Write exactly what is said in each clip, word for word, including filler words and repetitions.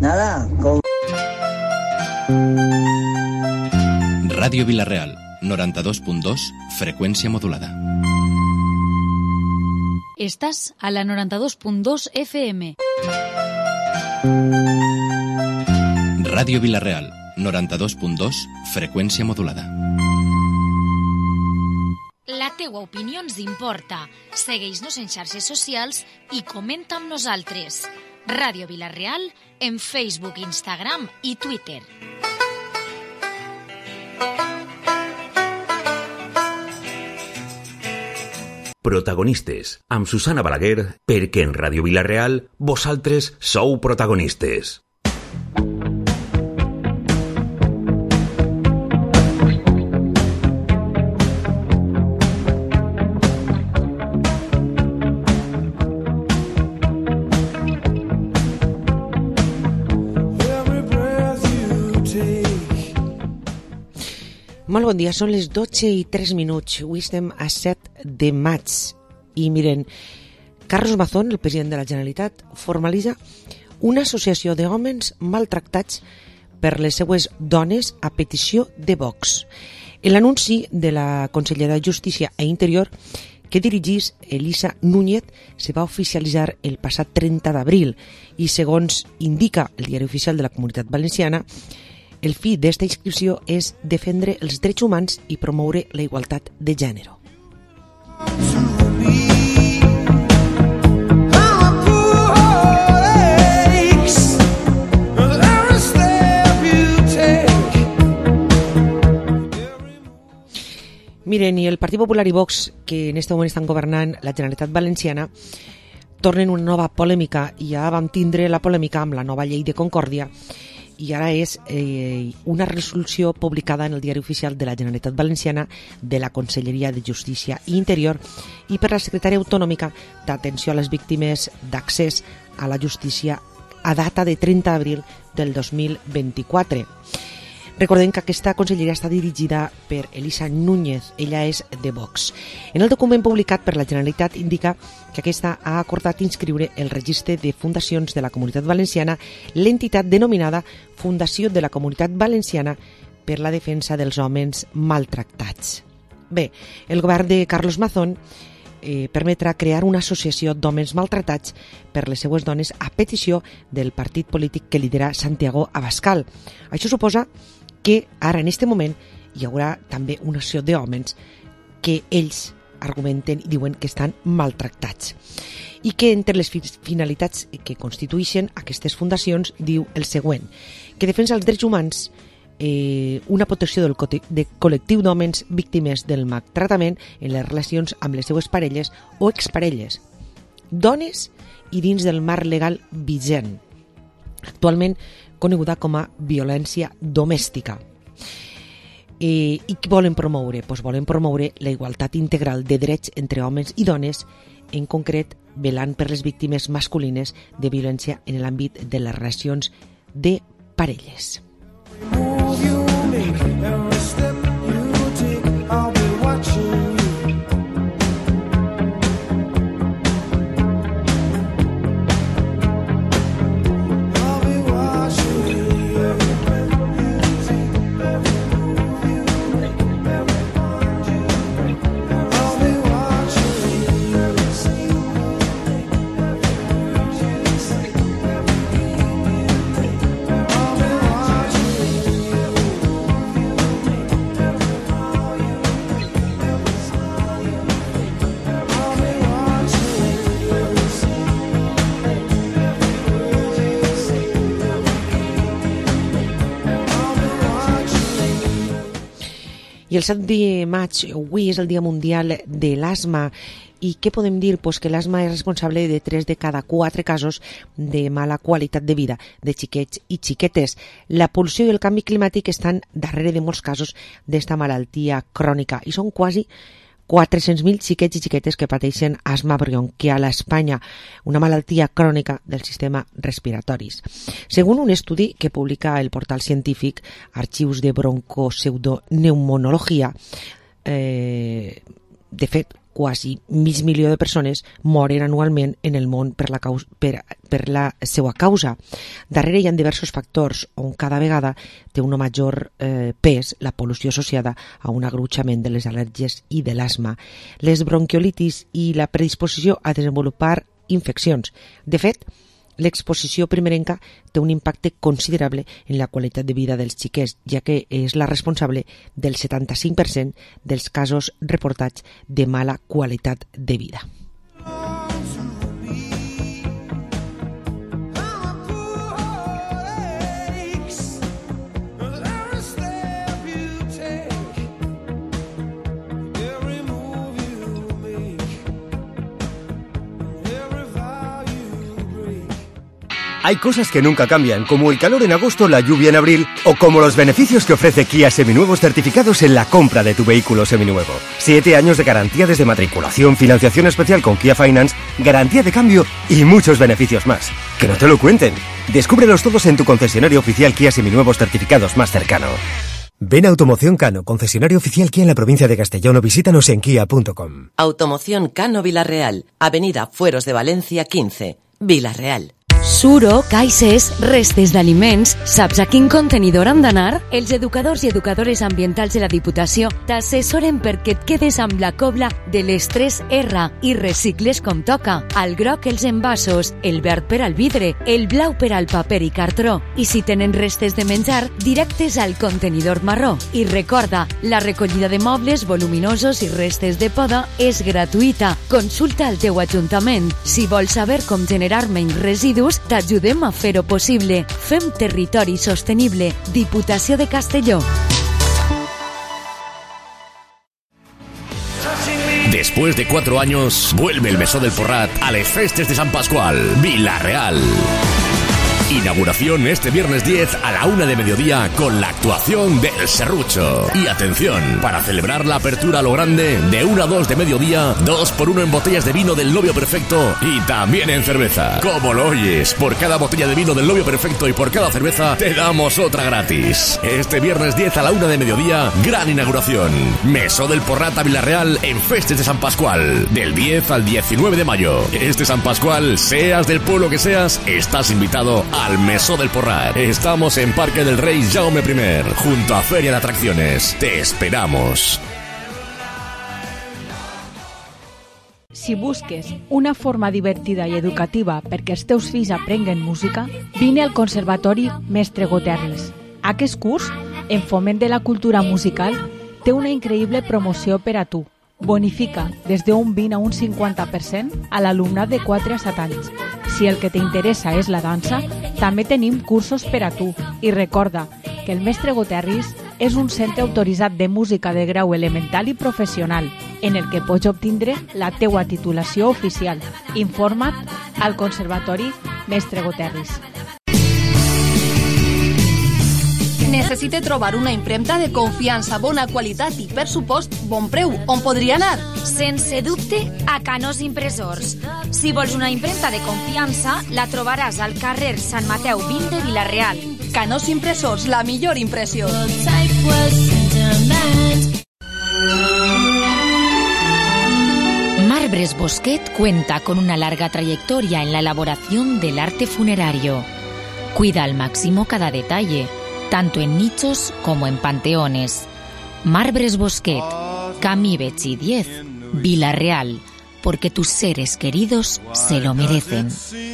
Nada, con... Ràdio Vila-real, noranta-dos punt dos, freqüència modulada. Estàs a la noranta-dos punt dos F M. Ràdio Vila-real, noranta-dos punt dos, freqüència modulada. La teua opinió ens importa. Segueix-nos en xarxes socials i comenta amb nosaltres. Ràdio Vila-real en Facebook, Instagram i Twitter. Protagonistes, amb Susana Balaguer, perquè en Ràdio Vila-real vosaltres sou protagonistes. Molt bon dia, són les dotze i tres minuts. Avui estem a set de maig. I miren, Carlos Mazón, el president de la Generalitat, formalitza una associació d'homes maltractats per les seues dones a petició de Vox. En l'anunci de la consellera de Justícia e Interior que dirigís Elisa Núñez se va oficialitzar el passat trenta d'abril i, segons indica el diari oficial de la Comunitat Valenciana, el fi d'esta inscripció és defendre els drets humans i promoure la igualtat de gènere. Miren, i el Partit Popular i Vox, que en aquest moment estan governant la Generalitat Valenciana, tornen una nova polèmica. Ja vam tindre la polèmica amb la nova llei de Concòrdia, i ara és eh, una resolució publicada en el diari oficial de la Generalitat Valenciana, de la Conselleria de Justícia i Interior i per la Secretària Autonòmica d'Atenció a les Víctimes d'Accés a la Justícia a data de trenta d'abril del dos mil vint-i-quatre. Recordem que aquesta conselleria està dirigida per Elisa Núñez, ella és de Vox. En el document publicat per la Generalitat indica que aquesta ha acordat inscriure el registre de fundacions de la Comunitat Valenciana l'entitat denominada Fundació de la Comunitat Valenciana per la Defensa dels Homes Maltractats. Bé, el govern de Carlos Mazón eh, permetrà crear una associació d'homes maltratats per les seues dones a petició del partit polític que lidera Santiago Abascal. Això suposa que ara, en aquest moment, hi haurà també una associació d'homes que ells argumenten i diuen que estan maltractats. I que entre les finalitats que constitueixen aquestes fundacions diu el següent, que defensa els drets humans, eh, una protecció del de col·lectiu d'homes víctimes del maltractament en les relacions amb les seues parelles o exparelles, dones i dins del marc legal vigent, actualment coneguda com a violència domèstica. Eh, I què volen promoure? Pues volen promoure la igualtat integral de drets entre homes i dones, en concret velant per les víctimes masculines de violència en l'àmbit de les relacions de parelles. I el set de maig, avui és el Dia Mundial de l'Asma. I què podem dir? Pues que l'asma és responsable de tres de cada quatre casos de mala qualitat de vida de xiquets i xiquetes. La pol·lució i el canvi climàtic estan darrere de molts casos d'esta malaltia crònica i són quasi quatre-cents mil xiquets i xiquetes que pateixen asma bronquial a Espanya, una malaltia crònica del sistema respiratoris. Segons un estudi que publica el portal científic Arxius de Broncopseudopneumologia, eh, de fet, quasi mig milió de persones moren anualment en el món per la, causa, per, per la seva causa. Darrere hi ha diversos factors on cada vegada té un major eh, pes la pol·lució associada a un agreujament de les al·lèrgies i de l'asma, les bronquiolitis i la predisposició a desenvolupar infeccions. De fet, l'exposició primerenca té un impacte considerable en la qualitat de vida dels xiquets, ja que és la responsable del setanta-cinc per cent dels casos reportats de mala qualitat de vida. Hay cosas que nunca cambian, como el calor en agosto, la lluvia en abril, o como los beneficios que ofrece Kia Seminuevos certificados en la compra de tu vehículo seminuevo. Siete años de garantía desde matriculación, financiación especial con Kia Finance, garantía de cambio y muchos beneficios más. ¡Que no te lo cuenten! Descúbrelos todos en tu concesionario oficial Kia Seminuevos certificados más cercano. Ven a Automoción Cano, concesionario oficial Kia en la provincia de Castellón, o visítanos en kia punto com. Automoción Cano Vilarreal, Avenida Fueros de Valencia quince, Vilarreal. Suro, caixes, restes d'aliments, saps a quin contenidor han d'anar? Els educadors i educadores ambientals de la Diputació t'assessoren perquè et quedes amb la cobla de les tres R i recicles com toca. Al groc els envasos, el verd per al vidre, el blau per al paper i cartró. I si tenen restes de menjar, directes al contenidor marró. I recorda, la recollida de mobles voluminosos i restes de poda és gratuïta. Consulta el teu ajuntament. Si vols saber com generar menys residus, t'ajudem a fer-ho possible. Fem territori sostenible. Diputació de Castelló. Después de cuatro años, vuelve el Mesó del Porrat a les Festes de San Pascual, Vilarreal. Inauguración este viernes diez a la una de mediodía con la actuación del Serrucho. Y atención, para celebrar la apertura a lo grande, de una a dos de mediodía, dos por uno en botellas de vino del Novio Perfecto y también en cerveza. Como lo oyes, por cada botella de vino del Novio Perfecto y por cada cerveza te damos otra gratis. Este viernes diez a la una de mediodía, gran inauguración. Mesó del Porrat a Vilarreal en Festes de San Pascual, del diez al diecinueve de mayo. Este San Pascual, seas del pueblo que seas, estás invitado a al Mesó del Porrat. Estamos en Parque del Rey Jaume primer, junto a Feria de Atracciones. Te esperamos. Si busques una forma divertida i educativa perquè els teus fills aprenguen música, vine al Conservatori Mestre Goterris. Aquest curs, en foment de la cultura musical, té una increïble promoció per a tu. Bonifica des d'un vint a un cinquanta per cent a l'alumnat de quatre a set anys. Si el que t'interessa és la dansa, també tenim cursos per a tu. I recorda que el Mestre Goterris és un centre autoritzat de música de grau elemental i professional, en el que pots obtindre la teua titulació oficial. Informa't al Conservatori Mestre Goterris. Necessite trobar una impremta de confiança, bona qualitat i, per supost, bon preu. On podria anar? Sense dubte, a Canós Impressors. Si vols una impremta de confiança, la trobaràs al carrer Sant Mateu vint de Vilarreal. Canós Impressors, la millor impressió. Marbres Bosquet cuenta con una larga trayectoria en la elaboración del arte funerario. Cuida al máximo cada detalle, tanto en nichos como en panteones. Marbres Bosquet, Camí Betxí diez, Vilarreal, porque tus seres queridos se lo merecen.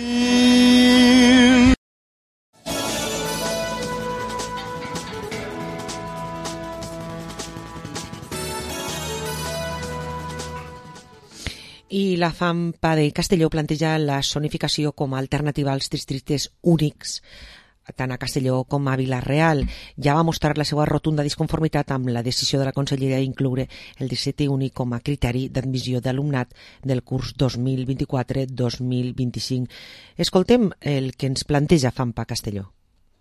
I la FAMPA de Castelló planteja la zonificació com a alternativa als districtes únics, tant a Castelló com a Vilarreal. Ja va mostrar la seva rotunda disconformitat amb la decisió de la Conselleria d'incloure el districte únic com a criteri d'admissió d'alumnat del curs dos mil vint-i-quatre dos mil vint-i-cinc. Escoltem el que ens planteja FAMPA Castelló.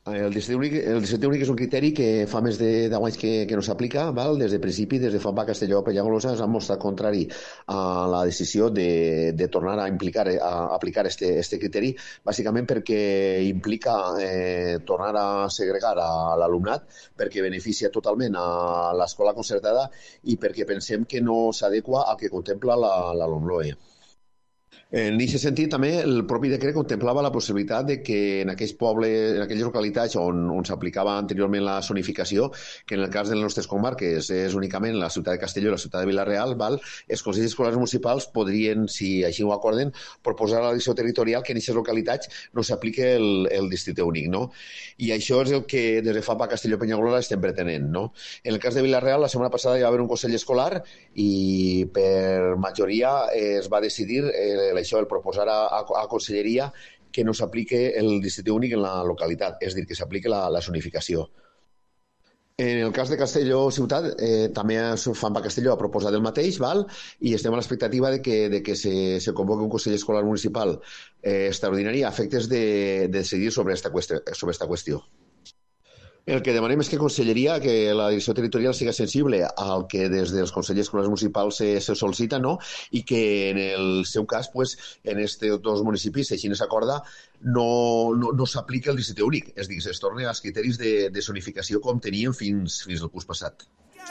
El districte únic, el districte únic és un criteri que fa més de deu anys que, que no s'aplica, val? Des de principi, des de F A P A Castelló a Penyagolosa s'han mostrat contrari a la decisió de, de tornar a implicar a aplicar este, este criteri, bàsicament perquè implica eh, tornar a segregar a l'alumnat, perquè beneficia totalment a l'escola concertada i perquè pensem que no s'adequa al que contempla la, la LOMLOE. En aquest sentit, també, el propi decret contemplava la possibilitat de que en aquells pobles, en aquelles localitats on, on s'aplicava anteriorment la zonificació, que en el cas de les nostres comarques és únicament la ciutat de Castelló i la ciutat de Vila-real, val? Els consells escolars municipals podrien, si així ho acorden, proposar a la direcció territorial que en aquestes localitats no s'apliqui el, el districte únic, no? I això és el que des de F A P A Castelló Penyagolosa estem pretenent, no? En el cas de Vila-real, la setmana passada hi va haver un consell escolar i per majoria es va decidir eh, això, el proposar a, a, a Conselleria que no s'aplique el districte únic en la localitat, és a dir, que s'aplique la, la zonificació. En el cas de Castelló ciutat, eh, també F A P A Castelló ha proposat el mateix, val? I estem a l'expectativa de que, de que se, se convoqui un Consell Escolar Municipal eh, extraordinari a efectes de, de decidir sobre esta, sobre esta qüestió. El que demanem és que Conselleria, que la direcció territorial siga sensible al que des dels consellers escolars municipals se, se sol·licita, no? I que en el seu cas, pues, en estos dos municipis, així no s'acorda, no, no, no s'aplica el districte únic, és a dir, es torna als criteris de, de zonificació com teníem fins, fins al curs passat.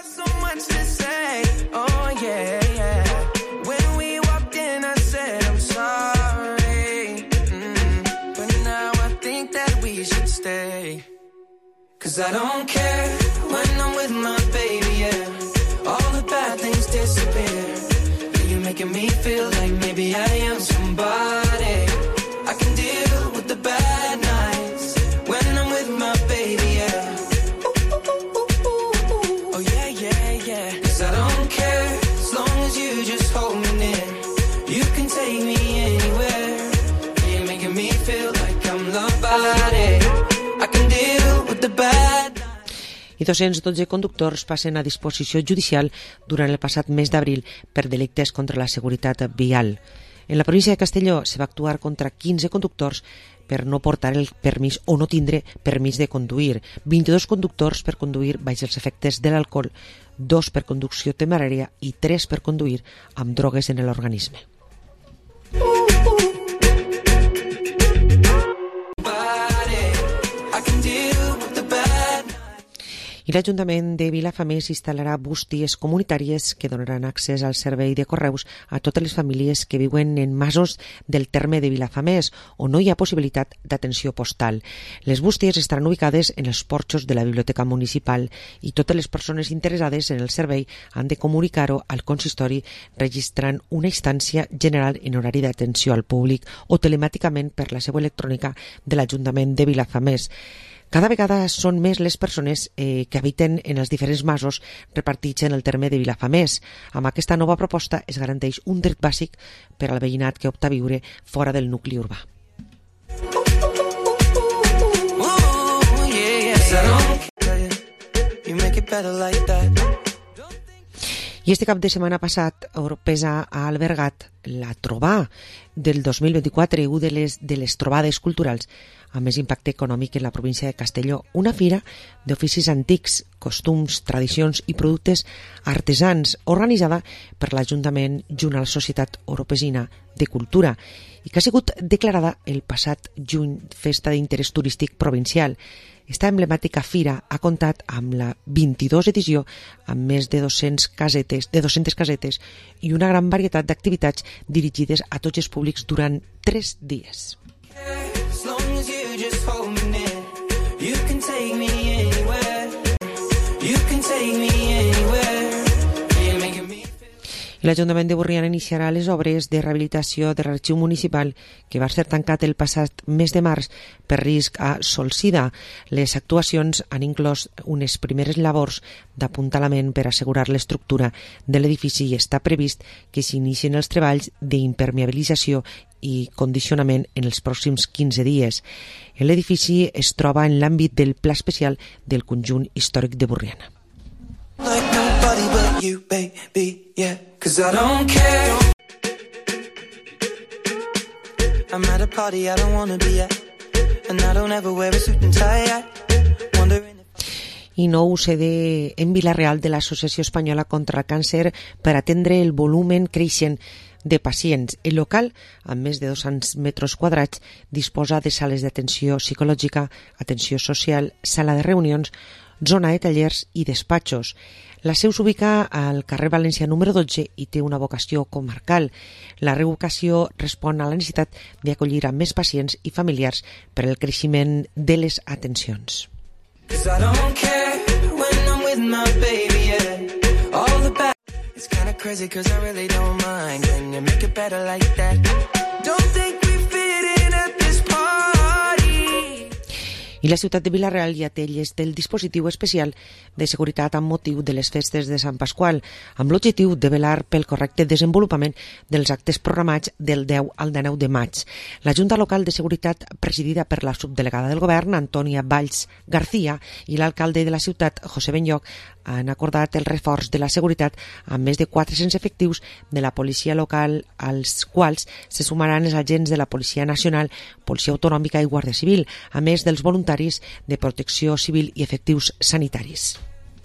Cause I don't care when I'm with my baby, yeah. All the bad things disappear. Yeah, you're making me feel like maybe I am somebody. I can deal with the bad nights when I'm with my baby, yeah. Ooh, ooh, ooh, ooh, ooh. Oh yeah, yeah, yeah. Cause I don't care as long as you just hold me near. You can take me anywhere. Yeah, you're making me feel like I'm loved by it. I can deal with the bad. I dos-cents dotze conductors passen a disposició judicial durant el passat mes d'abril per delictes contra la seguretat vial. En la província de Castelló se va actuar contra quinze conductors per no portar el permís o no tindre permís de conduir, vint-i-dos conductors per conduir baix els efectes de l'alcohol, dos per conducció temerària i tres per conduir amb drogues en l'organisme. I l'Ajuntament de Vilafamés instal·larà bústies comunitàries que donaran accés al servei de correus a totes les famílies que viuen en masos del terme de Vilafamés, on no hi ha possibilitat d'atenció postal. Les bústies estaran ubicades en els porxos de la Biblioteca Municipal i totes les persones interessades en el servei han de comunicar-ho al consistori registrant una instància general en horari d'atenció al públic o telemàticament per la seu electrònica de l'Ajuntament de Vilafamés. Cada vegada són més les persones eh, que habiten en els diferents masos repartits en el terme de Vilafamés. Amb aquesta nova proposta es garanteix un dret bàsic per al veïnat que opta a viure fora del nucli urbà. I este cap de setmana passat, Oropesa ha albergat la Trobà del dos mil vint-i-quatre, una de les, de les trobades culturals amb més impacte econòmic en la província de Castelló, una fira d'oficis antics, costums, tradicions i productes artesans organitzada per l'Ajuntament junt a la Societat Oropesina de Cultura i que ha sigut declarada el passat juny festa d'interès turístic provincial. Esta emblemàtica fira ha comptat amb la vint-i-dos edició amb més de dos-centes casetes, de dos-centes casetes i una gran varietat d'activitats dirigides a tots els públics durant tres dies. L'Ajuntament de Borriana iniciarà les obres de rehabilitació de l'arxiu municipal que va ser tancat el passat mes de març per risc a solsida. Les actuacions han inclòs unes primeres labors d'apuntalament per assegurar l'estructura de l'edifici i està previst que s'inicien els treballs d'impermeabilització i condicionament en els pròxims quinze dies. L'edifici es troba en l'àmbit del Pla Especial del Conjunt Històric de Borriana. Like nobody but you, baby, yeah. Cause I don't care. I'm at a party I don't wanna be at. and I don't ever wear a suit and tie. Wondering I nou sede en Vila-real de l'Associació Espanyola contra el Càncer per atendre el volumen creixent de pacients. El local, amb més de dos-cents metres quadrats, disposa de sales d'atenció psicològica, atenció social, sala de reunions, zona de tallers i despatxos. La seu s'ubica al carrer València número dotze i té una vocació comarcal. La reubicació respon a la necessitat d'acollir a més pacients i familiars per al creixement de les atencions. Cause I don't care when I'm with my baby, yeah. All the bad. It's kinda crazy cause I really don't mind. Can you make it better like that? Don't think we fit in at this party. I la ciutat de Vila-real ja té llest del dispositiu especial de seguretat amb motiu de les festes de Sant Pasqual, amb l'objectiu de velar pel correcte desenvolupament dels actes programats del deu al dinou de maig. La Junta Local de Seguretat, presidida per la subdelegada del govern, Antònia Valls García, i l'alcalde de la ciutat, José Benlloch, han acordat el reforç de la seguretat amb més de quatre-cents efectius de la policia local, als quals se sumaran els agents de la Policia Nacional, Policia Autonòmica i Guàrdia Civil, a més dels voluntaris de protecció civil i efectius sanitaris.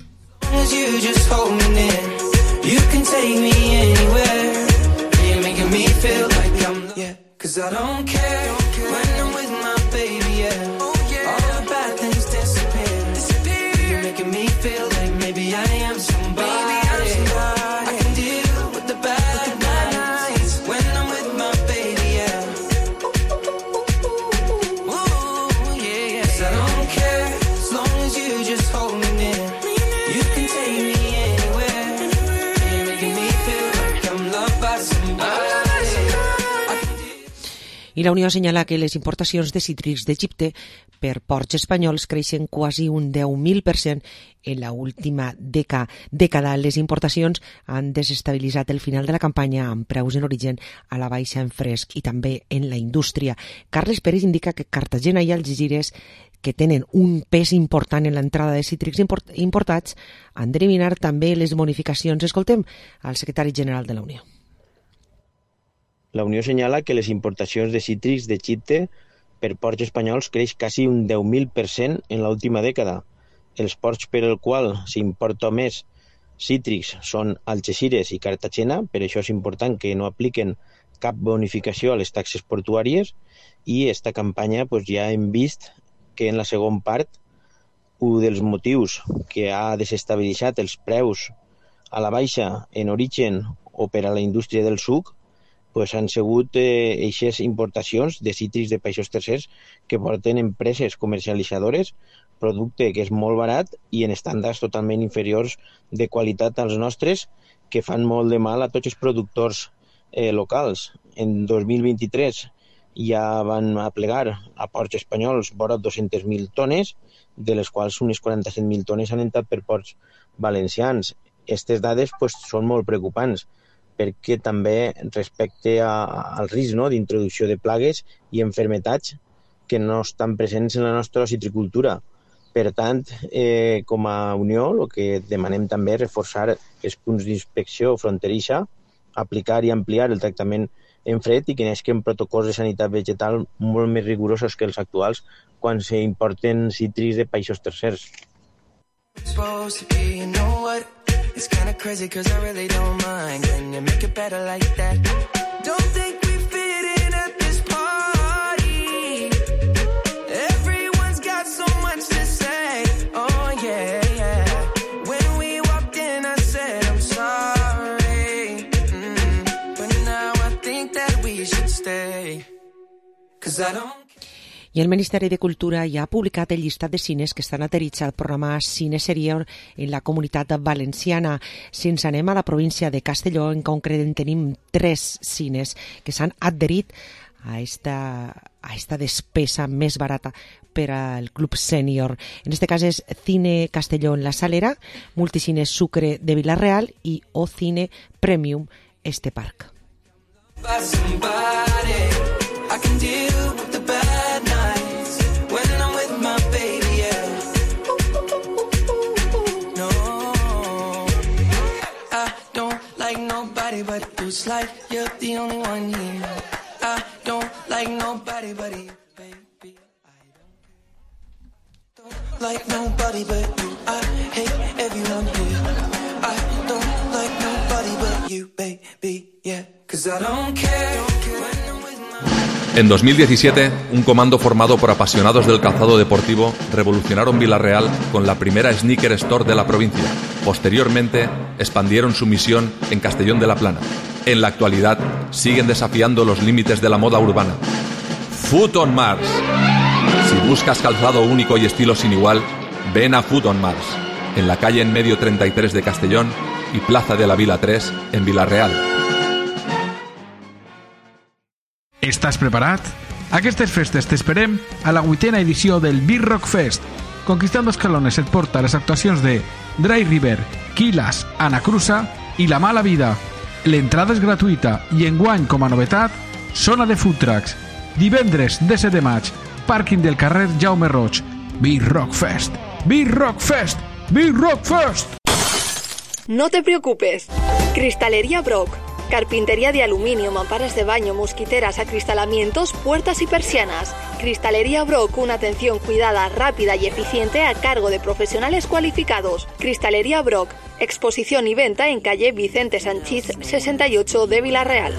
I la Unió assenyala que les importacions de cítrics d'Egipte per ports espanyols creixen quasi un deu mil per cent en l'última dècada. Les importacions han desestabilitzat el final de la campanya amb preus en origen a la baixa en fresc i també en la indústria. Carles Pérez indica que Cartagena i Algesires, que tenen un pes important en l'entrada de cítrics importats, han d'eliminar també les bonificacions. Escoltem al secretari general de la Unió. La Unió senyala que les importacions de cítrics d'Egipte per ports espanyols creix quasi un deu mil per cent en l'última dècada. Els ports per el qual s'importa més cítrics són Algesires i Cartagena, per això és important que no apliquen cap bonificació a les taxes portuàries, i esta campanya pues, ja hem vist que en la segona part un dels motius que ha desestabilitzat els preus a la baixa en origen o per a la indústria del suc pues han sigut eh, eixes importacions de cítrics de països tercers que porten empreses comercialitzadores, producte que és molt barat i en estàndards totalment inferiors de qualitat als nostres, que fan molt de mal a tots els productors eh, locals. En dos mil vint-i-tres ja van aplegar a ports espanyols vora dos-centes mil tones, de les quals unes quaranta-set mil tones han entrat per ports valencians. Aquestes dades pues, són molt preocupants, perquè també respecte a, al risc no, d'introducció de plagues i enfermetats que no estan presents en la nostra citricultura. Per tant, eh, com a Unió, el que demanem també és reforçar els punts d'inspecció fronterissa, aplicar i ampliar el tractament en fred i que n'esquen protocols de sanitat vegetal molt més rigorosos que els actuals quan s'importen cítrics de països tercers. It's kinda crazy cause I really don't mind. Can you make it better like that? Don't think we fit in at this party. Everyone's got so much to say. Oh yeah, yeah. When we walked in I said I'm sorry. Mm-hmm. But now I think that we should stay. Cause I don't. I el Ministeri de Cultura ja ha publicat el llistat de cines que estan adherits al programa Cine Exterior en la Comunitat Valenciana. Si ens anem a la província de Castelló, en concret en tenim tres cines que s'han adherit a esta, a esta despesa més barata per al Club Sènior. En este cas és Cine Castelló en la Salera, Multicines Sucre de Vila-real i O Cine Premium Este Parc. But it feels like you're the only one here. I don't like nobody but you, baby. like nobody but you. I hate everyone here. I don't like nobody but you, baby, yeah. 'Cause I don't care when I'm with my... En dos mil diecisiete, un comando formado por apasionados del calzado deportivo revolucionaron Vila-real con la primera sneaker store de la provincia. Posteriormente, expandieron su misión en Castellón de la Plana. En la actualidad, siguen desafiando los límites de la moda urbana. Foot on Mars. Si buscas calzado único y estilo sin igual, ven a Foot on Mars, en la calle en medio treinta y tres de Castellón y Plaza de la Vila tres en Vila-real. Estàs preparat? Aquestes festes t'esperem a la vuitena edició del Beer Rock Fest. Conquistando Escalones et porta les actuacions de Dry River, Quilas, Anacruza i La Mala Vida. L'entrada és gratuïta i enguany, com a novetat, zona de food trucks. Divendres, disset de maig, pàrquing del carrer Jaume Roig. Beer Rock Fest! Beer Rock Fest! Beer Rock Fest! No te preocupes. Cristalería Brock. Carpintería de aluminio, mamparas de baño, mosquiteras, acristalamientos, puertas y persianas. Cristalería Brock, una atención cuidada, rápida y eficiente a cargo de profesionales cualificados. Cristalería Brock, exposición y venta en calle Vicente Sanchís sesenta y ocho de Vila-real.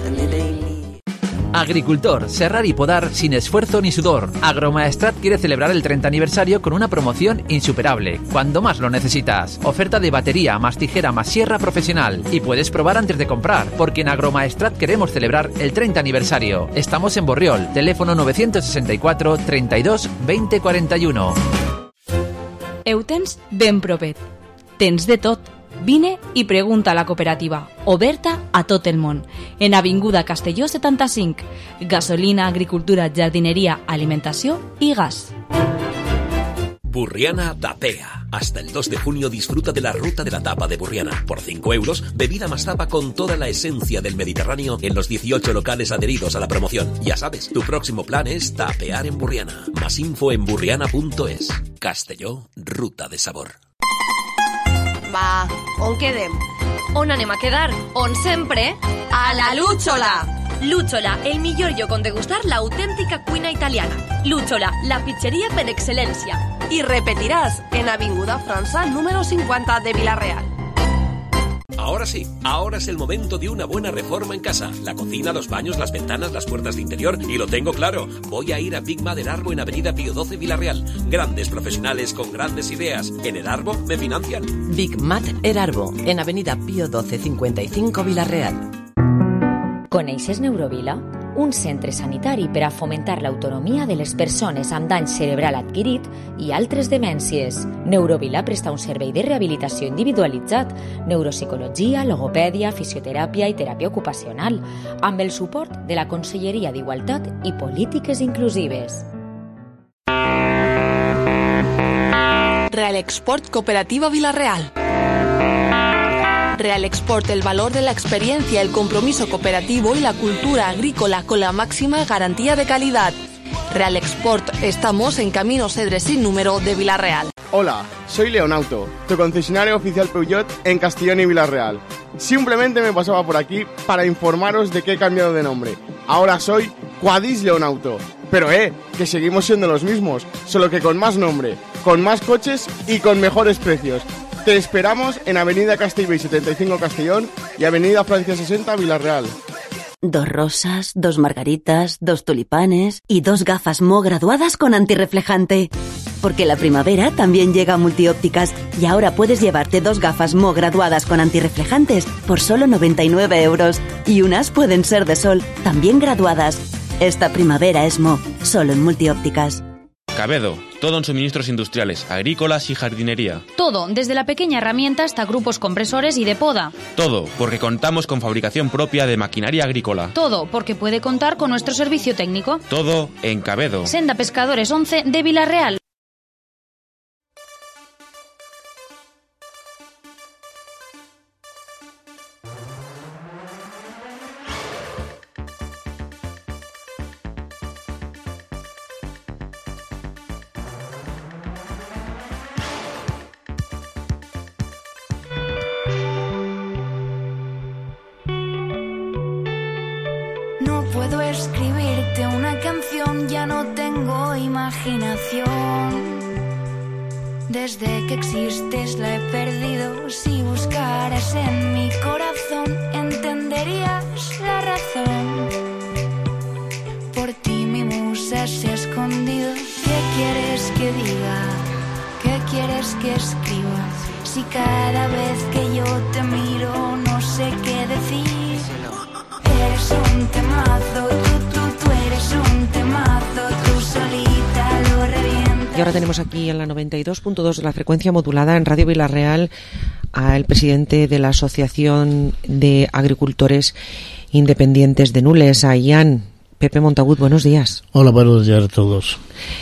Agricultor, serrar y podar sin esfuerzo ni sudor. Agromaestrat quiere celebrar el treinta aniversario con una promoción insuperable, cuando más lo necesitas. Oferta de batería, más tijera, más sierra profesional. Y puedes probar antes de comprar, porque en Agromaestrat queremos celebrar el treinta aniversario. Estamos en Borriol, teléfono novecientos sesenta y cuatro, treinta y dos, veinte cuarenta y uno. Ho tens ben propet. Tens de tot. Vine i pregunta a la cooperativa, oberta a tot el món, en Avinguda Castelló setanta-cinc. Gasolina, agricultura, jardineria, alimentació i gas. Burriana Tapea. Hasta el dos de junio disfruta de la ruta de la tapa de Burriana. Por cinco euros, bebida más tapa con toda la esencia del Mediterráneo en los dieciocho locales adheridos a la promoción. Ya sabes, tu próximo plan es tapear en Burriana. Más info en burriana punto es. Castelló, ruta de sabor. Va, on quedem? On anem a quedar? On sempre? A la Lúchola! Lúchola, el millor lloc on degustar l'autèntica cuina italiana. Lúchola, la pizzeria per excel·lència. Y repetirás en Avinguda França número cincuenta de Vila-real. Ahora sí, ahora es el momento de una buena reforma en casa. La cocina, los baños, las ventanas, las puertas de interior. Y lo tengo claro, voy a ir a Big Mat Erarbo en Avenida Pío doce Vila-real. Grandes profesionales con grandes ideas. En Erarbo me financian. Big Mat Erarbo en Avenida Pío doce cincuenta y cinco Vila-real. Coneixes Neurovila? Un centre sanitari per a fomentar l'autonomia de les persones amb dany cerebral adquirit i altres demències. Neurovila presta un servei de rehabilitació individualitzat, neuropsicologia, logopèdia, fisioteràpia i teràpia ocupacional, amb el suport de la Conselleria d'Igualtat i Polítiques Inclusives. Real Export Cooperativa Vila-real. Real Export, el valor de la experiencia, el compromiso cooperativo y la cultura agrícola con la máxima garantía de calidad. Real Export, estamos en Camino Cedres sin número de Vila-real. Hola, soy Leonauto, tu concesionario oficial Peugeot en Castellón y Vila-real. Simplemente me pasaba por aquí para informaros de que he cambiado de nombre. Ahora soy Quadis Leonauto. Pero eh, que seguimos siendo los mismos, solo que con más nombre, con más coches y con mejores precios. Te esperamos en Avenida Castellbell setenta y cinco Castellón y Avenida Francia sesenta Vila-real. Dos rosas, dos margaritas, dos tulipanes y dos gafas Mo graduadas con antirreflejante. Porque la primavera también llega a Multiópticas y ahora puedes llevarte dos gafas Mo graduadas con antirreflejantes por solo noventa y nueve euros. Y unas pueden ser de sol, también graduadas. Esta primavera es Mo, solo en Multiópticas. Cabedo, todo en suministros industriales, agrícolas y jardinería. Todo, desde la pequeña herramienta hasta grupos compresores y de poda. Todo, porque contamos con fabricación propia de maquinaria agrícola. Todo, porque puede contar con nuestro servicio técnico. Todo en Cabedo. Senda Pescadores once de Vila-real. No puedo escribirte una canción, ya no tengo imaginación. Desde que existes la he perdido. Si buscaras en mi corazón, entenderías la razón. Por ti mi musa se ha escondido. ¿Qué quieres que diga? ¿Qué quieres que escriba? Si cada vez que yo te miro no sé qué decir. Eres un temazo, tú, tú, tú eres un temazo. Tú solita lo revientas. Y ahora tenemos aquí en la noventa y dos punto dos de la frecuencia modulada en Radio Vilarreal al presidente de la Asociación de Agricultores Independientes de Nules, a Ian. Pepe Montagut, buenos días. Hola, buenos días a todos.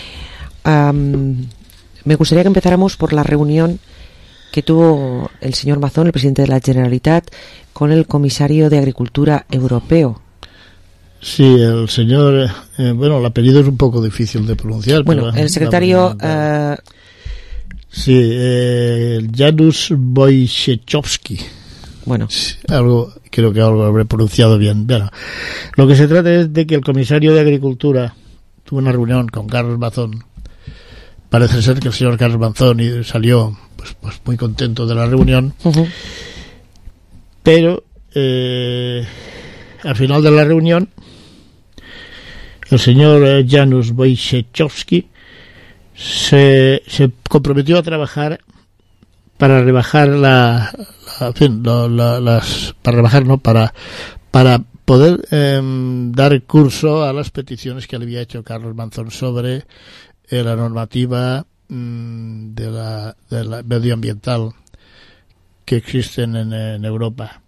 Um, me gustaría que empezáramos por la reunión que tuvo el señor Mazón, el presidente de la Generalitat, con el comisario de Agricultura europeo. Sí, el señor, eh, bueno, el apellido es un poco difícil de pronunciar. Bueno, pero, el secretario... La, uh, sí, eh, Janusz Wojciechowski. Bueno. Algo, creo que algo habré pronunciado bien. Bueno, lo que se trata es de que el comisario de Agricultura tuvo una reunión con Carlos Mazón. Parece ser que el señor Carlos Mazón salió pues, pues muy contento de la reunión. Uh-huh. Pero eh, al final de la reunión, el señor Janusz Wojciechowski se, se comprometió a trabajar para rebajar la, la, en fin, la, la, las para rebajar no para para poder eh, dar curso a las peticiones que le había hecho Carlos Mazón sobre eh, la normativa mm, de la, de la medioambiental que existen en, en Europa.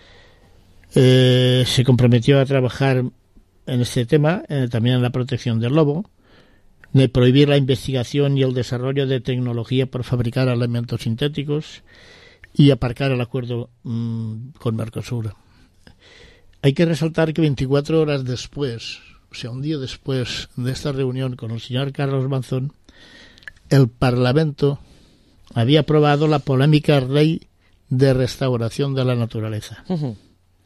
Eh, se comprometió a trabajar en este tema, eh, también en la protección del lobo, de prohibir la investigación y el desarrollo de tecnología por fabricar alimentos sintéticos y aparcar el acuerdo mmm, con Mercosur. Hay que resaltar que veinticuatro horas después, o sea, un día después de esta reunión con el señor Carlos Mazón, el Parlamento había aprobado la polémica Ley de Restauración de la Naturaleza. Uh-huh.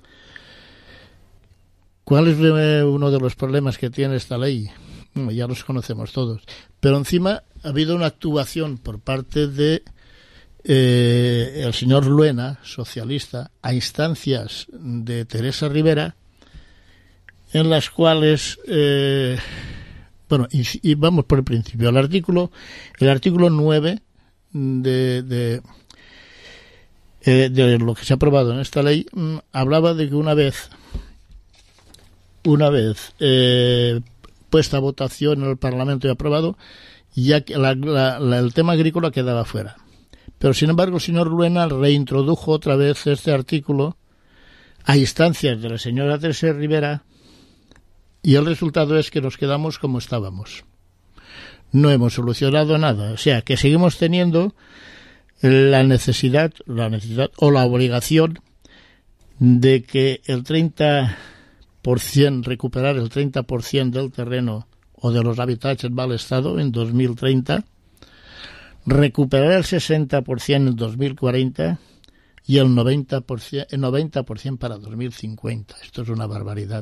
¿Cuál es uno de los problemas que tiene esta ley? Bueno, ya los conocemos todos. Pero encima ha habido una actuación por parte de eh, el señor Luena, socialista, a instancias de Teresa Rivera, en las cuales, eh, bueno, y, y vamos por el principio. El artículo, el artículo nueve de, de, eh, de lo que se ha aprobado en esta ley mmm, hablaba de que una vez Una vez eh, puesta a votación en el Parlamento y aprobado, ya que la, la, la, el tema agrícola quedaba fuera. Pero, sin embargo, el señor Luena reintrodujo otra vez este artículo a instancias de la señora Teresa Rivera y el resultado es que nos quedamos como estábamos. No hemos solucionado nada. O sea, que seguimos teniendo la necesidad, la necesidad o la obligación de que el treinta por ciento, recuperar el treinta por ciento del terreno o de los hábitats en mal estado en dos mil treinta, recuperar el sesenta por ciento en dos mil cuarenta y el noventa por ciento, el noventa por ciento para dos mil cincuenta. Esto es una barbaridad.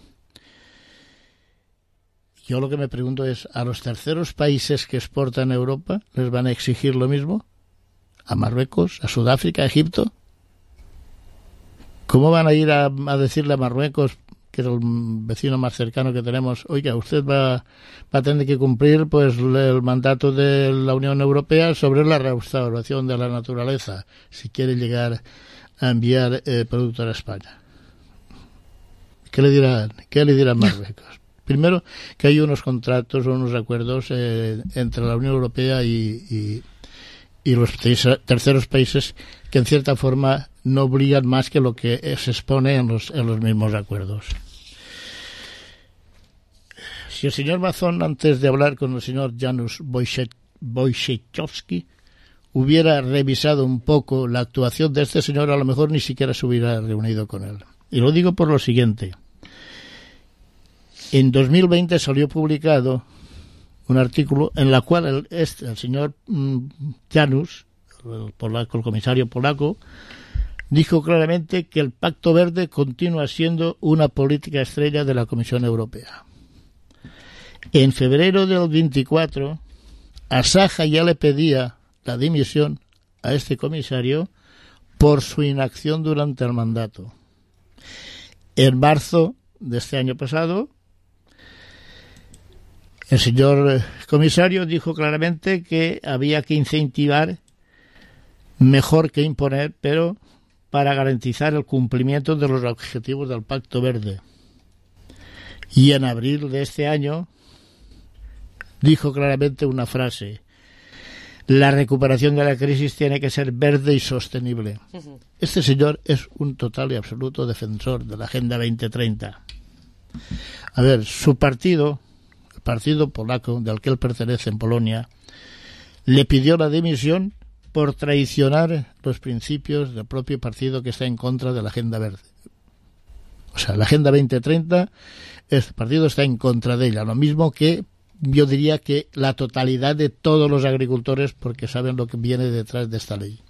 Yo lo que me pregunto es, ¿a los terceros países que exportan a Europa les van a exigir lo mismo? ¿A Marruecos, a Sudáfrica, a Egipto? ¿Cómo van a ir a, a decirle a Marruecos, que es el vecino más cercano que tenemos, oiga, usted va, va a tener que cumplir pues el mandato de la Unión Europea sobre la restauración de la naturaleza si quiere llegar a enviar eh, productos a España? ¿Qué le dirán? ¿Qué le dirán Marruecos? Primero, que hay unos contratos o unos acuerdos eh, entre la Unión Europea y, y, y los terceros países que en cierta forma no obligan más que lo que se expone en los, en los mismos acuerdos. Si el señor Mazón, antes de hablar con el señor Janusz Wojciechowski, hubiera revisado un poco la actuación de este señor, a lo mejor ni siquiera se hubiera reunido con él. Y lo digo por lo siguiente. En dos mil veinte salió publicado un artículo en el cual el, este, el señor mm, Janusz, el, polaco, el comisario polaco, dijo claramente que el Pacto Verde continúa siendo una política estrella de la Comisión Europea. En febrero del veinticuatro, Asaja ya le pedía, la dimisión a este comisario por su inacción durante el mandato. En marzo de este año pasado, el señor comisario dijo claramente que había que incentivar mejor que imponer, pero para garantizar el cumplimiento de los objetivos del Pacto Verde. Y en abril de este año dijo claramente una frase: la recuperación de la crisis tiene que ser verde y sostenible. Este señor es un total y absoluto defensor de la Agenda veinte treinta. A ver, su partido, el partido polaco del que él pertenece en Polonia, le pidió la dimisión por traicionar los principios del propio partido que está en contra de la Agenda Verde. O sea, la Agenda veinte treinta, este partido está en contra de ella, lo mismo que yo diría que la totalidad de todos los agricultores, porque saben lo que viene detrás de esta ley.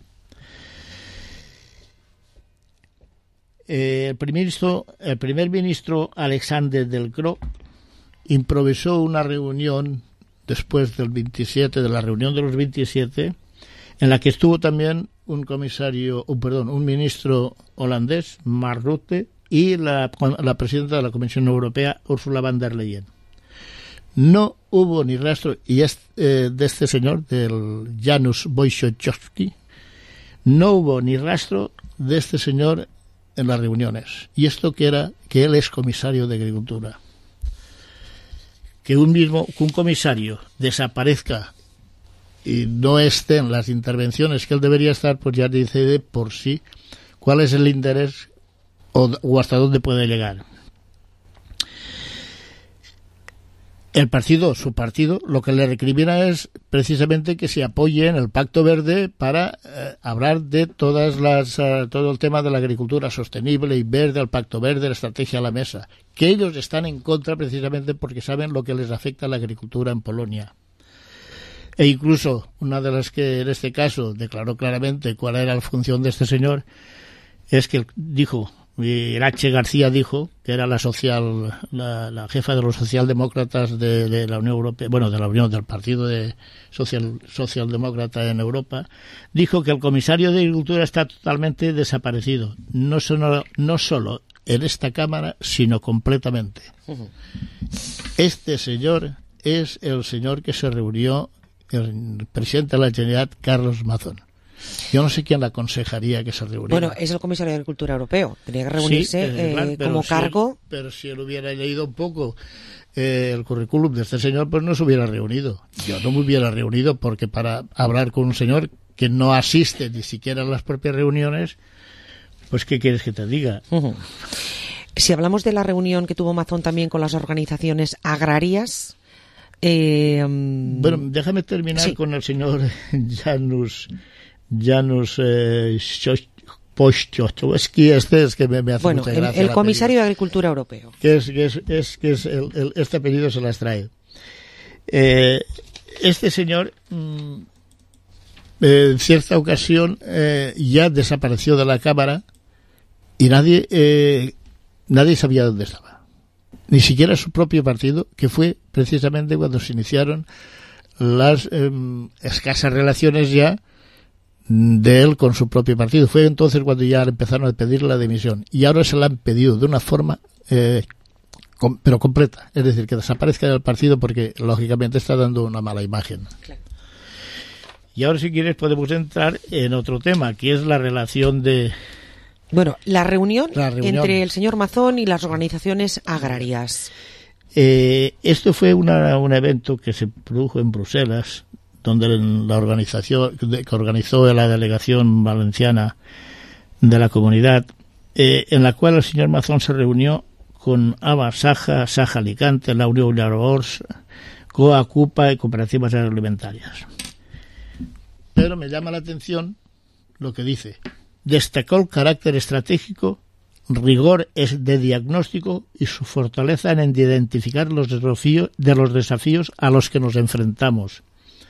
Eh, el, primer ministro, el primer ministro Alexander Del Croo improvisó una reunión después del veintisiete, de la reunión de los veintisiete, en la que estuvo también un comisario, un, perdón, un ministro holandés, Mark Rutte, y la, la presidenta de la Comisión Europea, Ursula von der Leyen. No hubo ni rastro y es, eh, de este señor, del Janusz Wojciechowski, no hubo ni rastro de este señor en las reuniones. Y esto que era que él es comisario de Agricultura. Que un mismo, que un comisario desaparezca y no esté en las intervenciones que él debería estar, pues ya dice de por sí cuál es el interés o, o hasta dónde puede llegar. El partido, su partido, lo que le recrimina es precisamente que se apoye en el Pacto Verde para eh, hablar de todas las uh, todo el tema de la agricultura sostenible y verde, el Pacto Verde, la estrategia a la mesa, que ellos están en contra precisamente porque saben lo que les afecta a la agricultura en Polonia. E incluso una de las que en este caso declaró claramente cuál era la función de este señor es que dijo, Irache García dijo, que era la social la, la jefa de los socialdemócratas de, de la Unión Europea, bueno, de la Unión del Partido de Social Socialdemócrata en Europa, dijo que el comisario de Agricultura está totalmente desaparecido, no solo, no solo en esta Cámara, sino completamente. Este señor es el señor que se reunió el presidente de la Generalitat, Carlos Mazón. Yo no sé quién le aconsejaría que se reuniera. Bueno, es el comisario de Agricultura Europeo. Tenía que reunirse sí, eh, claro, como si cargo. Él, pero si él hubiera leído un poco eh, el currículum de este señor, pues no se hubiera reunido. Yo no me hubiera reunido porque para hablar con un señor que no asiste ni siquiera a las propias reuniones, pues ¿qué quieres que te diga? Uh-huh. Si hablamos de la reunión que tuvo Mazón también con las organizaciones agrarias... Eh, um... Bueno, déjame terminar sí. con el señor Janusz... Janusz eh, Wojciechowski, este es que me, me hace bueno, mucha el, gracia. El comisario de Agricultura Europeo. Que es, que es, es, que es el, el, este apellido se las trae. Eh, este señor, mm, eh, en cierta ocasión, eh, ya desapareció de la Cámara y nadie, eh, nadie sabía dónde estaba. Ni siquiera su propio partido, que fue precisamente cuando se iniciaron las eh, escasas relaciones ya de él con su propio partido. Fue entonces cuando ya empezaron a pedir la dimisión y ahora se la han pedido de una forma eh, com, pero completa, es decir, que desaparezca del partido porque lógicamente está dando una mala imagen. Claro. Y ahora si quieres podemos entrar en otro tema, que es la relación de... Bueno, la reunión, la reunión. entre el señor Mazón y las organizaciones agrarias. Eh, esto fue una, un evento que se produjo en Bruselas, donde la organización que organizó la delegación valenciana de la comunidad, eh, en la cual el señor Mazón se reunió con ABA, Saja, Saja Alicante, la Unión Arbors, COA, CUPA y cooperativas agroalimentarias. Pero me llama la atención lo que dice. Destacó el carácter estratégico, rigor de diagnóstico y su fortaleza en identificar los desafíos, de los desafíos a los que nos enfrentamos.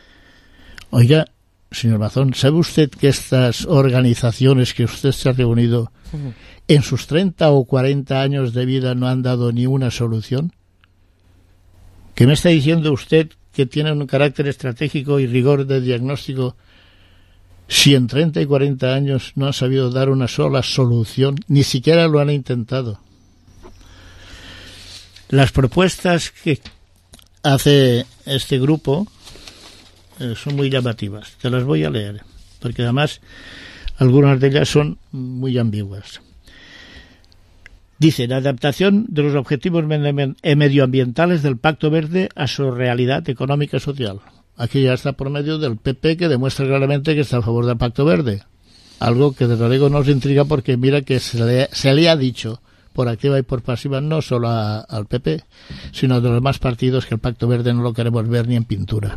Oiga, señor Mazón, ¿sabe usted que estas organizaciones que usted se ha reunido uh-huh. en sus treinta o cuarenta años de vida no han dado ni una solución? ¿Qué me está diciendo usted que tienen un carácter estratégico y rigor de diagnóstico Si en treinta y cuarenta años no han sabido dar una sola solución, ni siquiera lo han intentado. Las propuestas que hace este grupo eh, son muy llamativas. Te las voy a leer, porque además algunas de ellas son muy ambiguas. Dice, la adaptación de los objetivos medioambientales del Pacto Verde a su realidad económica y social. Aquí ya está por medio del P P, que demuestra claramente que está a favor del Pacto Verde. Algo que desde luego nos intriga, porque mira que se le, se le ha dicho por activa y por pasiva, no solo a, al P P, sino a los demás partidos, que el Pacto Verde no lo queremos ver ni en pintura.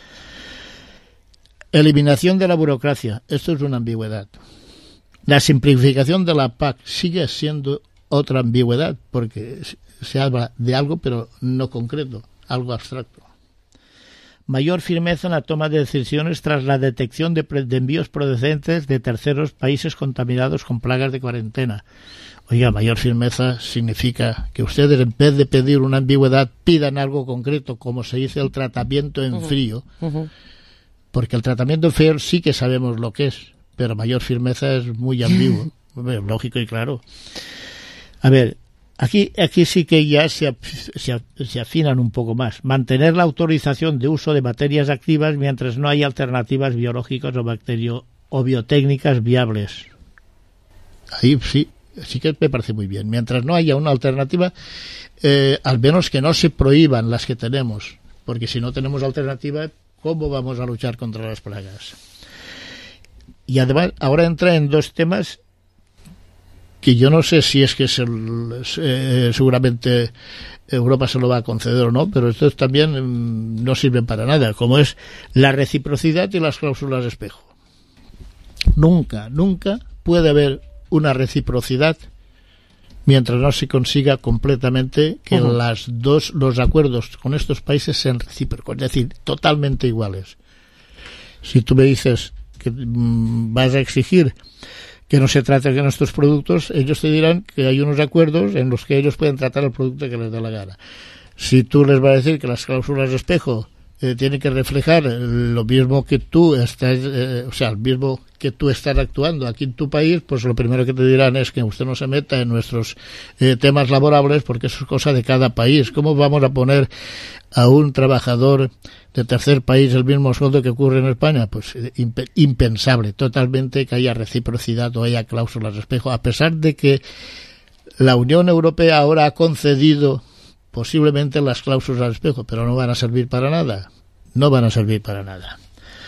Eliminación de la burocracia. Esto es una ambigüedad. La simplificación de la P A C sigue siendo otra ambigüedad, porque se habla de algo pero no concreto, algo abstracto. Mayor firmeza en la toma de decisiones tras la detección de, de envíos procedentes de terceros países contaminados con plagas de cuarentena. Oiga, mayor firmeza significa que ustedes, en vez de pedir una ambigüedad, pidan algo concreto, como se dice el tratamiento en frío, uh-huh. Porque el tratamiento en frío sí que sabemos lo que es, pero mayor firmeza es muy ambiguo, lógico y claro. A ver, Aquí, aquí sí que ya se, se, se afinan un poco más. Mantener la autorización de uso de materias activas mientras no haya alternativas biológicas o bacterio o biotécnicas viables. Ahí sí, sí que me parece muy bien. Mientras no haya una alternativa, eh, al menos que no se prohíban las que tenemos, porque si no tenemos alternativa, ¿cómo vamos a luchar contra las plagas? Y además, ahora entra en dos temas que yo no sé si es que se, eh, seguramente Europa se lo va a conceder o no, pero estos también mm, no sirven para nada, como es la reciprocidad y las cláusulas de espejo. Nunca, nunca puede haber una reciprocidad mientras no se consiga completamente que uh-huh. las dos, los acuerdos con estos países sean recíprocos, es decir, totalmente iguales. Si tú me dices que mm, vas a exigir que no se trate de nuestros productos, ellos te dirán que hay unos acuerdos en los que ellos pueden tratar el producto que les dé la gana. Si tú les vas a decir que las cláusulas de espejo eh, tienen que reflejar lo mismo que tú estás, eh, o sea, el mismo que tú estás actuando aquí en tu país, pues lo primero que te dirán es que usted no se meta en nuestros eh, temas laborables, porque eso es cosa de cada país. ¿Cómo vamos a poner a un trabajador de tercer país el mismo sueldo que ocurre en España? Pues imp- impensable, totalmente, que haya reciprocidad o haya cláusulas de espejo, a pesar de que la Unión Europea ahora ha concedido posiblemente las cláusulas de espejo, pero no van a servir para nada, no van a servir para nada.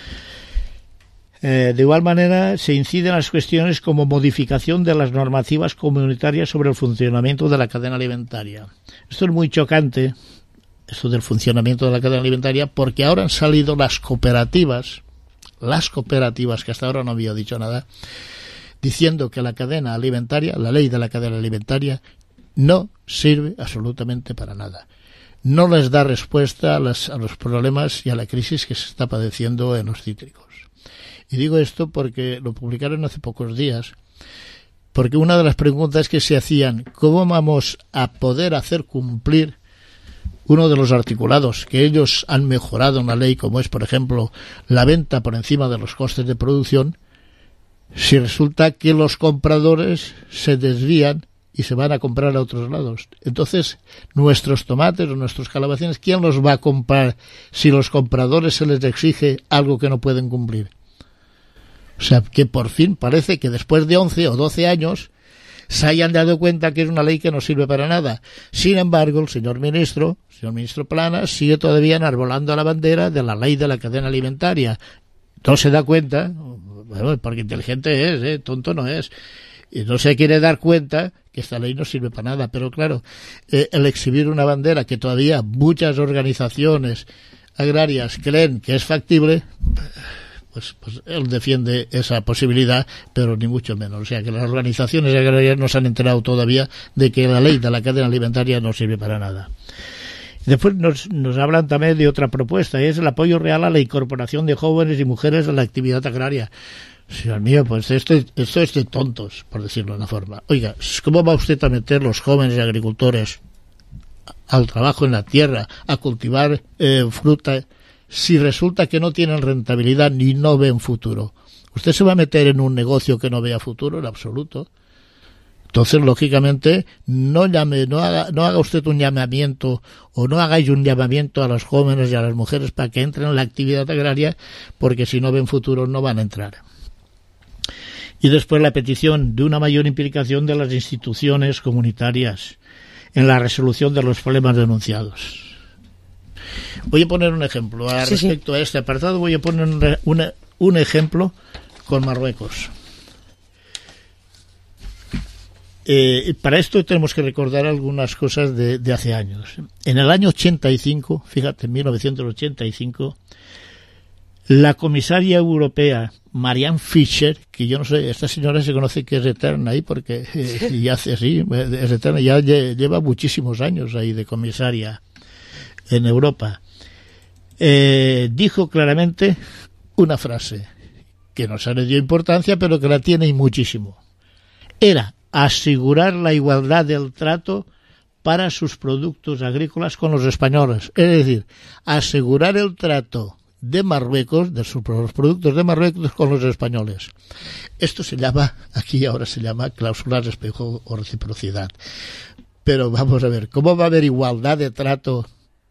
Eh, de igual manera, se inciden las cuestiones como modificación de las normativas comunitarias sobre el funcionamiento de la cadena alimentaria. Esto es muy chocante, esto del funcionamiento de la cadena alimentaria, porque ahora han salido las cooperativas, las cooperativas, que hasta ahora no había dicho nada, diciendo que la cadena alimentaria, la ley de la cadena alimentaria, no sirve absolutamente para nada. No les da respuesta a, las, a los problemas y a la crisis que se está padeciendo en los cítricos. Y digo esto porque lo publicaron hace pocos días, porque una de las preguntas que se hacían, ¿cómo vamos a poder hacer cumplir uno de los articulados que ellos han mejorado en la ley, como es, por ejemplo, la venta por encima de los costes de producción, si resulta que los compradores se desvían y se van a comprar a otros lados? Entonces, nuestros tomates o nuestros calabacines, ¿quién los va a comprar si los compradores se les exige algo que no pueden cumplir? O sea, que por fin parece que después de once o doce años se hayan dado cuenta que es una ley que no sirve para nada. Sin embargo, el señor ministro, el señor ministro Planas, sigue todavía enarbolando la bandera de la ley de la cadena alimentaria. No se da cuenta, bueno, porque inteligente es, ¿eh? Tonto no es, y no se quiere dar cuenta que esta ley no sirve para nada. Pero claro, eh, el exhibir una bandera que todavía muchas organizaciones agrarias creen que es factible, Pues, pues él defiende esa posibilidad, pero ni mucho menos. O sea, que las organizaciones agrarias no se han enterado todavía de que la ley de la cadena alimentaria no sirve para nada. Después nos, nos hablan también de otra propuesta, y es el apoyo real a la incorporación de jóvenes y mujeres a la actividad agraria. Señor mío, pues esto, esto es de tontos, por decirlo de una forma. Oiga, ¿cómo va usted a meter los jóvenes agricultores al trabajo en la tierra, a cultivar eh, fruta, si resulta que no tienen rentabilidad ni no ven futuro? Usted se va a meter en un negocio que no vea futuro en absoluto. Entonces, lógicamente, no llame, no haga, no haga usted un llamamiento o no hagáis un llamamiento a los jóvenes y a las mujeres para que entren en la actividad agraria, porque si no ven futuro no van a entrar. Y después la petición de una mayor implicación de las instituciones comunitarias en la resolución de los problemas denunciados. Voy a poner un ejemplo. A Sí, respecto sí. a este apartado voy a poner un, una, un ejemplo con Marruecos. Eh, para esto tenemos que recordar algunas cosas de, de hace años. En el año ochenta y cinco, fíjate, en mil novecientos ochenta y cinco, la comisaria europea Marianne Fischer, que yo no sé, esta señora se conoce que es eterna ahí porque eh, ya hace así, es eterna, ya lle- lleva muchísimos años ahí de comisaria en Europa, eh, dijo claramente una frase que no se le dio importancia, pero que la tiene y muchísimo. Era asegurar la igualdad del trato para sus productos agrícolas con los españoles. Es decir, asegurar el trato de Marruecos, de sus los productos de Marruecos con los españoles. Esto se llama, aquí ahora se llama cláusulas de espejo o reciprocidad. Pero vamos a ver, ¿cómo va a haber igualdad de trato?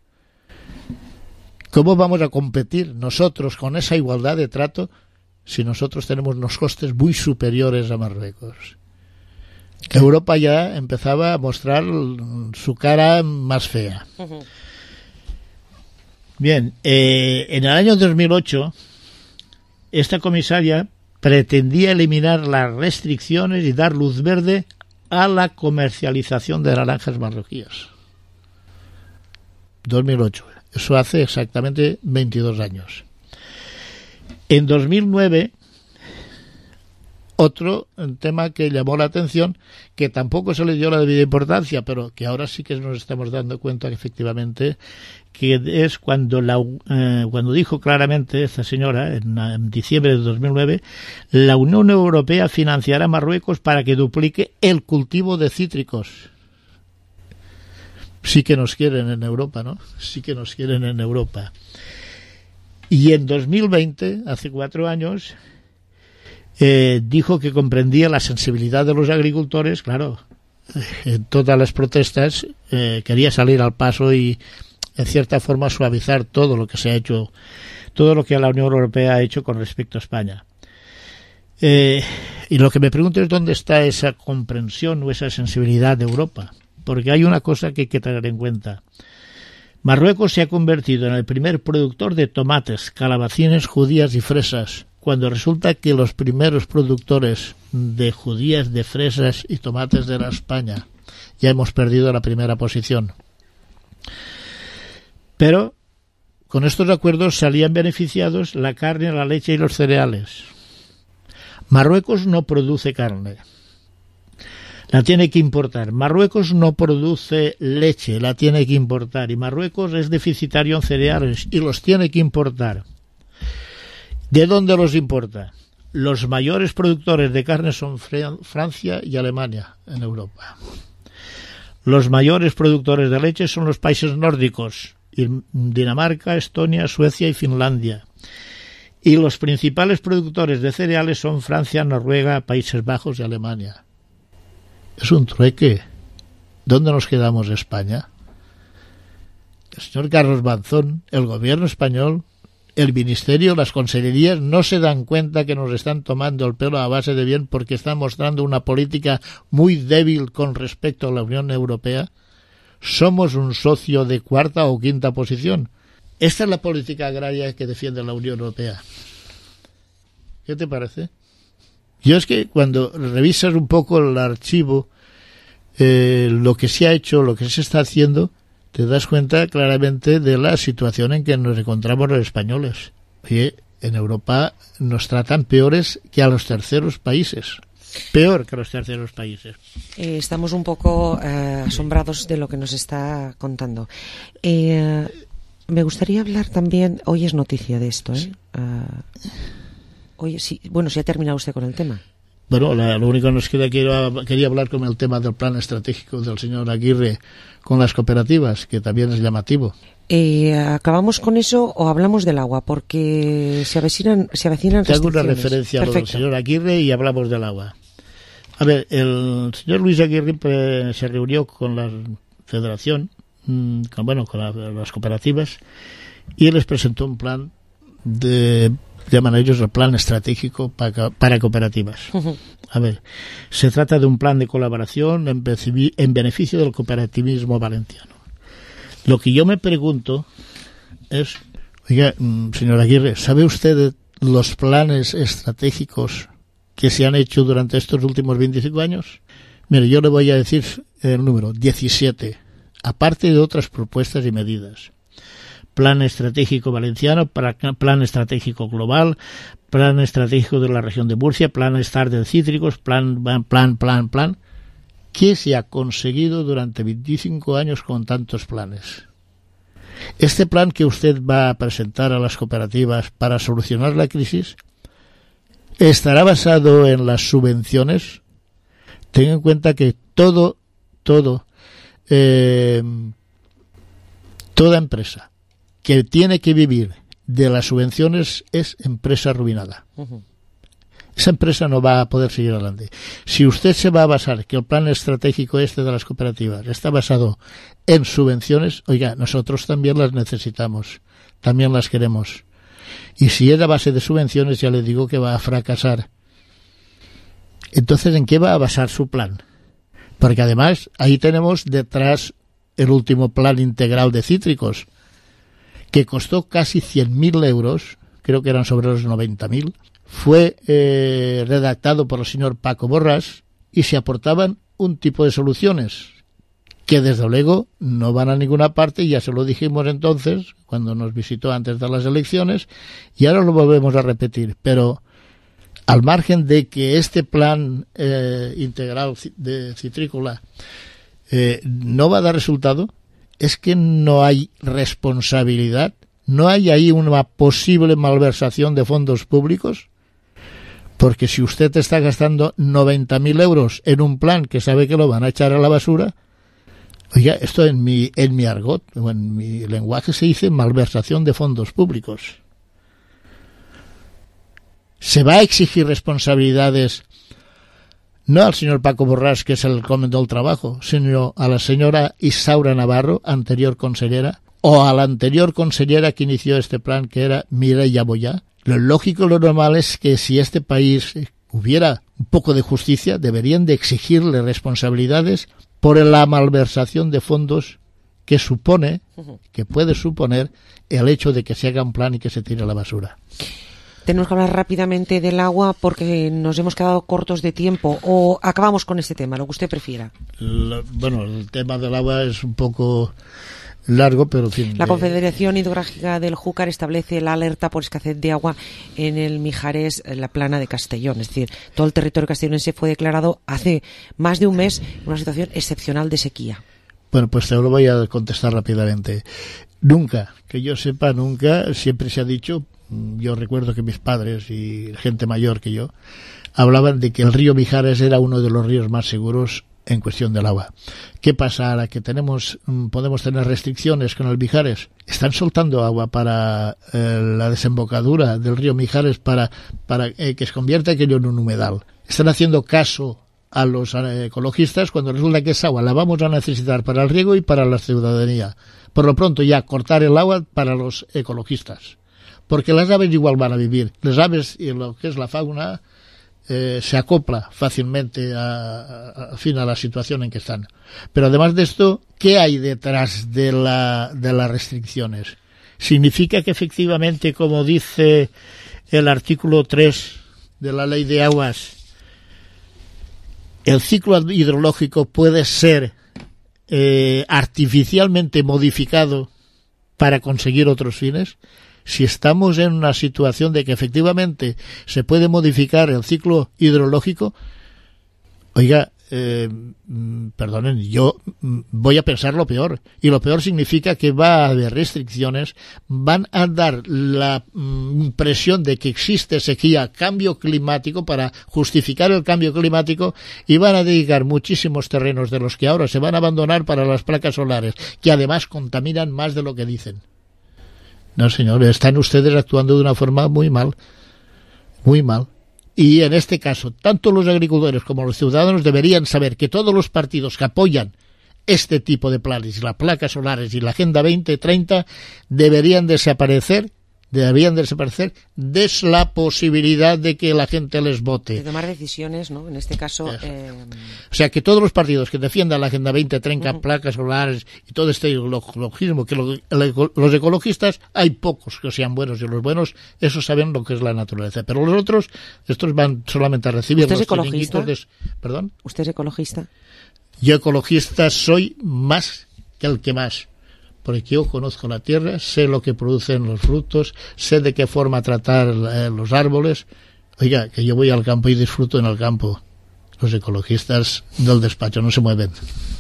¿Cómo vamos a competir nosotros con esa igualdad de trato si nosotros tenemos unos costes muy superiores a Marruecos? Europa ya empezaba a mostrar su cara más fea. Ujú. Bien, eh, en el año dos mil ocho, esta comisaria pretendía eliminar las restricciones y dar luz verde a la comercialización de naranjas marroquíes. dos mil ocho. Eso hace exactamente veintidós años. En dos mil nueve, otro tema que llamó la atención, que tampoco se le dio la debida importancia, pero que ahora sí que nos estamos dando cuenta que efectivamente, que es cuando la eh, cuando dijo claramente esta señora, en, en diciembre de dos mil nueve, la Unión Europea financiará a Marruecos para que duplique el cultivo de cítricos. Sí que nos quieren en Europa, ¿no? Sí que nos quieren en Europa. Y en dos mil veinte, hace cuatro años, eh, dijo que comprendía la sensibilidad de los agricultores. Claro, en todas las protestas eh, quería salir al paso y, en cierta forma, suavizar todo lo que se ha hecho, todo lo que la Unión Europea ha hecho con respecto a España. Eh, y lo que me pregunto es dónde está esa comprensión o esa sensibilidad de Europa. Porque hay una cosa que hay que tener en cuenta. Marruecos se ha convertido en el primer productor de tomates, calabacines, judías y fresas, cuando resulta que los primeros productores de judías, de fresas y tomates era España. Ya hemos perdido la primera posición. Pero con estos acuerdos salían beneficiados la carne, la leche y los cereales. Marruecos no produce carne. La tiene que importar. Marruecos no produce leche, la tiene que importar. Y Marruecos es deficitario en cereales y los tiene que importar. ¿De dónde los importa? Los mayores productores de carne son Francia y Alemania en Europa. Los mayores productores de leche son los países nórdicos, Dinamarca, Estonia, Suecia y Finlandia. Y los principales productores de cereales son Francia, Noruega, Países Bajos y Alemania. Es un trueque. ¿Dónde nos quedamos, España? El señor Carlos Banzón, el gobierno español, el ministerio, las consellerías no se dan cuenta que nos están tomando el pelo a base de bien porque están mostrando una política muy débil con respecto a la Unión Europea. Somos un socio de cuarta o quinta posición. Esta es la política agraria que defiende la Unión Europea. ¿Qué te parece? Yo es que cuando revisas un poco el archivo, eh, lo que se ha hecho, lo que se está haciendo, te das cuenta claramente de la situación en que nos encontramos los españoles. Oye, en Europa nos tratan peores que a los terceros países. Peor que a los terceros países. Eh, estamos un poco eh, asombrados de lo que nos está contando. Eh, me gustaría hablar también, hoy es noticia de esto, ¿eh? Uh, Oye, sí, bueno, si ha terminado usted con el tema. Bueno, la, lo único que nos queda, quiero, quería hablar con el tema del plan estratégico del señor Aguirre con las cooperativas, que también es llamativo. Eh, ¿Acabamos con eso o hablamos del agua? Porque se avecinan, se avecinan Te hago restricciones. una referencia Perfecto. a lo del señor Aguirre y hablamos del agua. A ver, el señor Luis Aguirre pues, se reunió con la federación, mmm, con, bueno, con la, las cooperativas, y les presentó un plan de, llaman ellos el plan estratégico para, para cooperativas. Uh-huh. A ver, se trata de un plan de colaboración en, en beneficio del cooperativismo valenciano. Lo que yo me pregunto es, oiga, señor Aguirre, ¿sabe usted los planes estratégicos que se han hecho durante estos últimos veinticinco años? Mire, yo le voy a decir el número, diecisiete, aparte de otras propuestas y medidas. Plan estratégico valenciano, plan estratégico global, plan estratégico de la región de Murcia, plan estar de cítricos, plan, plan, plan, plan. ¿Qué se ha conseguido durante veinticinco años con tantos planes? Este plan que usted va a presentar a las cooperativas para solucionar la crisis estará basado en las subvenciones. Tenga en cuenta que todo, todo, eh, toda empresa que tiene que vivir de las subvenciones es empresa arruinada. Uh-huh. Esa empresa no va a poder seguir adelante. Si usted se va a basar, que el plan estratégico este de las cooperativas está basado en subvenciones, oiga, nosotros también las necesitamos, también las queremos. Y si es a base de subvenciones, ya le digo que va a fracasar. Entonces, ¿en qué va a basar su plan? Porque además, ahí tenemos detrás el último plan integral de cítricos, que costó casi cien mil euros, creo que eran sobre los noventa mil, fue eh, redactado por el señor Paco Borràs y se aportaban un tipo de soluciones que desde luego no van a ninguna parte, y ya se lo dijimos entonces cuando nos visitó antes de las elecciones, y ahora lo volvemos a repetir, pero al margen de que este plan eh, integral de citrícola eh, no va a dar resultado, es que no hay responsabilidad, no hay ahí una posible malversación de fondos públicos. Porque si usted está gastando noventa mil euros en un plan que sabe que lo van a echar a la basura, oiga, esto en mi, en mi argot, o en mi lenguaje se dice malversación de fondos públicos. Se va a exigir responsabilidades no al señor Paco Borràs, que es el comandante del trabajo, sino a la señora Isaura Navarro, anterior consellera, o a la anterior consellera que inició este plan, que era Mireia Boyá. Lo lógico, lo normal es que si este país hubiera un poco de justicia, deberían de exigirle responsabilidades por la malversación de fondos que supone, que puede suponer el hecho de que se haga un plan y que se tire a la basura. Tenemos que hablar rápidamente del agua porque nos hemos quedado cortos de tiempo, o acabamos con este tema, lo que usted prefiera. La, bueno, el tema del agua es un poco largo, pero en fin. La de... Confederación Hidrográfica del Júcar establece la alerta por escasez de agua en el Mijares, en la plana de Castellón. Es decir, todo el territorio castellonense fue declarado hace más de un mes en una situación excepcional de sequía. Bueno, pues te lo voy a contestar rápidamente. Nunca, que yo sepa, nunca, siempre se ha dicho, yo recuerdo que mis padres y gente mayor que yo hablaban de que el río Mijares era uno de los ríos más seguros en cuestión del agua. ¿Qué pasa ahora que tenemos, podemos tener restricciones con el Mijares? Están soltando agua para eh, la desembocadura del río Mijares para, para eh, que se convierta aquello en un humedal. Están haciendo caso a los eh, ecologistas cuando resulta que esa agua la vamos a necesitar para el riego y para la ciudadanía. Por lo pronto ya cortar el agua para los ecologistas. Porque las aves igual van a vivir. Las aves y lo que es la fauna Eh, se acopla fácilmente a, a, a, fin, a la situación en que están. Pero además de esto, ¿qué hay detrás de, la, de las restricciones? ¿Significa que efectivamente, como dice el artículo tres de la Ley de Aguas, el ciclo hidrológico puede ser eh, artificialmente modificado para conseguir otros fines? Si estamos en una situación de que efectivamente se puede modificar el ciclo hidrológico, oiga, eh, perdonen, yo voy a pensar lo peor, y lo peor significa que va a haber restricciones, van a dar la mm, impresión de que existe sequía, cambio climático, para justificar el cambio climático, y van a dedicar muchísimos terrenos de los que ahora se van a abandonar para las placas solares, que además contaminan más de lo que dicen. No, señor, están ustedes actuando de una forma muy mal, muy mal. Y en este caso, tanto los agricultores como los ciudadanos deberían saber que todos los partidos que apoyan este tipo de planes, las placas solares y la Agenda veinte treinta, deberían desaparecer, deberían desaparecer de la posibilidad de que la gente les vote. De tomar decisiones, ¿no? En este caso... Eh... O sea, que todos los partidos que defiendan la Agenda veinte treinta, uh-huh. placas solares y todo este ecologismo, que lo, el, los ecologistas, hay pocos que sean buenos, y los buenos, esos saben lo que es la naturaleza. Pero los otros, estos van solamente a recibir ¿Usted los es ecologista? De... ¿Perdón? ¿Usted es ecologista? Yo ecologista soy más que el que más. Porque yo conozco la tierra, sé lo que producen los frutos, sé de qué forma tratar eh, los árboles. Oiga, que yo voy al campo y disfruto en el campo. Los ecologistas del despacho no se mueven.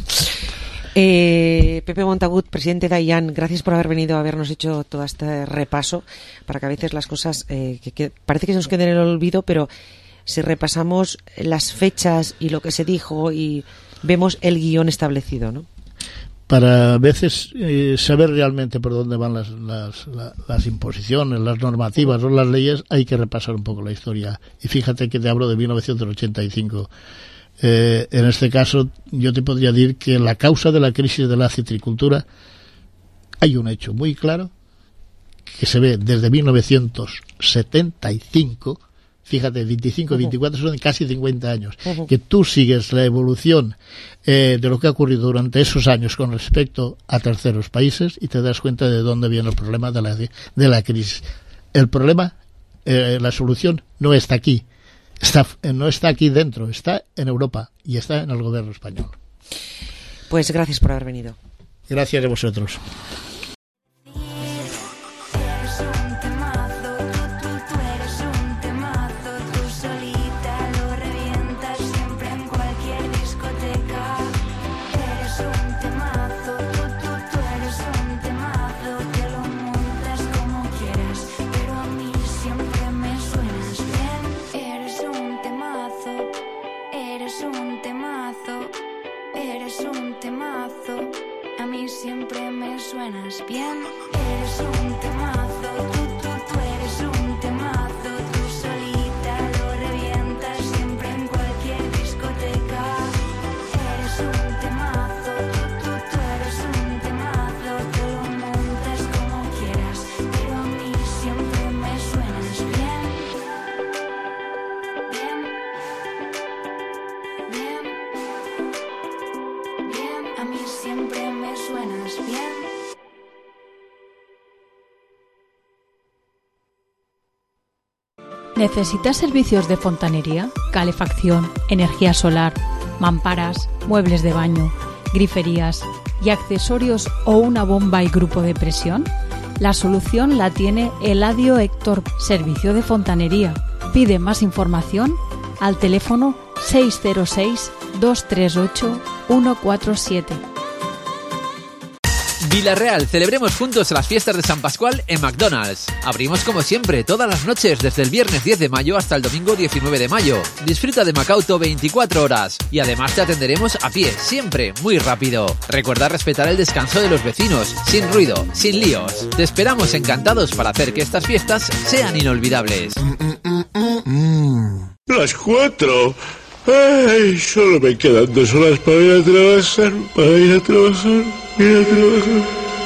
Eh, Pepe Montagut, presidente de AIAN, gracias por haber venido a habernos hecho todo este repaso, para que a veces las cosas eh, que, que parece que se nos queden en el olvido, pero si repasamos las fechas y lo que se dijo y vemos el guión establecido, ¿no? Para a veces eh, saber realmente por dónde van las, las, las, las imposiciones, las normativas o las leyes, hay que repasar un poco la historia. Y fíjate que te hablo de mil novecientos ochenta y cinco. Eh, en este caso, yo te podría decir que la causa de la crisis de la citricultura, hay un hecho muy claro que se ve desde mil novecientos setenta y cinco. Fíjate, veinticinco, veinticuatro, son casi cincuenta años. Uh-huh. Que tú sigues la evolución eh, de lo que ha ocurrido durante esos años con respecto a terceros países y te das cuenta de dónde viene el problema de la, de la crisis. El problema, eh, la solución no está aquí. Está, no está aquí dentro, está en Europa y está en el gobierno español. Pues gracias por haber venido. Gracias a vosotros. ¿Necesitas servicios de fontanería, calefacción, energía solar, mamparas, muebles de baño, griferías y accesorios o una bomba y grupo de presión? La solución la tiene Eladio Héctor, servicio de fontanería. Pide más información al teléfono seis cero seis, dos tres ocho, uno cuatro siete. Vilarreal, celebremos juntos las fiestas de San Pascual en McDonald's. Abrimos como siempre todas las noches desde el viernes diez de mayo hasta el domingo diecinueve de mayo. Disfruta de Macauto veinticuatro horas y además te atenderemos a pie, siempre muy rápido. Recuerda respetar el descanso de los vecinos, sin ruido, sin líos. Te esperamos encantados para hacer que estas fiestas sean inolvidables. Las cuatro. Ay, solo me quedan dos horas para ir a trabajar, para ir a trabajar, ir a trabajar.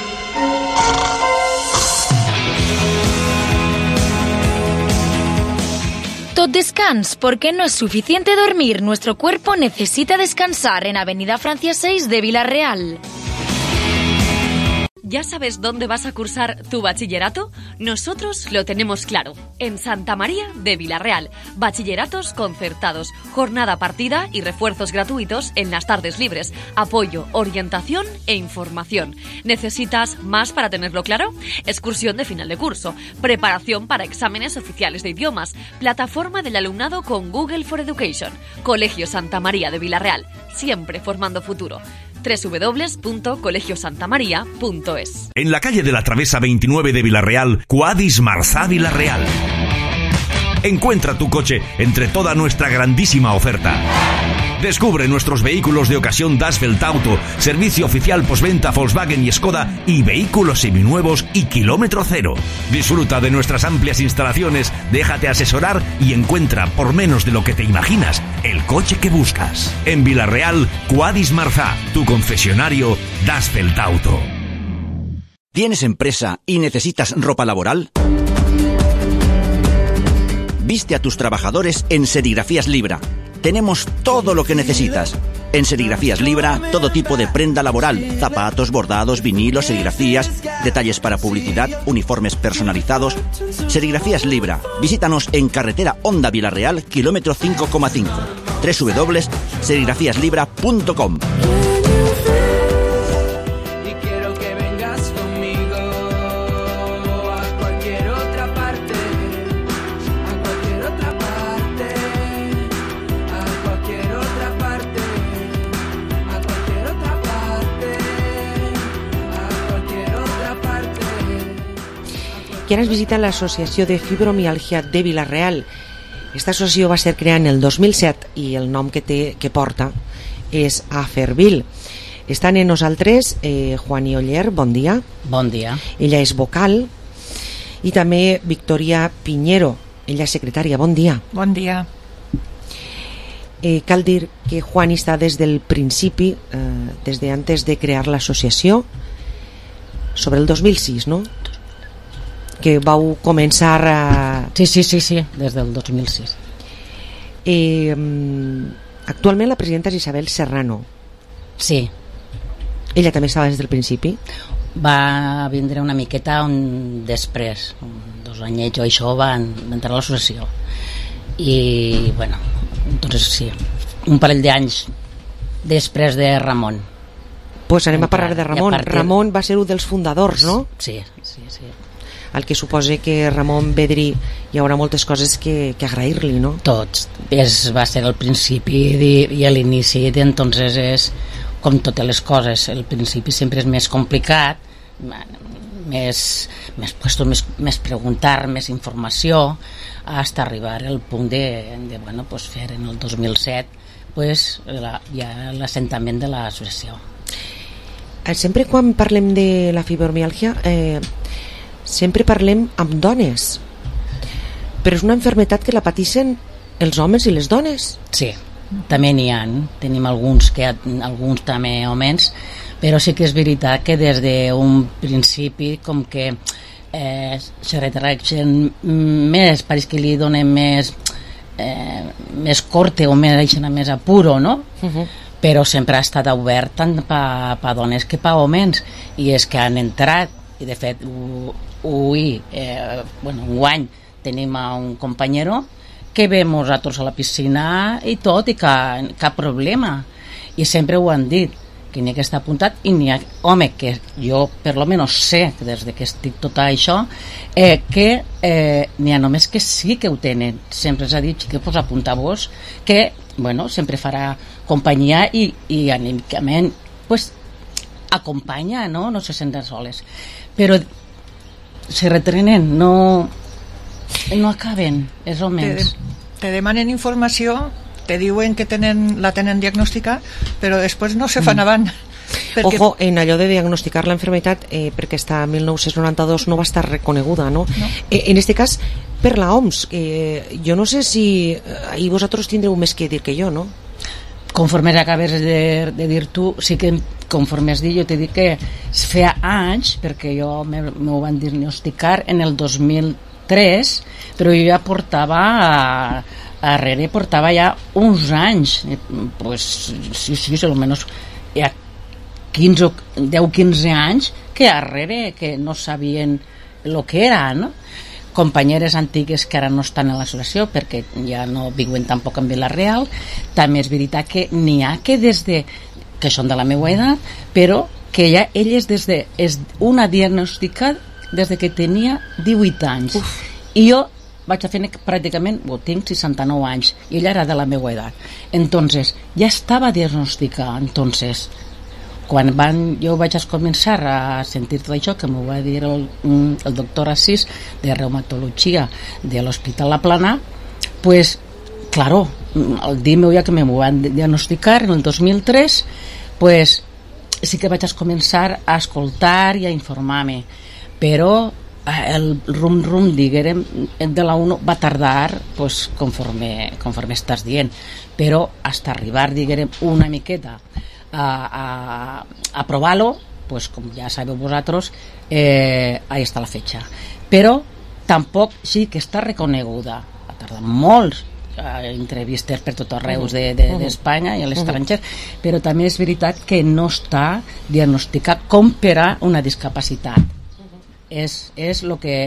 Tot descans, porque no es suficiente dormir. Nuestro cuerpo necesita descansar en Avenida Francia seis de Vila Real. ¿Ya sabes dónde vas a cursar tu bachillerato? Nosotros lo tenemos claro. En Santa María de Vilarreal. Bachilleratos concertados, jornada partida y refuerzos gratuitos en las tardes libres. Apoyo, orientación e información. ¿Necesitas más para tenerlo claro? Excursión de final de curso. Preparación para exámenes oficiales de idiomas. Plataforma del alumnado con Google for Education. Colegio Santa María de Vilarreal. Siempre formando futuro. doble u doble u doble u punto colegio santa maría punto es. En la calle de la Travesa veintinueve de Vilarreal, Quadis Marzá Vilarreal. Encuentra tu coche entre toda nuestra grandísima oferta. Descubre nuestros vehículos de ocasión Dasfeld Auto, servicio oficial postventa Volkswagen y Skoda y vehículos seminuevos y kilómetro cero. Disfruta de nuestras amplias instalaciones, déjate asesorar y encuentra por menos de lo que te imaginas el coche que buscas. En Vilarreal, Quadis Marzá, tu concesionario Dasfeld Auto. ¿Tienes empresa y necesitas ropa laboral? Viste a tus trabajadores en Serigrafías Libra. Tenemos todo lo que necesitas. En Serigrafías Libra, todo tipo de prenda laboral, zapatos, bordados, vinilos, serigrafías, detalles para publicidad, uniformes personalizados. Serigrafías Libra. Visítanos en carretera Honda Vilarreal, kilómetro cinco coma cinco. doble u doble u doble u punto serigrafías libra punto com. I ara ens visita l'Associació de Fibromiàlgia de Vilarreal. Aquesta associació va ser creada en el dos mil set i el nom que, té, que porta és Afervil. Estan en nosaltres eh, Juani Oller, bon dia. Bon dia. Ella és vocal. I també Victoria Piñero, ella és secretària. Bon dia. Bon dia. Eh, cal dir que Juani està des del principi, eh, des de antes de crear l'associació, sobre el dos mil sis, no?, que vau començar a... Sí, sí, sí, sí, des del dos mil sis. Eh, actualment la presidenta és Isabel Serrano. Sí. Ella també estava des del principi? Va vindre una miqueta un després, un, dos anyets o això, van entrar a l'associació. I, bueno, entonces sí, un parell d'anys després de Ramon. Pues anem a parlar de Ramon. Partir... Ramon va ser un dels fundadors, no? Sí, sí, sí. El que suposa que Ramon Bedrí hi haurà moltes coses que, que agrair-li, no? Tots. És, va ser el principi i, i l'inici, entonces és com totes les coses. El principi sempre és més complicat, més, més, puesto, més, més preguntar, més informació, hasta arribar al punt de, de bueno, pues fer en el dos mil set pues, la, ja l'assentament de l'associació. Sempre quan parlem de la fibromiàlgia... Eh, sempre parlem amb dones, però és una malaltia que la pateixen els homes i les dones. Sí, també n'hi ha, tenim alguns que alguns també homes, però sí que és veritat que des d'un principi com que eh, se retracten més, pareix que li donen més eh, més corte o més, deixen més apuro, no? Uh-huh. Però sempre ha estat obert tant per pa dones que per homes, i és que han entrat, i de fet avui, eh, bueno, un any tenim a un companyero que ve nosaltres a la piscina i tot, i cap, cap problema, i sempre ho han dit que n'hi ha que està apuntat, i n'hi ha, home, que jo per lo menos sé des de que estic tot això, eh, que eh, n'hi ha només que sí que ho tenen. Sempre s'ha dit que pues, apuntar-vos, que bueno, sempre farà companyia i, i anímicament pues, acompanya, no? No se senten soles, però se retrenen, no, no acaben, és o menys. Te, te demanen informació, te diuen que tenen, la tenen diagnòstica, però després no se fan mm. avant. Perquè... Ojo, en allò de diagnosticar la enfermedad, eh, perquè està en mil nou-cents noranta-dos no va estar reconeguda, no? no. Eh, en este cas, per la O M S, eh, jo no sé si ahí vosaltres tindreu més que dir que jo, no? Conforme acabes de, de dir tu, sí que conforme has dit, jo t'he dit que feia anys, perquè jo m'ho van diagnosticar en el dos mil tres, però jo ja portava a, darrere portava ja uns anys, pues sí, sí, almenys ja quinze, deu quinze anys que arrere, que no sabien el que era, no? Companyeres antigues que ara no estan en l'associació perquè ja no viuen tampoc en Vila-real. També és veritat que n'hi ha que des de que són de la meva edat, però que ja elles des de és una diagnosticada des de que tenia divuit anys. Uf. I jo vaig a fer pràcticament, ho tinc seixanta-nou anys, i ella era de la meva edat. Entonces, ja estava diagnosticada. Entonces, quan van, jo vaig començar a sentir tot això, que m'ho va dir el, el doctor Asís, de reumatologia de l'Hospital La Plana, pues, claro, el dia meu ja que m'ho van diagnosticar, en el dos mil tres, pues, sí que vaig començar a escoltar i a informar-me, però el rum-rum, diguem, de la UNO va tardar, pues, conforme, conforme estàs dient, però hasta arribar, diguem, una miqueta a, a, a provar-lo, pues, com ja sabeu vosaltres, eh, ahí està la fetxa. Però tampoc sí que està reconeguda, ha tardat molts eh, entrevistes per tot arreu de, de, d'Espanya i a l'estranger, però també és veritat que no està diagnosticat com per a una discapacitat. És, és el que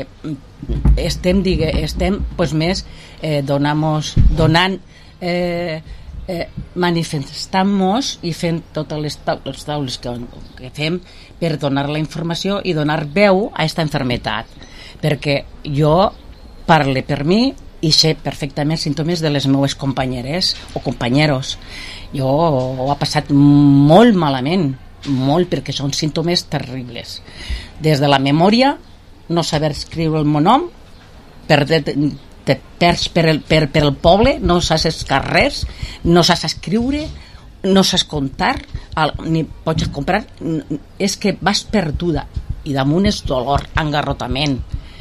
estem, digue, estem pues, més eh, donamos, donant eh, eh, manifestant-nos i fent totes les taules, taules que, que fem per donar la informació i donar veu a aquesta enfermetat, perquè jo parle per mi i sé perfectament símptomes de les meves companyeres o companyeros. Jo ho ha passat molt malament, molt, perquè són símptomes terribles, des de la memòria, no saber escriure el meu nom, per te, te perds per el, per, per el poble, no saps els carrers, no saps escriure, no saps comptar, ni pots comprar, és que vas perduda, i damunt és dolor, engarrotament,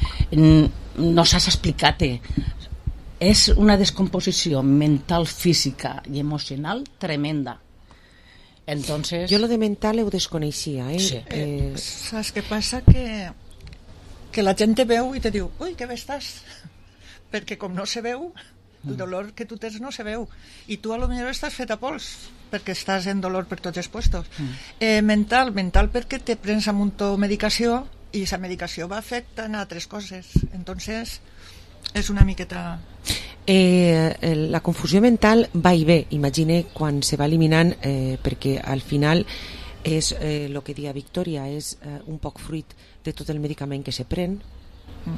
no saps explicar-te. És una descomposició mental, física i emocional tremenda. Entonces, jo lo de mental ho desconeixia, eh? Sí. Eh, saps què passa? Que, que la gent te veu i te diu, ui, que bé estàs, perquè com no se veu, el dolor que tu tens no se veu, i tu a lo millor estàs fet a pols, perquè estàs en dolor per tots els puestos. Mm. Eh, mental, mental perquè te prens un muntó medicació i la medicació va afectant a altres coses, entonces és una miqueta... Eh, la confusió mental va i ve, imagine quan se va eliminant, eh, perquè al final és el eh, que dia Victòria, és eh, un poc fruit de tot el medicament que se pren. Mm.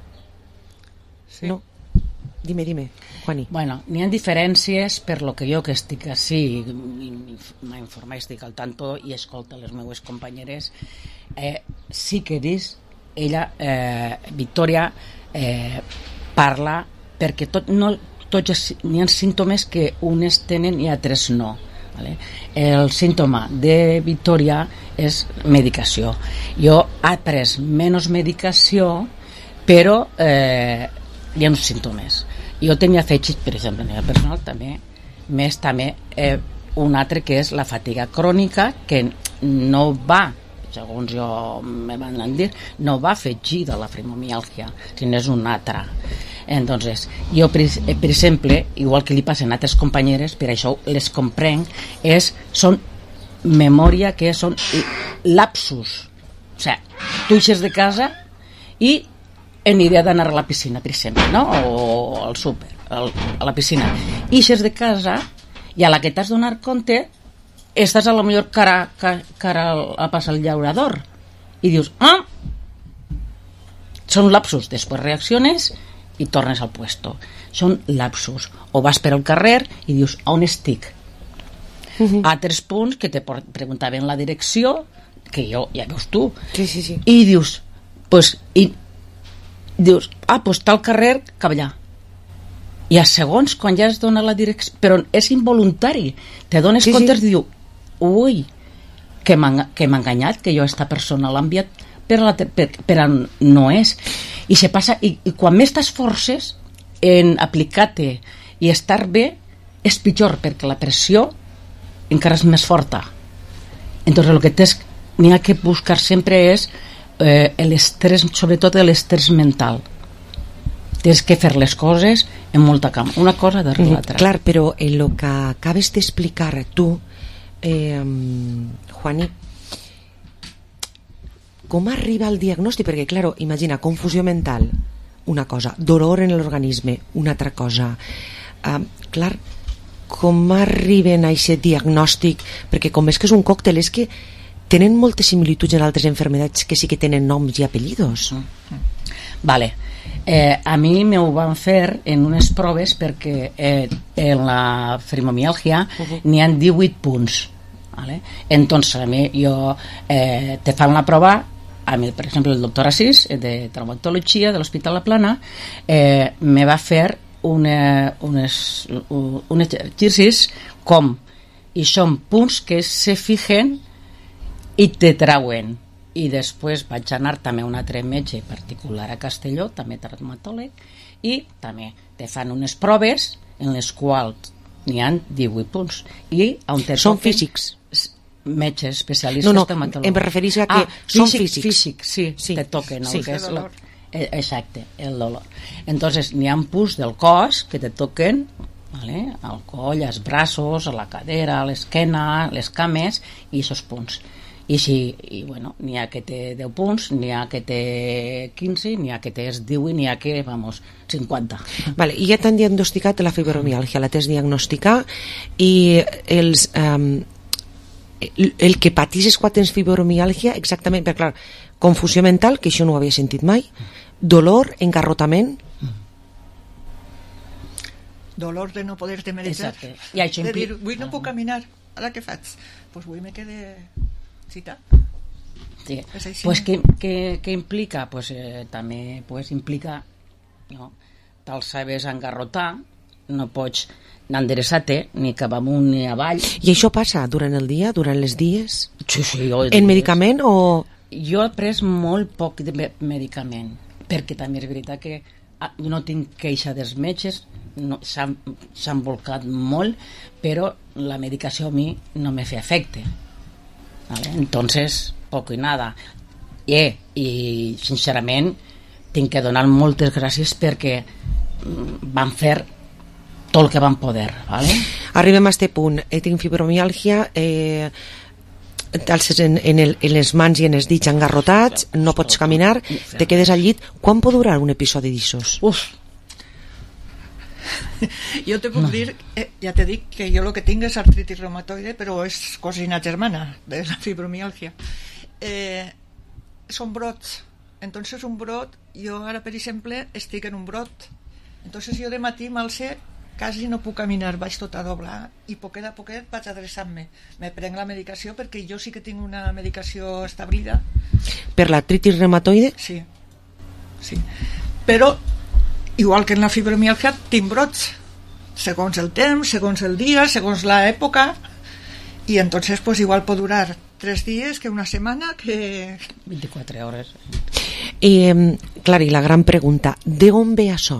Sí. No? Dime, dime, Juani. Bueno, n'hi ha diferències per lo que jo que estic així, m'informa, estic al tanto i escolta les meves companyeres, eh, sí que dis, ella, eh, Victòria, eh, parla perquè tot, no, tots n'hi ha símptomes que unes tenen i altres no, vale? El símptoma de Victòria és medicació. Jo he pres menys medicació, però eh, hi ha uns símptomes. Jo tenia afegit, per exemple, a nivell personal també, més també eh, un altre que és la fatiga crònica, que no va, segons jo me van dir, no va afegida a la fibromiàlgia, sinó és una altra. Entonces, jo, per, per exemple, igual que li passen a altres companyeres, per això les comprenc, és, són memòria que són lapsus. O sigui, tu eixes de casa i en idea d'anar a la piscina, per exemple, no? O al súper, al, a la piscina. Eixes de casa i a la que t'has donat compte estàs a lo millor cara, cara, cara a passar el llaurador i dius, ah, són lapsus, després reacciones i tornes al puesto. Són lapsus. O vas per al carrer i dius, on estic? Uh-huh. Altres punts que te preguntaven la direcció, que jo, ja veus tu, sí, sí, sí. I dius, pues, i dius, ah, pues tal carrer cap allà. I a segons, quan ja es dona la direcció, però és involuntari, te dones sí, compte sí. I dius, ui, que m'ha enganyat, que jo aquesta persona l'ha enviat per, la, per, per a no és. I se passa, i, i quan més t'esforces en aplicar-te i estar bé, és pitjor, perquè la pressió encara és més forta. Entonces, el que tens, n'hi ha que buscar sempre és eh, l'estrès, sobretot l'estrès mental. Tens que fer les coses en molta calma, una cosa darrere l'altra. Mm, clar, però el que acabes d'explicar tu, eh, Juani, com arriba al diagnòstic? Perquè, claro, imagina, confusió mental, una cosa, dolor en l'organisme, una altra cosa. Uh, clar, com arriben a aquest diagnòstic? Perquè com és que és un còctel, és que tenen moltes similituds en altres enfermedats que sí que tenen noms i apellidos. Vale. Eh, a mi me ho van fer en unes proves perquè eh, en la fibromialgia uh-huh. n'hi ha divuit punts. ¿Vale? Entonces, a mí, yo eh, te fan la prova, a mí, per exemple, el doctor Asís, de traumatologia de l'Hospital La Plana, eh, me va fer una, unes, un exercicis com, i són punts que se fijen i te trauen. I després vaig anar també a un altre metge particular a Castelló, també traumatòleg, i també te fan unes proves en les quals n'hi ha divuit punts. I on te són toquen, físics? Metges especialistes no, no, traumatòlegs. em refereixo a que ah, són físics. físics. Físics, sí, sí, te toquen. Sí, el que és el la, eh, exacte, el dolor. Entonces, n'hi ha punts del cos que te toquen, ¿vale? Al coll, als braços, a la cadera, a l'esquena, les cames, i aquests punts. I sí, i bueno, n'hi ha que té deu punts, n'hi ha que té quinze, n'hi ha que té divuit, n'hi ha que, vamos, cinquanta. Vale, i ja t'han diagnosticat la fibromialgia, la t'has diagnosticar, i els... Um, el, el que patisses quan tens fibromialgia, exactament, perquè clar, confusió mental, que això no ho havia sentit mai, dolor, engarrotament... Dolor de no poder-te medicar. Exacte. I això de impli... dir, avui no puc caminar, ara què faig? Doncs pues avui me quede cita. Sí. Pues què, què, què implica? Pues, eh, també pues, implica, no? Te'l sabes engarrotar, no pots endereçar-te ni cap amunt ni avall. I això passa durant el dia, durant les dies? Sí, sí. Jo, en medicament o...? Jo he pres molt poc de medicament, perquè també és veritat que no tinc queixa dels metges, no, s'han volcat molt, però la medicació a mi no me fa efecte. ¿Vale? Entonces, poco y nada. Eh, I sincerament tinc que donar moltes gràcies perquè van fer tot el que van poder, ¿vale? Arribem a este punt, eh, tinc fibromialgia, eh, t'alces en, en, el, en les mans i en els dits engarrotats, no pots caminar, te quedes al llit. Quan pot durar un episodi d'issos? Uf! Jo te puc no. dir, eh, ja te dic que jo el que tinc és artritis reumatoide, però és cosina germana de la fibromialgia. Eh, són brots. Entonces un brot, jo ara per exemple estic en un brot, entonces jo de matí m'alce, quasi no puc caminar, vaig tot a doblar i poquet a poquet vaig adreçant-me. Me prenc la medicació perquè jo sí que tinc una medicació establida. Per l'artritis reumatoide? Sí, sí. Però igual que en la fibromialgia tinc brots segons el temps, segons el dia, segons l'època, i entonces pues igual pot durar tres dies que una setmana que... vint-i-quatre hores. I, clar, i la gran pregunta, d'on ve això?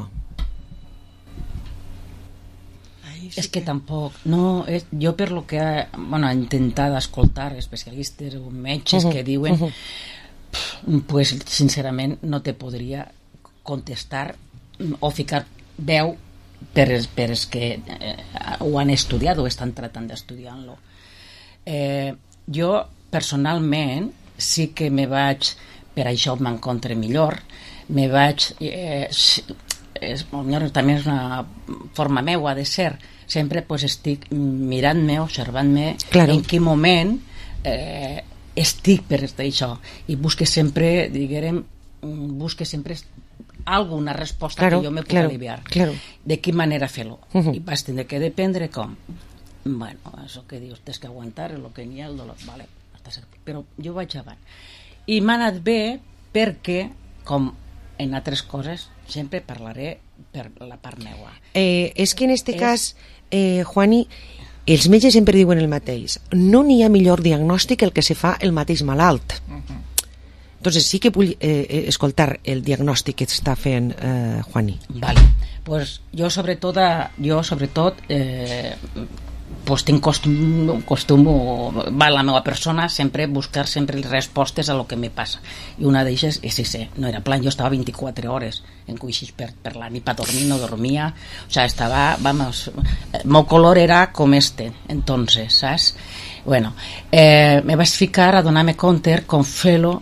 Sí és que, que tampoc no, és, jo per lo que bueno, he intentat escoltar especialistes o metges uh -huh, que diuen uh -huh. pff, pues sincerament no te podria contestar o ficar veu per, per els que eh, ho han estudiat o estan tratant d'estudiar-lo. Eh, jo personalment sí que me vaig, per això m'encontre millor, me vaig eh, és, també és una forma meua de ser, sempre pues, estic mirant-me, observant-me claro. En quin moment eh, estic per això i busque sempre, diguem, busque sempre alguna resposta claro, que jo me puc claro, aliviar. Claro. De quina manera fer-lo. Uh -huh. I vas tindre que dependre com. Bueno, això que dius, tens que aguantar el que n'hi ha, el dolor. Vale, però jo vaig avant. I m'ha anat bé perquè, com en altres coses, sempre parlaré per la part meua. Eh, és que en este és... cas, eh, Juani, els metges sempre diuen el mateix. No n'hi ha millor diagnòstic el que se fa el mateix malalt. Uh -huh. Entonces sí que vull eh, escoltar el diagnòstic que està fent eh, Juani. Vale, pues jo sobretot, jo sobretot eh, pues tinc costum, costum va la meva persona sempre buscar sempre respostes a lo que me passa i una d'elles és sí, no era plan, jo estava vint-i-quatre hores en cuixis per, per la nit per dormir, no dormia, o sea, estava, vamos, el meu color era com este, entonces, saps? Bueno, eh, me vaig ficar a donar-me compte com fer-lo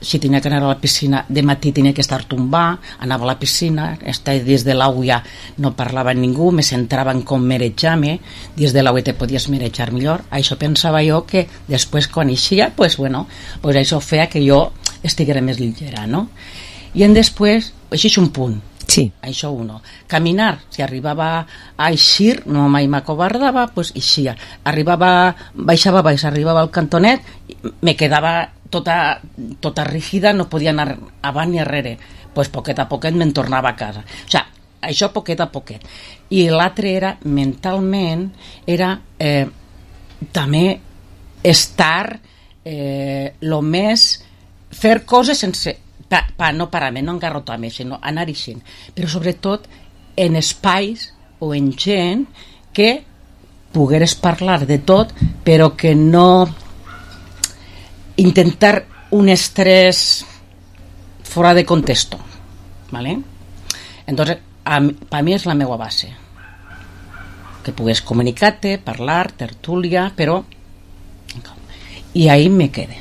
si tenia que anar a la piscina de matí tenia que estar tombar, anava a la piscina, estava dins de l'aigua, no parlava amb ningú, me centrava en com merejar-me, dins de l'aigua te podies merejar millor. Això pensava jo que després quan eixia, pues bueno, pues això feia que jo estiguera més lleugera, no? I en després, això és un punt. Sí. Això uno. Caminar, si arribava a eixir, no mai m'acobardava, pues eixia. Arribava, baixava baix, arribava al cantonet, me quedava tota, tota rígida, no podia anar avant ni arrere. Pues poquet a poquet me'n tornava a casa. O sigui, això poquet a poquet. I l'altre era, mentalment, era eh, també estar eh, lo més... fer coses sense... Pa, pa, no parar-me, no engarrotar-me, sinó anar eixint. Però sobretot en espais o en gent que pogueres parlar de tot, però que no intentar un estrès fora de contexto, ¿vale? Entonces, per mi és la meva base, que pugues comunicar-te, parlar, tertúlia, però i ahí me quede.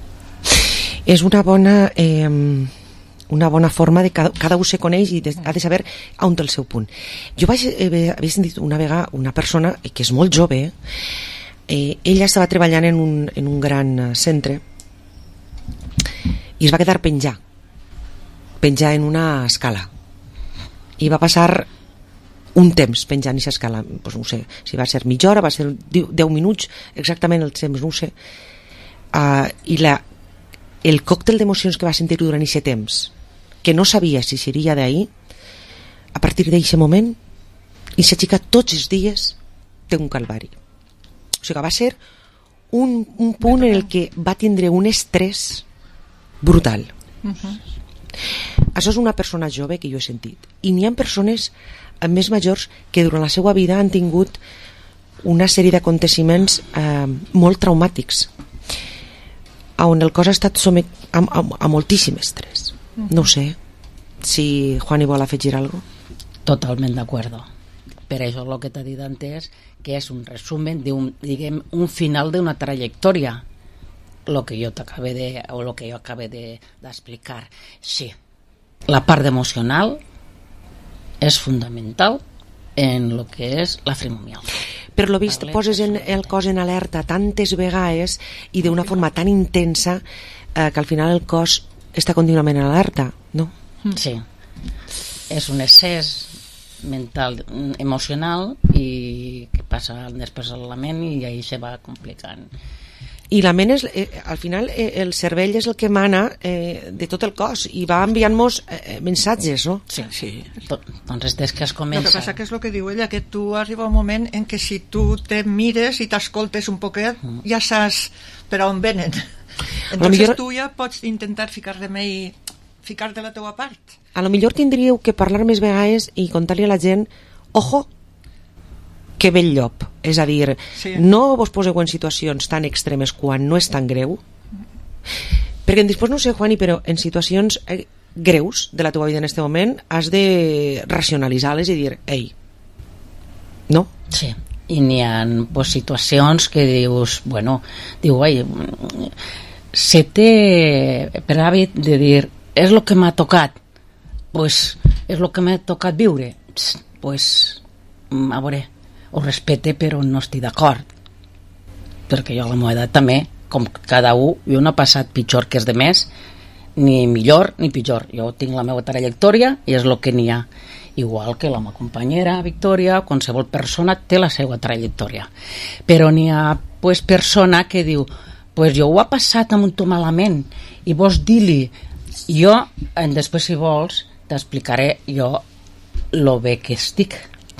És una bona eh, una bona forma de cada, cada un se coneix i de, ha de saber on té el seu punt. Jo vaig, eh, havia sentit una vegada una persona que és molt jove, eh, ella estava treballant en un, en un gran centre i es va quedar penjar penjar en una escala i va passar un temps penjant en aquesta escala, pues no sé si va ser mitja hora, va ser deu minuts exactament el temps, no ho sé, uh, i la el còctel d'emocions que va sentir durant aquest temps, que no sabia si seria d'ahir, a partir d'aquest moment, i aquesta xica tots els dies té un calvari. O sigui, va ser un, un punt en el que va tindre un estrès brutal. Uh-huh. Això és una persona jove que jo he sentit. I n'hi ha persones més majors que durant la seva vida han tingut una sèrie d'aconteciments eh, molt traumàtics, on el cos ha estat somet a, a, a moltíssim estrès. No sé si Juan hi vol afegir alguna cosa. Totalment d'acord. Per això el que t'ha dit antes, que és un resumen d'un, diguem, un final d'una trajectòria, lo que jo t'acabé de, o lo que jo acabé de, d'explicar. Sí, la part emocional és fundamental en lo que és la fibromialgia. Per lo vist, poses en el cos en alerta tantes vegades i d'una forma tan intensa eh, que al final el cos està contínuament en alerta, no? Sí. És un excés mental, emocional, i que passa després a la ment i ahí se va complicant. I la ment és, eh, al final eh, el cervell és el que mana eh, de tot el cos i va enviant-nos eh, mensatges, no? Sí, sí. Doncs des que es comença... El que passa que és el que diu ella, que tu arriba un moment en què si tu te mires i t'escoltes un poquet, mm. ja saps per on venen. Entonces millor... tu ja pots intentar ficar remei, ficar de la teua part. A lo millor tindríeu que parlar més vegades i contar-li a la gent, ojo, que ve el llop, és a dir, sí. No vos poseu en situacions tan extremes quan no és tan greu, perquè després no sé, Juani, però en situacions eh, greus de la teva vida en aquest moment has de racionalitzar-les i dir, ei, no? Sí, i n'hi ha pues, situacions que dius, bueno, diu, ai, se té per hàbit de dir, és el que m'ha tocat, pues, és el que m'ha tocat viure, pues, a veure, ho respecte però no estic d'acord, perquè jo a la meva edat també, com cada un, jo no he passat pitjor que els demés, ni millor ni pitjor, jo tinc la meva trajectòria i és el que n'hi ha, igual que la meva companyera Victòria, qualsevol persona té la seva trajectòria, però n'hi ha pues, persona que diu, pues jo ho he passat amb un to malament i vos dir-li, jo després si vols t'explicaré jo lo bé que estic.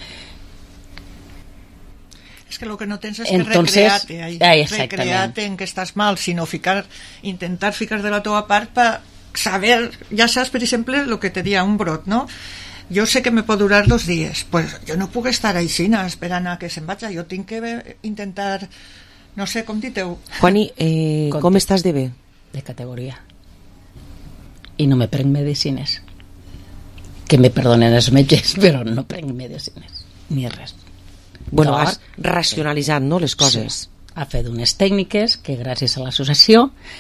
És que el que no tens és que Entonces, recrear-te, recrear-te en que estàs mal, sinó ficar, intentar ficar de la teva part per saber, ja saps, per exemple, el que te dia un brot, no? Jo sé que me pot durar dos dies, pues jo no puc estar així esperant a que se'n vagi, jo tinc que intentar, no sé, com diteu. Juani, eh, com, com estàs de bé? De categoria. I no me prenc medicines. Que me perdonen els metges, però no prenc medicines, ni res. Bueno, has racionalitzat, no, les coses. Sí. Ha fet unes tècniques que gràcies a l'associació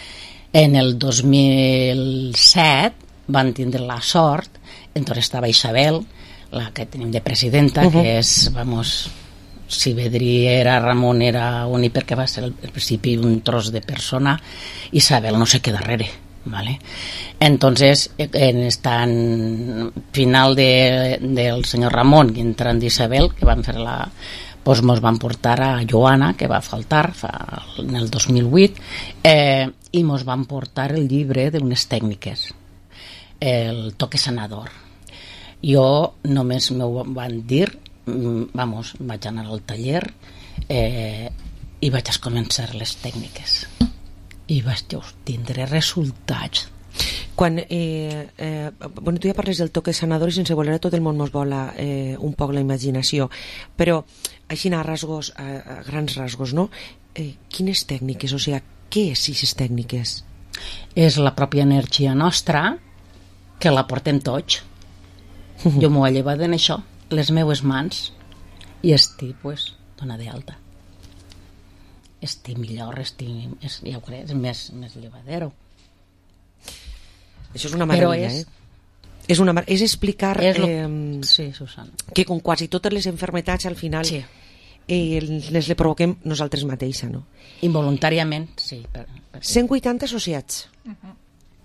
En el dos mil set van tindre la sort, entonces estava Isabel, la que tenim de presidenta, uh-huh. que és, vamos, si Vedrí era Ramon era únic perquè va ser al principi un tros de persona, Isabel no se queda darrere, ¿vale? Entonces, en esta final de, del senyor Ramon i entrant d'Isabel, que van fer la... pues mos van portar a Joana, que va faltar fa, en el dos mil vuit, eh, i mos van portar el llibre d'unes tècniques, el toque sanador. Jo només m'ho van dir, vamos, vaig anar al taller eh, i vaig començar les tècniques i vaig tindre resultats. Quan, eh, eh, bueno, tu ja parles del toque sanador i sense voler tot el món mos vola eh, un poc la imaginació, però així a rasgos, a, a grans rasgos, no? Eh, quines tècniques, o sigui, què és aquestes tècniques? És la pròpia energia nostra que la portem tots. Jo m'ho he llevat en això, les meues mans, i estic, pues, dona de alta. Estic millor, estic, és, ja ho crec, és més, més llevadero. Això és una meravella, és, eh? És, una, és explicar és lo, eh, sí, Susana. que com quasi totes les enfermetats al final sí. eh, les le provoquem nosaltres mateixa, no? Involuntàriament, sí. Per, per... cent vuitanta associats. Uh-huh.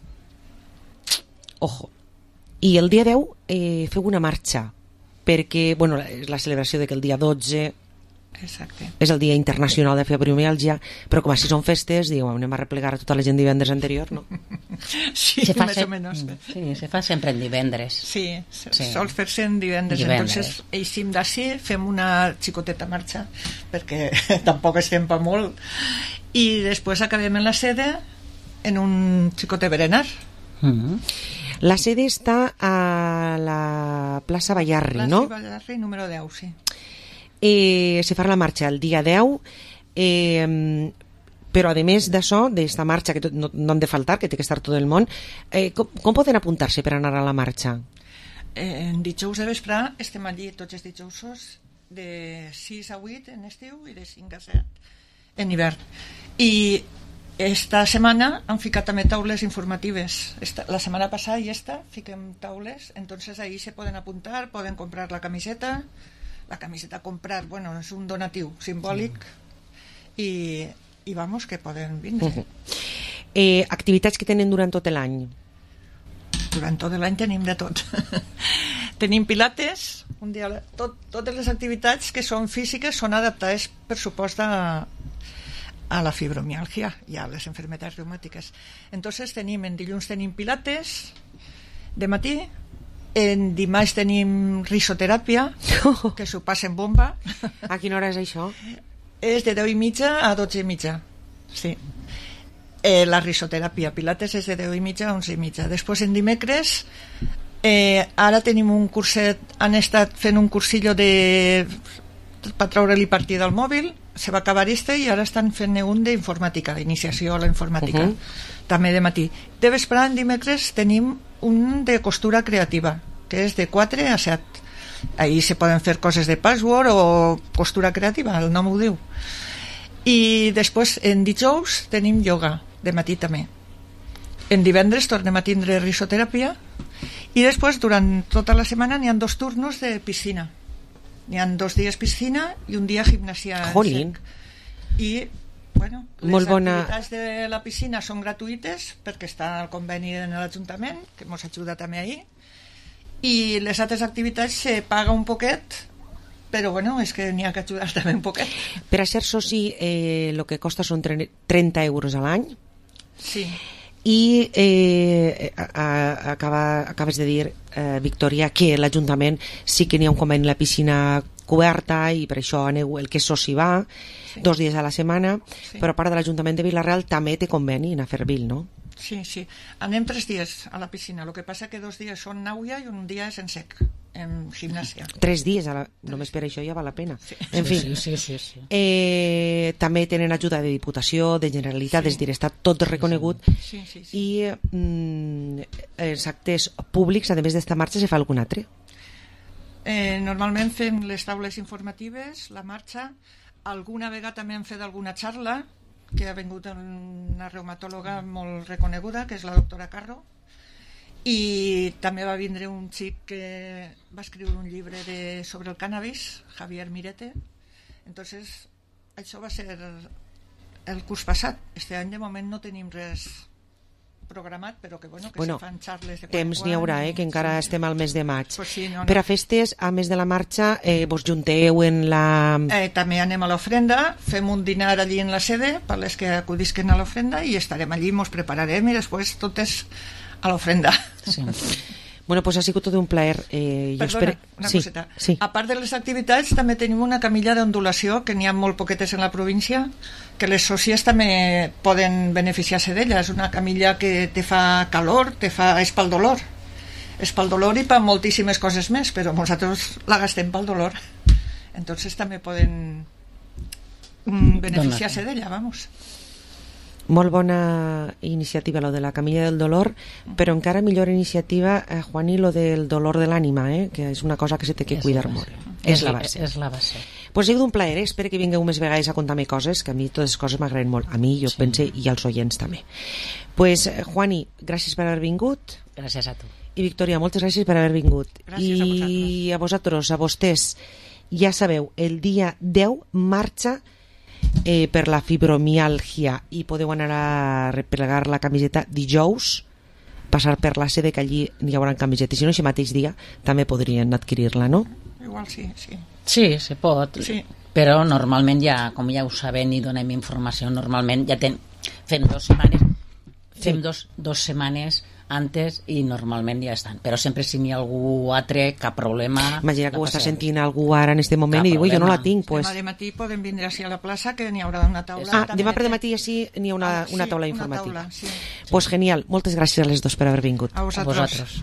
Ojo. I el dia deu eh, feu una marxa, perquè, bueno, és la celebració de que el dia dotze Exacte. és el dia internacional de fibromiàlgia, però com així són festes, diu, anem a replegar a tota la gent divendres anterior, no? Sí, se fa més se... o menos. Sí, se fa sempre en divendres. Sí, se, sí. sol fer-se en divendres. divendres. Entonces, eixim d'ací, fem una xicoteta marxa, perquè tampoc estem per molt, i després acabem en la sede en un xicote berenar. Mm-hmm. La sede està a la plaça Ballarri, plaça no? Plaça Ballarri, número deu, sí. Eh, se fa la marxa el dia deu, eh, però a més d'això, d'esta marxa que tot, no, no han de faltar, que té que estar tot el món, eh, com, com poden apuntar-se per anar a la marxa? Eh, en dijous de vespre estem allí tots els dijousos de sis a vuit en estiu i de cinc a set en hivern. I esta setmana han ficat també taules informatives. Esta, la setmana passada i esta fiquem taules, entonces ahí se poden apuntar, poden comprar la camiseta. La camiseta a comprar, bueno, és un donatiu simbòlic i, i vamos, que poden vindre. Uh-huh. Eh, activitats que tenen durant tot l'any? Durant tot l'any tenim de tot. Tenim pilates, un dia, tot, totes les activitats que són físiques són adaptades, per supost, a, a la fibromiàlgia i a les enfermetats reumàtiques. Entonces tenim, en dilluns tenim pilates de matí, en dimarts tenim risoteràpia, que s'ho passen bomba. A quina hora és això? És de deu i mitja a dotze i mitja. Sí. Eh, la risoteràpia, pilates és de deu i mitja a onze i mitja. Després en dimecres, eh, ara tenim un curset, han estat fent un cursillo de per treure-li partida al mòbil, se va acabar este i ara estan fent un d'informàtica, d'iniciació a la informàtica. Uh-huh. També de matí. De vespre, en dimecres, tenim un de costura creativa, que és de quatre a set. Ahí se poden fer coses de password o costura creativa, el nom ho diu. I després, en dijous, tenim yoga, de matí també. En divendres tornem a tindre risoteràpia i després, durant tota la setmana, n'hi ha dos turnos de piscina. N'hi ha dos dies piscina i un dia gimnasia. Jolín. I bueno, les Molt bona... activitats de la piscina són gratuïtes perquè està al conveni en l'Ajuntament, que ens ajuda també ahir, i les altres activitats se paga un poquet, però bueno, és que n'hi ha que ajudar també un poquet. Per a ser soci, el eh, que costa són trenta euros a l'any. Sí. I eh, a, a, acaba, acabes de dir, eh, Victòria, que l'Ajuntament sí que n'hi ha un conveni en la piscina coberta i per això aneu, el que és soci va, sí. dos dies a la setmana, sí. Però a part de l'Ajuntament de Vila-real també té conveni en Afervil, no? Sí, sí. Anem tres dies a la piscina, el que passa que dos dies són nàuia i un dia és en sec, en gimnàsia. Tres dies, a la... només per això ja val la pena. Sí. En fi, sí, sí, sí, sí. Eh, també tenen ajuda de Diputació, de Generalitat, sí. És dir, està tot reconegut. Sí, sí, sí. I mm, els actes públics, a més d'esta marxa, se fa algun altre? Eh, normalment fem les taules informatives, la marxa, alguna vegada també hem fet alguna xarra, que ha vingut una reumatòloga molt reconeguda, que és la doctora Carro, i també va vindre un xic que va escriure un llibre de, sobre el cannabis, Javier Mirete. Entonces, això va ser el curs passat. Este any de moment no tenim res programat, però que, bueno, que bueno, se fan xarles de temps n'hi haurà, eh, que encara sí. estem al mes de maig. Pues sí, no, no. Per a festes, a més de la marxa, eh, vos junteu en la... Eh, també anem a l'ofrenda, fem un dinar allí en la sede per les que acudisquen a l'ofrenda i estarem allí, mos prepararem i després tot és a l'ofrenda. Sí. Bueno, pues ha sigut tot un plaer. Eh, Perdona, espero... una sí, coseta. Sí. A part de les activitats, també tenim una camilla d'ondulació, que n'hi ha molt poquetes en la província, que les sòcies també poden beneficiar-se d'ella. És una camilla que te fa calor, te fa... és pel dolor. És pel dolor i per moltíssimes coses més, però nosaltres la gastem pel dolor. Entonces també poden mm, beneficiar-se d'ella, vamos. Molt bona iniciativa, lo de la camilla del dolor, però encara millor iniciativa, eh, Juani, lo del dolor de l'ànima, eh, que és una cosa que se té que és cuidar la molt. És, És la base. És la base. Pues ha sigut un plaer, eh? Espero que vingueu més vegades a contar-me coses, que a mi totes les coses m'agraden molt. A mi, jo sí. pense, i als oients també. Pues, eh, Juani, gràcies per haver vingut. Gràcies a tu. I Victòria, moltes gràcies per haver vingut. Gràcies I a vosaltres, a vostès, ja sabeu, el dia deu marxa eh, per la fibromialgia i podeu anar a replegar la camiseta dijous, passar per la sede, que allí hi haurà camisetes, si no, aquest mateix dia també podrien adquirir-la, no? Igual sí, sí. Sí, se pot, sí. Però normalment ja, com ja ho sabem i donem informació, normalment ja ten, fem dos setmanes fem sí. dos, dos setmanes antes i normalment ja estan, però sempre si n'hi ha algú altre, cap problema. Imagina que ho està sentint algú ara en este moment cap i diu, jo no la tinc, pues... Demà de matí podem vindre així a la plaça, que n'hi haurà una taula. Ah, demà per de matí així n'hi ha una, ah, sí, una taula una informativa. Taula, sí. Pues genial, moltes gràcies a les dos per haver vingut. A vosaltres. A vosaltres.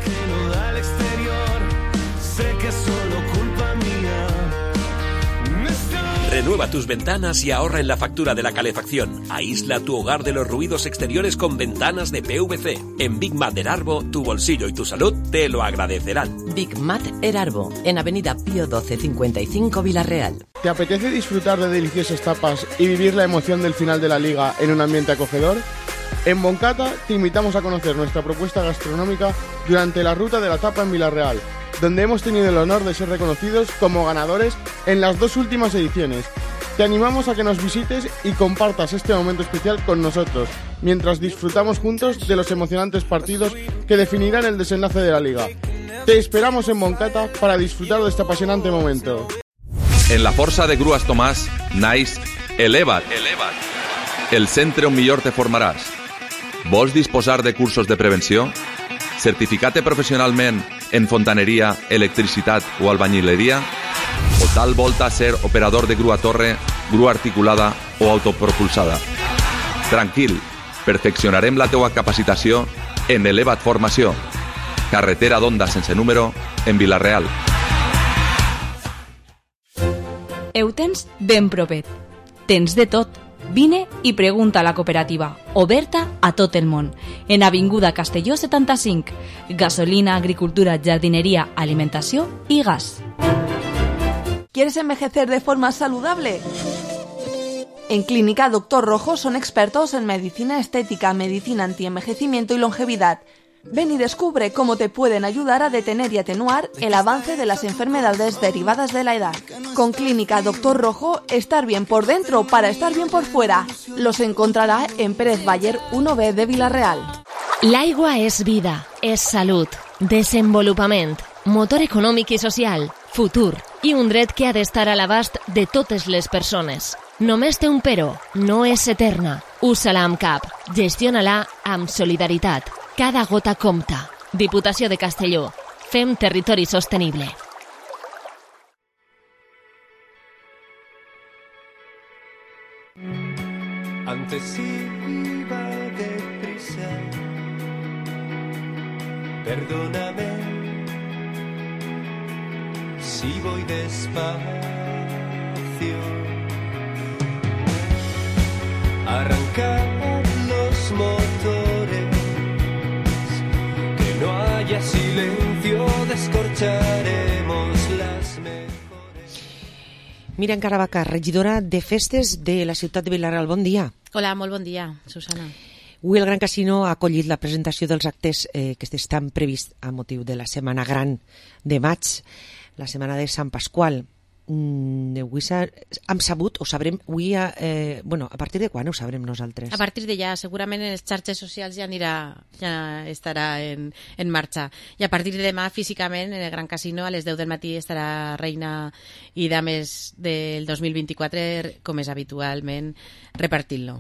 Renueva tus ventanas y ahorra en la factura de la calefacción. Aísla tu hogar de los ruidos exteriores con ventanas de P V C. En Big Mat Erarbo, tu bolsillo y tu salud te lo agradecerán. Big Mat Erarbo, en Avenida Pío doce cincuenta y cinco Villarreal. ¿Te apetece disfrutar de deliciosas tapas y vivir la emoción del final de la liga en un ambiente acogedor? En Moncata te invitamos a conocer nuestra propuesta gastronómica durante la ruta de la tapa en Villarreal, donde hemos tenido el honor de ser reconocidos como ganadores en las dos últimas ediciones. Te animamos a que nos visites y compartas este momento especial con nosotros, mientras disfrutamos juntos de los emocionantes partidos que definirán el desenlace de la liga. Te esperamos en Moncata para disfrutar de este apasionante momento. En la Força de Grues Tomàs naix Eleva't, Eleva't, el centre on millor te formaràs. Vols disposar de cursos de prevenció? Certificar-te professionalment en fontaneria, electricitat o albañileria? O tal volta ser operador de grua torre, grua articulada o autopropulsada? Tranquil, perfeccionarem la teua capacitació en Eleva't Formació. Carretera d'Onda sense número, en Vila-real. Ho tens ben propet. Tens de tot. Vine i pregunta a la cooperativa, oberta a tot el món, en Avinguda Castelló setanta-cinc, gasolina, agricultura, jardinería, alimentació y gas. ¿Quieres envejecer de forma saludable? En Clínica Doctor Rojo son expertos en medicina estética, medicina antienvejecimiento y longevidad. Ven y descubre cómo te pueden ayudar a detener y atenuar el avance de las enfermedades derivadas de la edad. Con Clínica Doctor Rojo, estar bien por dentro para estar bien por fuera. Los encontrará en Pérez Baller uno B de Vila-real. L'aigua és vida, és salut, desenvolupament, motor econòmic i social, futur i un dret que ha d'estar a l'abast de totes les persones. Només té un però, no és eterna. Usa-la amb cap, gestiona-la amb solidaritat. Cada gota compta. Diputació de Castelló. Fem territori sostenible. Antes iba deprisa. Perdóname si voy despacio. Arrancar los motores. No haya silencio, descorcharemos las mejores. Míriam Caravaca, regidora de festes de la ciutat de Vila-real. Bon dia. Hola, molt bon dia, Susana. Avui el Gran Casino ha acollit la presentació dels actes eh, que estan prevists a motiu de la Setmana Gran de maig, la Setmana de Sant Pasqual. Mm, avui hem sabut, o sabrem, avui, eh, bueno, a partir de quan ho sabrem nosaltres? A partir de ja, segurament en les xarxes socials ja anirà, ja estarà en, en marxa. I a partir de demà, físicament, en el Gran Casino, a les deu del matí estarà Reina i Dames del dos mil vint-i-quatre, com és habitualment, repartint-lo.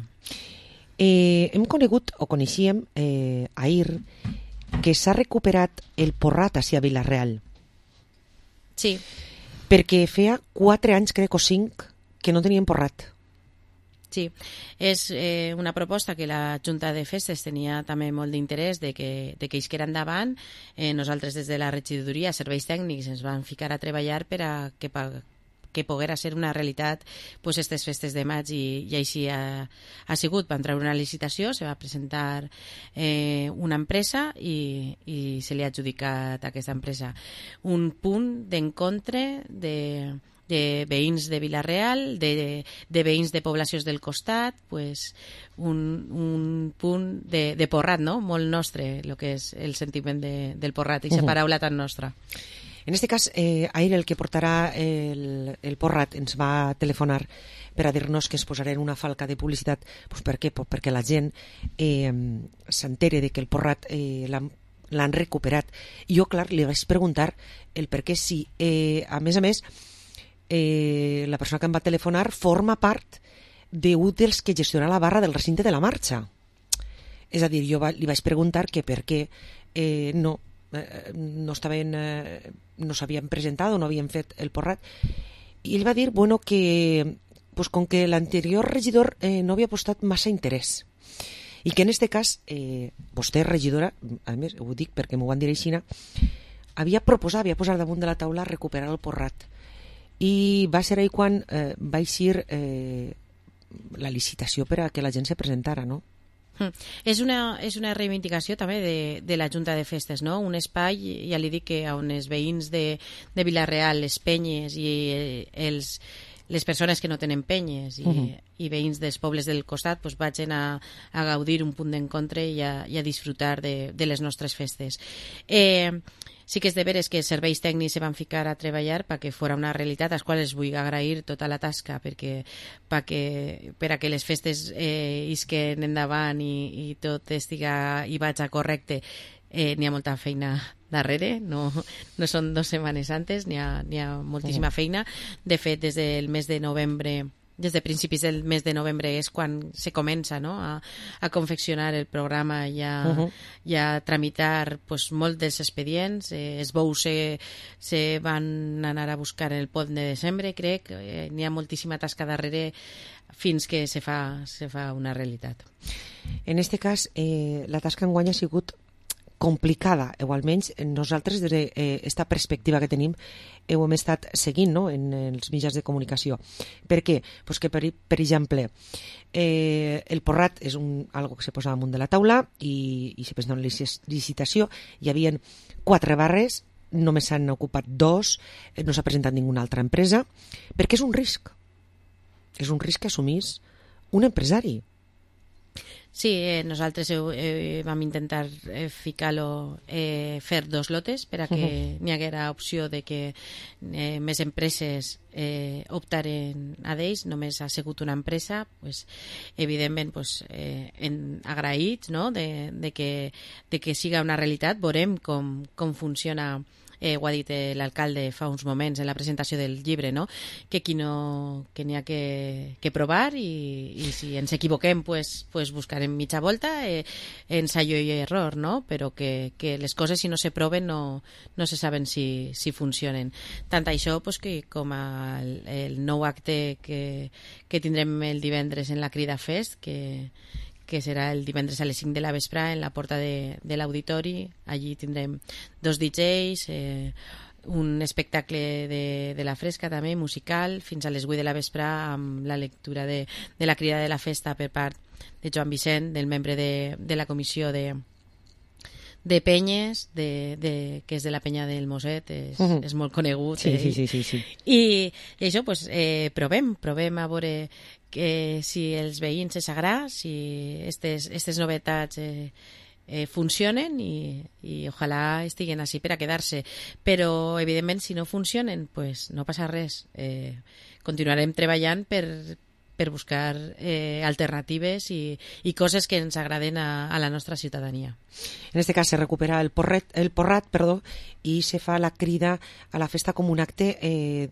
Eh, hem conegut, o coneixíem, eh, ahir, que s'ha recuperat el porrat hacia Vila-real. Sí. Perquè feia quatre anys, crec, o cinc, que no tenien porrat. Sí, és eh, una proposta que la Junta de Festes tenia també molt d'interès de que, de que isquera endavant. Eh, nosaltres des de la regidoria, serveis tècnics, ens vam ficar a treballar per a que, que poguera ser una realitat pues, aquestes festes de maig i, i així ha, ha sigut. Va entrar una licitació, se va presentar eh, una empresa i, i se li ha adjudicat a aquesta empresa un punt d'encontre de, de veïns de Vila-real, de, de veïns de poblacions del costat, pues, un, un punt de, de porrat, no? Molt nostre, el que és el sentiment de, del porrat, i aquesta uh-huh. paraula tan nostra. En este cas, eh, ahir el que portarà el, el porrat ens va telefonar per a dir-nos que es posarà en una falca de publicitat. Pues per què? Pues perquè la gent eh, s'entere de que el porrat eh, l'han recuperat. I jo, clar, li vaig preguntar el per què sí. Eh, a més a més, eh, la persona que em va telefonar forma part d'un dels que gestionarà la barra del recinte de la marxa. És a dir, jo va, li vaig preguntar que per què eh, no no estaven, eh, no s'havien presentat o no havien fet el porrat, i ell va dir bueno, que pues, com que l'anterior regidor eh, no havia apostat massa interès i que en este cas eh, vostè, regidora, a més ho dic perquè m'ho van dir així, havia proposat, havia posat damunt de la taula recuperar el porrat, i va ser ahir quan eh, va eixir eh, la licitació per a que la gent se presentara, no? Mm. És una, és una reivindicació també de, de la Junta de Festes, no? Un espai, ja li dic, que on els veïns de, de Vila-real, les penyes i els, les persones que no tenen penyes i, uh-huh. i veïns dels pobles del costat pues, vagin a, a gaudir un punt d'encontre i, a, i a disfrutar de, de les nostres festes. Eh, sí que és de veres que els serveis tècnics se van ficar a treballar perquè fora una realitat, als quals els vull agrair tota la tasca perquè, perquè per a que les festes eh, isquen endavant i, i tot estiga i vaig a correcte, eh, n'hi ha molta feina darrere, no, no són dues setmanes antes, n'hi ha, n'hi ha moltíssima feina. De fet, des del mes de novembre des de principis del mes de novembre és quan se comença, no? a, a confeccionar el programa i a, uh-huh. i a tramitar pues, molt dels expedients. Eh, els bous se, se van anar a buscar el pont de desembre, crec. Eh, n'hi ha moltíssima tasca darrere fins que se fa, se fa una realitat. En este cas, eh, la tasca enguany ha sigut complicada, o almenys nosaltres des d'aquesta eh, perspectiva que tenim ho hem estat seguint, no? en, en els mitjans de comunicació. Per què? Pues que per, per exemple eh, el porrat és un, algo que se posa damunt de la taula i, i se presenta una licitació, hi havia quatre barres, només s'han ocupat dos, no s'ha presentat ninguna altra empresa, perquè és un risc és un risc que assumís un empresari. Sí, eh, nosaltres eh, eh, vam intentar eh, ficar-lo, eh, fer dos lotes per a que uh-huh. n'hi haguera opció de que eh, més empreses eh, optaren a d'ells. Només ha sigut una empresa, pues, evidentment pues, eh, en, agraïts, no? de, de, que, de que siga una realitat. Veurem com, com funciona. Eh, ho ha dit eh, l'alcalde fa uns moments en la presentació del llibre, no? que aquí no, que n'hi ha que, que provar i, i si ens equivoquem pues, pues buscarem mitja volta, eh, ensayo i error, no? Però que, que les coses si no se proven no, no se saben si, si funcionen. Tant això pues, que com el, el nou acte que, que tindrem el divendres en la Crida Fest, que que serà el divendres a les cinc de la vesprà en la porta de, de l'auditori. Allí tindrem dos D Js, eh, un espectacle de, de la fresca també, musical, fins a les vuit de la vesprà amb la lectura de, de la Crida de la Festa per part de Joan Vicent, del membre de, de la comissió de, de penyes, de, de, que és de la penya del Moset, és, uh -huh. és molt conegut. Sí, eh? sí, sí, sí, sí. I, i això, pues, eh, provem, provem a veure que si els veïns els agrada, si aquestes novetats eh, eh, funcionen i, i ojalà estiguen així per a quedar-se. Però, evidentment, si no funcionen, pues, no passa res. Eh, continuarem treballant per per buscar eh, alternatives i, i coses que ens agraden a, a la nostra ciutadania. En este cas se recupera el, porret, el porrat perdó, i se fa la crida a la festa com un acte eh,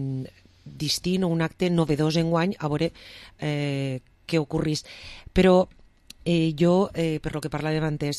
distint o un acte novedós enguany, a veure eh, què ocorrís. Però eh, jo, eh, per lo que parlàvem antes,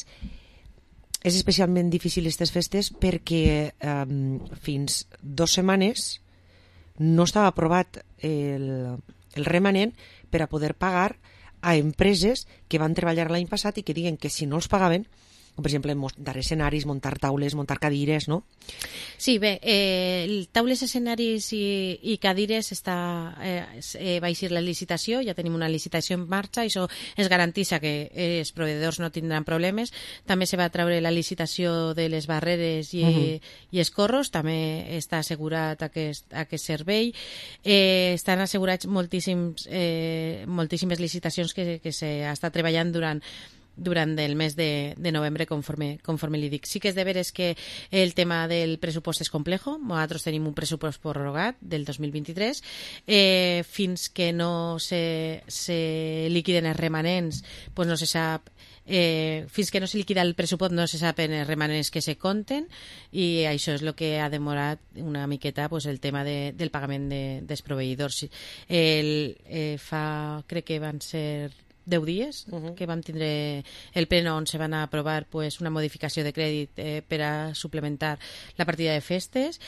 és especialment difícil aquestes festes perquè eh, fins dues setmanes no estava aprovat el el remanent per a poder pagar a empreses que van treballar l'any passat i que diguen que si no els pagaven, com per exemple muntar escenaris, muntar taules, muntar cadires, no? Sí, bé, eh, taules, escenaris i, i cadires està, eh, eh, va eixir la licitació, ja tenim una licitació en marxa, i això es garantissa que eh, els proveïdors no tindran problemes. També se va treure la licitació de les barreres i, uh-huh. i els corros, també està assegurat aquest, aquest servei. Eh, estan assegurats moltíssims, eh, moltíssimes licitacions que, que s'està treballant durant durant el mes de, de novembre, conforme, conforme li dic. Sí que és de veres que el tema del pressupost és complejo. Nosaltres tenim un pressupost prorrogat del dos mil vint-i-tres. Eh, fins que no se, se liquiden els remanents, pues no se sap... Eh, fins que no se liquida el pressupost no se saben els remanents que se compten, i això és el que ha demorat una miqueta pues, el tema de, del pagament de, dels proveïdors. El, eh, fa, crec que van ser deu dies uh-huh. que vam tindre el pleno on se van aprovar pues, una modificació de crèdit eh, per a suplementar la partida de festes,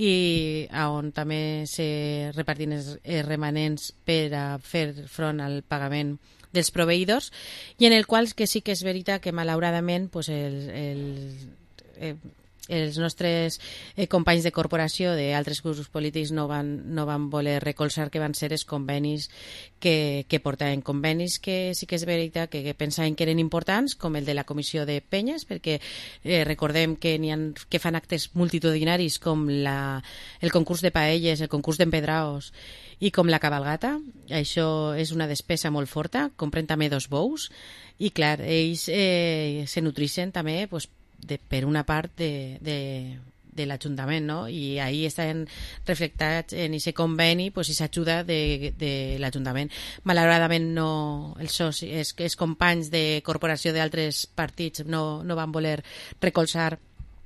i on també se repartien els, els remanents per a fer front al pagament dels proveïdors, i en el qual que sí que és veritat que malauradament pues, el, el, eh, els nostres eh, companys de corporació d'altres grups polítics no van, no van voler recolzar, que van ser els convenis que, que portaven convenis que sí que és veritat que, que pensaven que eren importants, com el de la comissió de penyes, perquè eh, recordem que, n'hi ha, que fan actes multitudinaris com la, el concurs de paelles, el concurs d'empedraos i com la cabalgata. Això és una despesa molt forta, compren també dos bous, i clar, ells eh, se nutrixen també pues, de, per una part de, de, de l'Ajuntament, no? I ahí estan reflectats en aquest conveni pues, aquesta ajuda de, de l'Ajuntament. Malauradament no, els, socis, els, els companys de corporació d'altres partits no, no van voler recolzar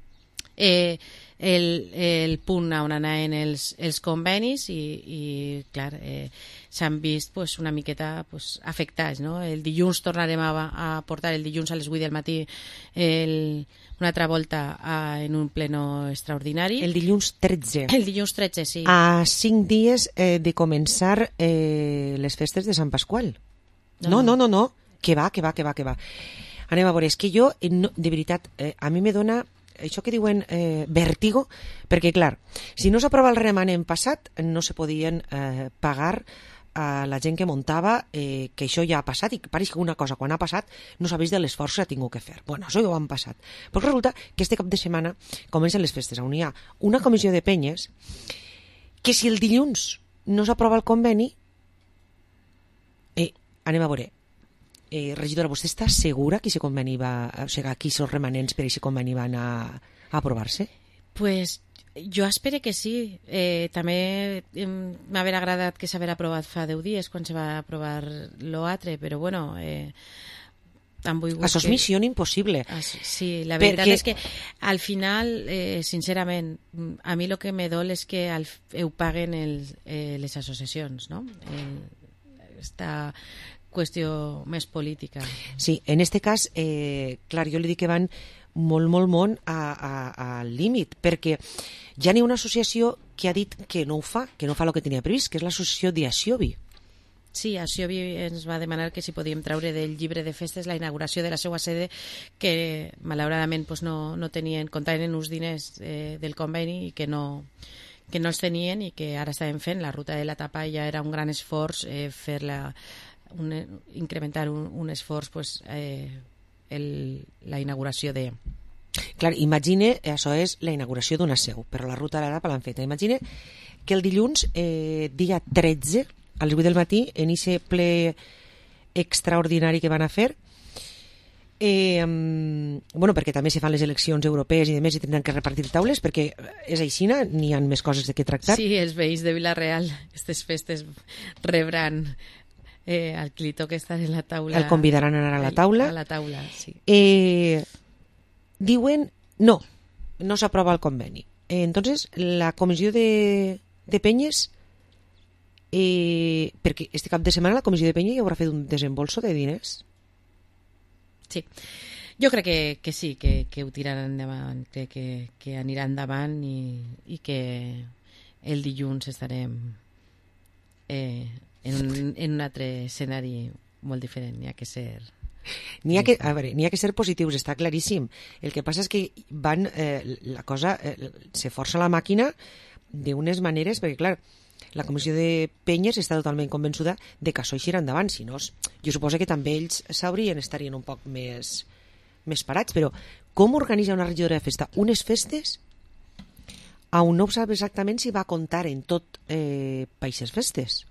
eh, el, el punt on anaven els, els convenis, i, i clar, eh, s'han vist pues, una miqueta pues, afectats, no? El dilluns tornarem a, a portar el dilluns a les vuit del matí el, una altra volta a, en un pleno extraordinari. El dilluns tretze. El dilluns tretze, sí. A cinc dies eh, de començar eh, les festes de Sant Pasqual. No, no, no, no. Que va, que va, que va, que va. Anem a veure, és que jo, eh, no, de veritat, eh, a mi me dona això que diuen eh, vèrtigo, perquè clar, si no s'aprova el remanent passat no se podien eh, pagar a la gent que muntava, eh, que això ja ha passat, i pareix que una cosa quan ha passat no sabeix de l'esforç que ha tingut que fer. Bueno, això ja ho han passat. Però resulta que este cap de setmana comencen les festes, on hi ha una comissió de penyes que si el dilluns no s'aprova el conveni, eh, anem a veure, Eh, regidora, vostè està segura que aquest conveni va, o sigui, aquí els remanents per aquest conveni van a, a aprovar-se? Pues jo espero que sí. Eh, també eh, m'haver agradat que s'haver aprovat fa deu dies quan se va aprovar l'altre, però bueno... Eh, això és que... missió impossible. Ah, sí, la veritat perquè... és que al final, eh, sincerament, a mi el que me dol és que al, ho paguen el, eh, les associacions, no? El, està... qüestió més política. Sí, en este cas, eh, clar, jo li dic que van molt, molt, molt al límit, perquè ja n'hi ha una associació que ha dit que no ho fa, que no fa el que tenia previst, que és l'associació d'Asiobi. Sí, Asiobi ens va demanar que si podíem treure del llibre de festes la inauguració de la seva sede, que malauradament pues, no, no tenien, comptaven uns diners eh, del conveni i que no... que no els tenien, i que ara estàvem fent la ruta de la tapa, i ja era un gran esforç eh, fer la Un, incrementar un, un esforç pues, eh, el, la inauguració de, Clar, imagine, això és la inauguració d'una seu, però la ruta de la tapa l'han feta. Imagine que el dilluns, eh, dia tretze, a les vuit del matí, en aquest ple extraordinari que van a fer, Eh, bueno, perquè també se fan les eleccions europees i demés i tindran que repartir taules, perquè és aixina, n'hi ha més coses de què tractar. Sí, els veïns de Vila-real aquestes festes rebran eh, el clito que està en la taula. El convidaran a anar a la taula. A la taula, sí. Eh, diuen, no, no s'aprova el conveni. Eh, entonces, la comissió de, de Penyes, eh, perquè este cap de setmana la comissió de Penyes ja haurà fet un desembolso de diners. Sí, jo crec que, que sí, que, que ho tiraran endavant, crec que, que anirà endavant i, i que el dilluns estarem eh, en, un, en un altre escenari molt diferent, n'hi ha que ser... N'hi ha que, a veure, n'hi ha que ser positius, està claríssim. El que passa és que van, eh, la cosa, eh, se força la màquina d'unes maneres, perquè clar, la comissió de Penyes està totalment convençuda de que això eixirà endavant, si no, jo suposo que també ells sabrien, estarien un poc més, més parats, però com organitza una regidora de festa unes festes on no sap exactament si va comptar en tot eh, païses festes?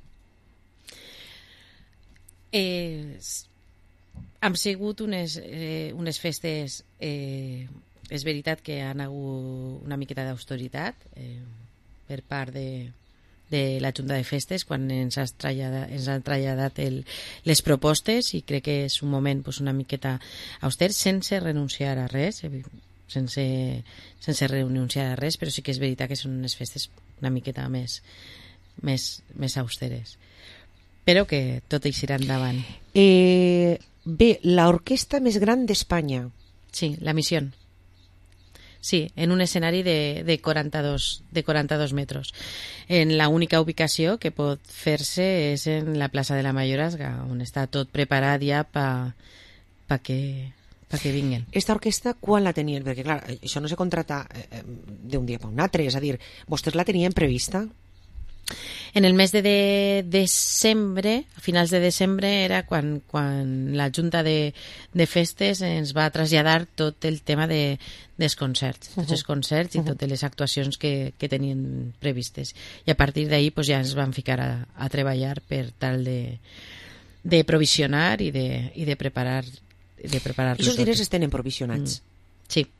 Eh, han sigut unes, eh, unes festes, eh, és veritat que han hagut una miqueta d'austeritat eh, per part de de la Junta de Festes quan ens, has traslladat, ens han traslladat el, les propostes i crec que és un moment pues, una miqueta auster sense renunciar a res sense, sense renunciar a res, però sí que és veritat que són unes festes una miqueta més, més, més austeres, però que tot eixirà endavant. Eh, bé, l'orquestra més gran d'Espanya. Sí, la Missió. Sí, en un escenari de, de, quaranta-dos, de quaranta-dos metres. En la única ubicació que pot fer-se és en la plaça de la Mayorazga, on està tot preparat ja per pa que, pa que vinguin. Esta orquestra quan la tenien? Perquè clar, això no se contrata eh, d'un dia per un altre, és a dir, vostès la tenien prevista? En el mes de, de desembre, a finals de desembre, era quan, quan la Junta de, de Festes ens va traslladar tot el tema de, dels concerts, tots els concerts i totes les actuacions que, que tenien previstes. I a partir d'ahir pues, ja ens van ficar a, a treballar per tal de, de provisionar i de, i de preparar de preparar-lo tot. I els diners es tenen provisionats? Mm. Sí.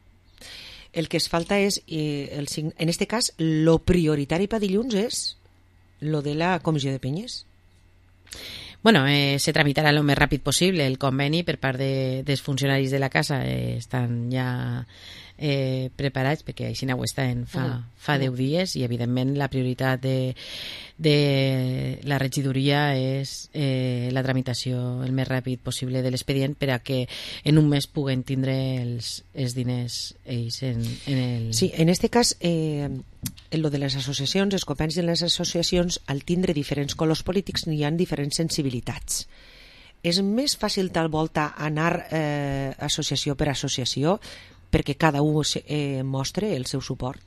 El que es falta és, eh, el, en este cas, lo prioritari per dilluns és lo de la comissió de Penyes. Bueno, eh, se tramitarà lo més ràpid possible el conveni per part de, dels funcionaris de la casa. Eh, estan ja eh, preparats perquè així ho estan fa, uh -huh. fa deu dies i evidentment la prioritat de, de la regidoria és eh, la tramitació el més ràpid possible de l'expedient per a que en un mes puguen tindre els, els diners ells en, en el... Sí, en este cas eh, en lo de les associacions, els convenis de les associacions, al tindre diferents colors polítics n'hi ha diferents sensibilitats. És més fàcil tal volta anar eh, associació per associació perquè cada un eh, mostre el seu suport?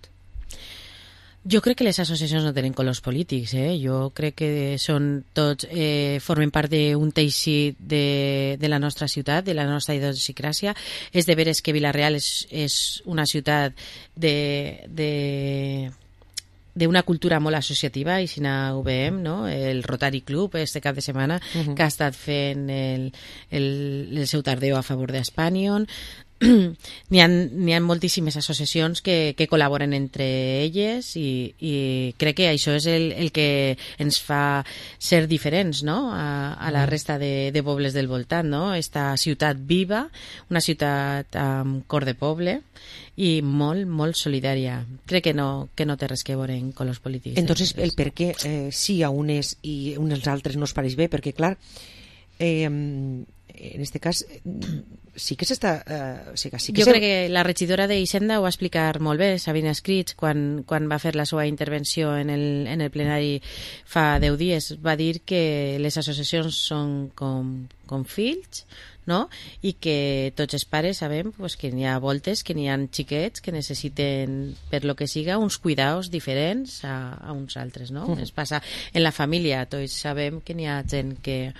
Jo crec que les associacions no tenen colors polítics, eh? Jo crec que són tots, eh, formen part d'un teixit de, de la nostra ciutat, de la nostra idiosincràsia. És de veres que Vila-real és, és una ciutat de... de d'una cultura molt associativa, i si ho veiem, no? El Rotary Club este cap de setmana, uh-huh. que ha estat fent el, el, el seu tardeo a favor d'Espanion. N'hi ha, n'hi ha moltíssimes associacions que, que col·laboren entre elles i, i crec que això és el, el que ens fa ser diferents, no? a, a la resta de, de pobles del voltant, no? Esta ciutat viva, una ciutat amb cor de poble i molt, molt solidària. Crec que no, que no té res que veure en colors polítics. Entonces, el per què eh, sí a unes i uns altres no es pareix bé? Perquè, clar, eh, en este cas sí que s'està... Eh, sí que, sí que jo se... crec que la regidora d'Hisenda ho va explicar molt bé, Sabina Escrits, quan, quan va fer la seva intervenció en el, en el plenari fa deu dies. Va dir que les associacions són com, com fills, no? I que tots els pares sabem pues, que n'hi ha voltes, que n'hi ha xiquets que necessiten, per lo que siga, uns cuidados diferents a, a uns altres, no? Uh-huh. Es passa en la família, tots sabem que n'hi ha gent que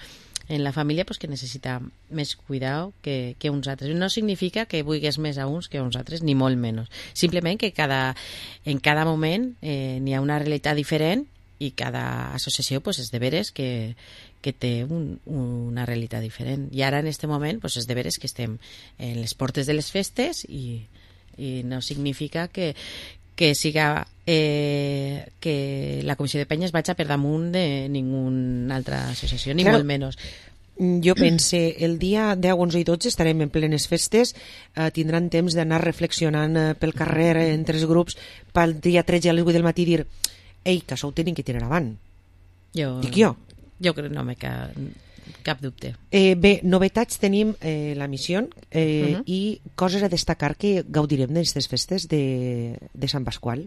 en la família pues, que necessita més cuidado que, que uns altres. No significa que vulguis més a uns que a uns altres, ni molt menys. Simplement que cada, en cada moment eh, n'hi ha una realitat diferent i cada associació pues, és de veres que, que té un, una realitat diferent. I ara, en aquest moment, pues, és de veres que estem en les portes de les festes i, i no significa que, que siga eh, que la Comissió de Penyes vagi per damunt de ninguna altra associació, ni Claro. molt menys. Jo pense, el dia deu, onze i dotze estarem en plenes festes, eh, tindran temps d'anar reflexionant eh, pel carrer eh, entre els grups, pel dia tretze a les vuit del matí dir ei, que això ho tenim que tirar avant. Jo, Dic jo. Jo crec que no m'he cap, cap dubte. Eh, bé, novetats tenim eh, la missió eh, Mhm. i coses a destacar que gaudirem d'aquestes festes de, de Sant Pasqual.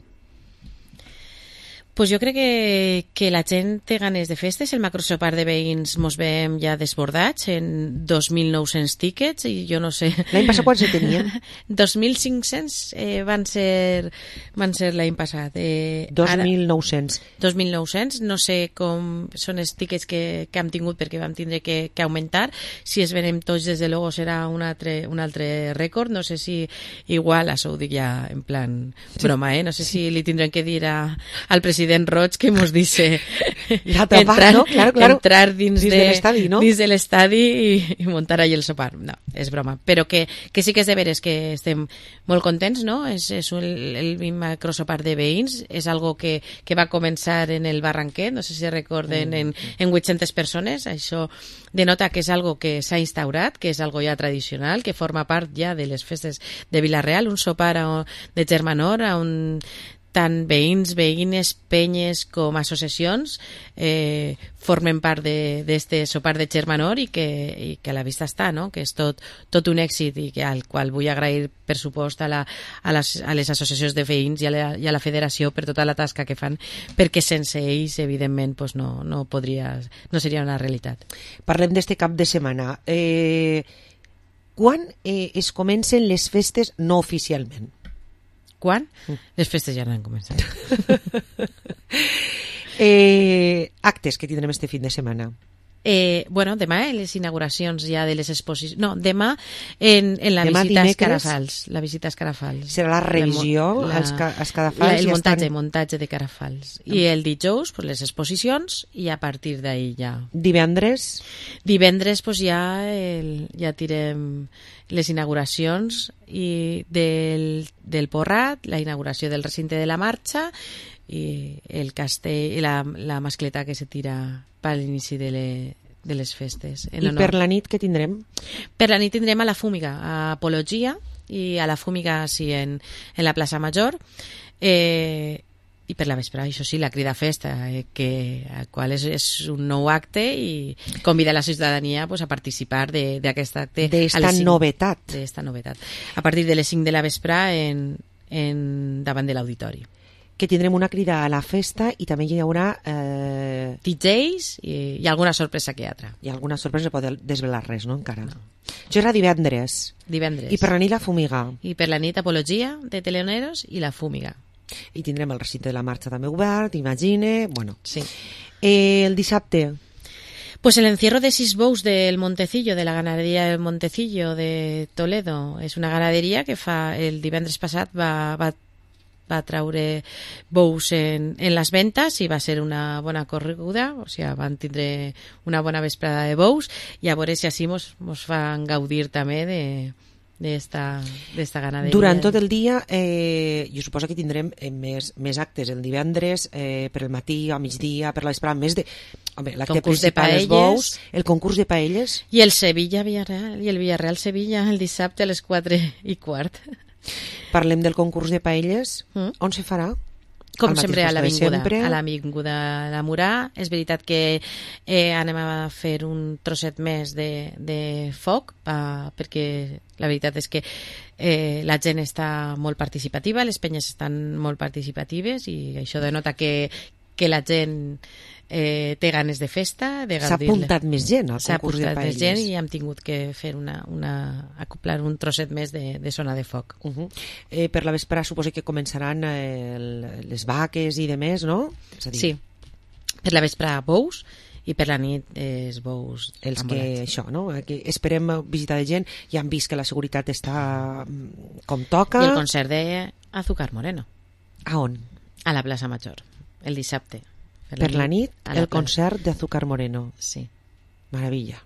Pues jo crec que, que la gent té ganes de festes. El macrosopar de veïns mos veiem ja desbordats en dos mil nou-cents tíquets i jo no sé... L'any passat quants en tenien? dos mil cinc-cents eh, van ser, van ser l'any passat. Eh, dos ara- mil nou-cents. dos mil nou-cents, no sé com són els tíquets que, que hem tingut perquè vam tindre que, que augmentar. Si es venem tots, des de luego serà un altre, un altre rècord. No sé si igual, això ho dic ja en plan broma, eh? No sé si li tindrem que dir a, al president Roig que mos dice La tapa, entrar, ¿no? Claro, claro. entrar dins, Dins de, de l'estadi, ¿no? dins de l'estadi i, i muntar allí el sopar. No, és broma. Però que, que sí que és de veres que estem molt contents, no? És, és un, el, el macrosopar de veïns, és algo que, que va començar en el Barranquet, no sé si recorden, en, en vuit-centes persones. Això denota que és algo que s'ha instaurat, que és algo ja tradicional, que forma part ja de les festes de Vila-real, un sopar a, de germanor on tant veïns, veïnes, penyes com associacions eh, formen part d'aquest sopar de germanor i que, i que a la vista està, no? Que és tot, tot un èxit i que, al qual vull agrair per supost a, la, a, les, a les associacions de veïns i a, la, i a la federació per tota la tasca que fan, perquè sense ells evidentment pues no, no, podria, no seria una realitat. Parlem d'este cap de setmana. Eh, quan eh, es comencen les festes no oficialment? Quan? Mm. Les festes ja no han començat. eh, actes que tindrem este fin de setmana. Eh, bueno, demà en les inauguracions ja de les exposicions... No, demà en, en la Demà visita a dimecres Escarafals. La visita a Escarafals. Serà la revisió la, als ca- als Escarafals la, el ja muntatge, estan- muntatge de Carafals. I el dijous, pues, les exposicions i a partir d'ahí ja... Divendres? Divendres pues, ja, el, ja tirem les inauguracions i del, del Porrat, la inauguració del recinte de la marxa i el castell i la, la mascleta que se tira per l'inici de, le, de les festes. En I honor. per la nit què tindrem? Per la nit tindrem a la Fúmiga, a Apologia, i a la Fúmiga sí, en, en la plaça Major. Eh, i per la vespre, això sí, la crida festa, eh, que, el qual és, és un nou acte i convida a la ciutadania pues, a participar d'aquest acte. D'esta a les cinc- novetat. D'esta novetat. A partir de les cinc de la vespre en, en, davant de l'auditori. Que tindrem una crida a la festa i també hi haurà... Eh... D Js i, i alguna sorpresa que altra. I alguna sorpresa, no podeu desvelar res, no, encara? No. Això era divendres. Divendres. I per la nit la Fumiga. I per la nit Apologia de Teleoneros i la Fúmiga. I tindrem el recinte de la marxa també obert, imagine... Bueno. Sí. Eh, el dissabte... Pues el encierro de sis bous del Montecillo, de la ganadería del Montecillo de Toledo. És una ganaderia que fa el divendres passat va, va va traure bous en, en les ventes i va ser una bona correguda, o sigui, van tindre una bona vesprada de bous i a veure si així mos, mos fan gaudir també de d'esta d'esta ganaderia. Durant tot el dia, eh, jo suposo que tindrem eh, més, més actes el divendres, eh, per el matí, a migdia, per la vesprada, més de... Home, l'acte principal, els bous, el concurs de paelles... I el Sevilla-Villarreal, i el Villarreal-Sevilla el dissabte a les quatre i quart. Parlem del concurs de paelles. Mm. On se farà? Com sempre a l'Avinguda, a l'Avinguda de Murà. És veritat que eh, anem a fer un trosset més de, de foc, pa, perquè la veritat és que eh, la gent està molt participativa, les penyes estan molt participatives i això denota que, que la gent eh, té ganes de festa, de s'ha apuntat més gent al s'ha concurs de apuntat paelles. més gent i hem tingut que fer una, una acoplar un trosset més de, de zona de foc. Uh -huh. eh, per la vespre suposo que començaran eh, el, les vaques i demés, no? És a dir... Sí, per la vespre bous i per la nit els bous els que ambulants. això, no? Que esperem visitar de gent, ja han vist que la seguretat està com toca. I el concert de Azúcar Moreno. A on? A la plaça Major, el dissabte. Per, per la nit, la el concert de Azúcar Moreno. Sí. Maravilla.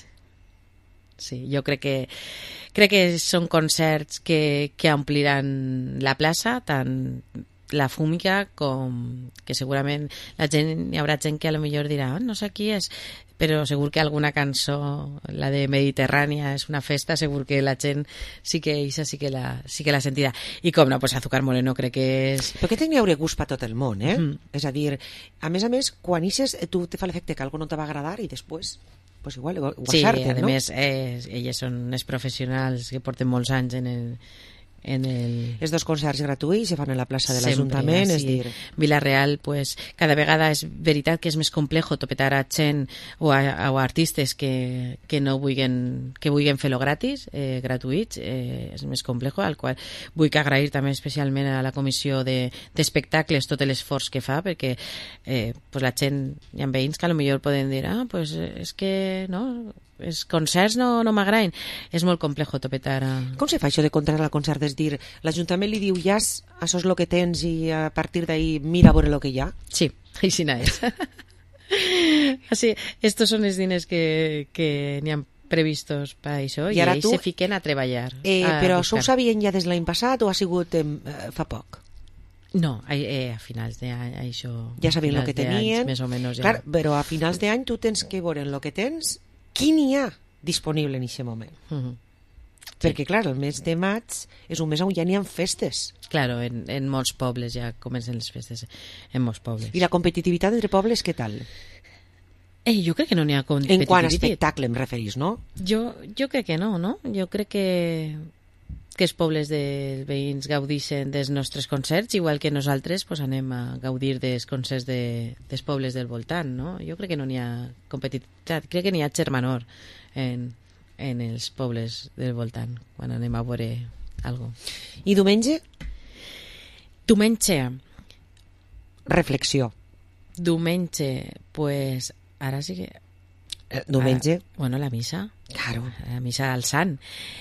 Sí, jo crec que crec que són concerts que, que ompliran la plaça, tant la fúmica com que segurament la gent, hi haurà gent que a lo millor dirà oh, no sé qui és, però segur que alguna cançó, la de Mediterrània és una festa, segur que la gent sí que eixa sí que la, sí que la sentirà. I com no, pues Azúcar Moreno crec que és... Però que tenia haurà gust per tot el món, eh? Mm. És a dir, a més a més, quan ixes, tu te fa l'efecte que algo no te va agradar i després, pues igual, ho sí, acerten, a no? més, eh, elles són unes professionals que porten molts anys en el... En el... Els dos concerts gratuïts se fan a la plaça de l'Ajuntament, és dir... Vila-real, pues, cada vegada és veritat que és més complejo topetar a gent o a, o a artistes que, que no vulguin, que vulguin fer-lo gratis, eh, gratuïts, eh, és més complejo, al qual vull que agrair també especialment a la comissió d'espectacles de, tot l'esforç que fa, perquè eh, pues la gent, hi ha veïns que a lo millor poden dir, ah, pues és que, no... els concerts no, no m'agraden, és molt complejo topetar a... Com se fa això de contratar el concert? És dir, l'Ajuntament li diu ja, això és el que tens i a partir d'ahí mira a veure el que hi ha? Sí, així no és. Así, estos són els diners que, que n'hi ha previstos per això i, i ells tu, se fiquen a treballar. Eh, a però buscar. això ho sabien ja des de l'any passat o ha sigut eh, fa poc? No, eh, a finals d'any això... Ja sabien el que tenien. Anys, més o menys, ja. Clar, però a finals d'any tu tens que veure el que tens, qui n'hi ha disponible en aquest moment. Uh -huh. Perquè, sí. clar, el mes de maig és un mes on ja n'hi ha festes. Claro, en, en molts pobles ja comencen les festes, en molts pobles. I la competitivitat entre pobles, què tal? Eh, jo crec que no n'hi ha competitivitat. En quant a espectacle em referís, no? Jo, jo crec que no, no? Jo crec que, que els pobles dels veïns gaudixen dels nostres concerts, igual que nosaltres pues, anem a gaudir dels concerts de, dels pobles del voltant, no? Jo crec que no n'hi ha competitivitat, crec que n'hi ha germanor en, en els pobles del voltant, quan anem a veure algo. I diumenge? Diumenge. Reflexió. Diumenge, pues, ara sí que... Eh, diumenge? Ah, bueno, la missa. Claro. La missa al sant.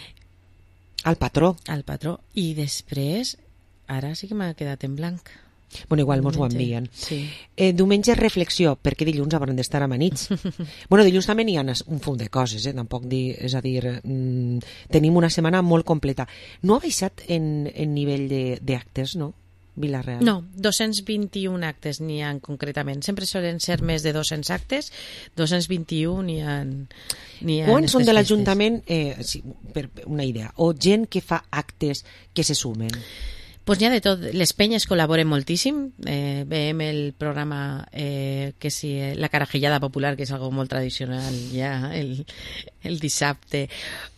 Al patró. Al patró. I després, ara sí que m'ha quedat en blanc. Bueno, igual mos ho envien. Sí. Eh, diumenge reflexió, perquè dilluns hauran d'estar a manits. Bueno, dilluns també n'hi ha un fum de coses, eh? Tampoc dir, és a dir, mmm, tenim una setmana molt completa. No ha baixat en, en nivell d'actes, no? Vila-real. No, dos-cents vint-i-un actes n'hi ha concretament. Sempre solen ser més de dos-cents actes, dos-cents vint-i-un n'hi ha... Quants són de l'Ajuntament, eh, sí, per una idea, o gent que fa actes que se sumen? Pues n'hi ha de tot. Les penyes col·laboren moltíssim. Eh, veiem el programa eh, que si la carajillada popular, que és algo molt tradicional ja el, el dissabte,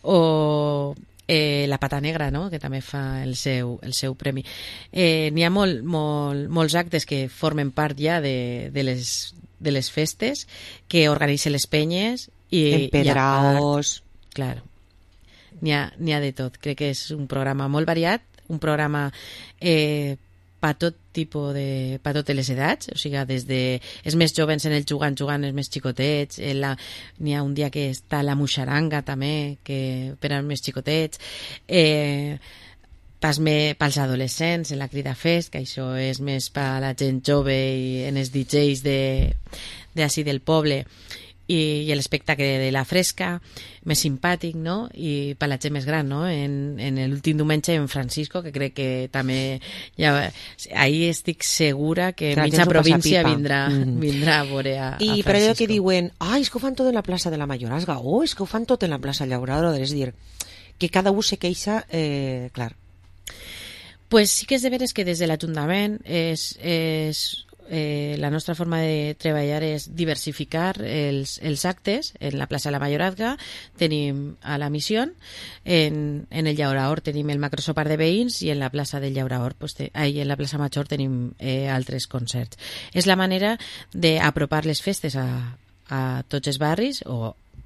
o eh, la Pata Negra, no? Que també fa el seu, el seu premi. Eh, n'hi ha molt, molt, molts actes que formen part ja de, de, les, de les festes que organitzen les penyes i, empedraos. I claro. N'hi ha, n'hi ha de tot. Crec que és un programa molt variat, un programa eh, per tot tipus de... per totes les edats, o sigui, des de els més joves en el jugant, jugant els més xicotets, n'hi ha un dia que està la muixaranga també, que per als més xicotets, eh, pels, me, pels adolescents en la Crida Fest, que això és més per a la gent jove i en els D Js de, de així del poble, i, i l'espectacle de la fresca, més simpàtic, no? I per la gent més gran, no? En, en l'últim diumenge en Francisco, que crec que també ja, ahir estic segura que Clar, mitja província pipa. vindrà, mm. vindrà a veure a, a I Francisco. per allò que diuen, ah, és que ho fan tot en la plaça de la Mayorazga, o és que ho fan tot en la plaça Llaurador, és dir, que cada un se queixa, eh, clar. Pues sí que és de veres que des de l'Ajuntament és... és Eh, la nostra forma de treballar és diversificar els, els actes. En la plaça de la Mayorazga tenim a la Missió, en, en el Llauraor tenim el macrosopar de veïns i en la plaça del Llauraor pues, te, ai, en la plaça Major tenim eh, altres concerts. És la manera d'apropar les festes a, a tots els barris o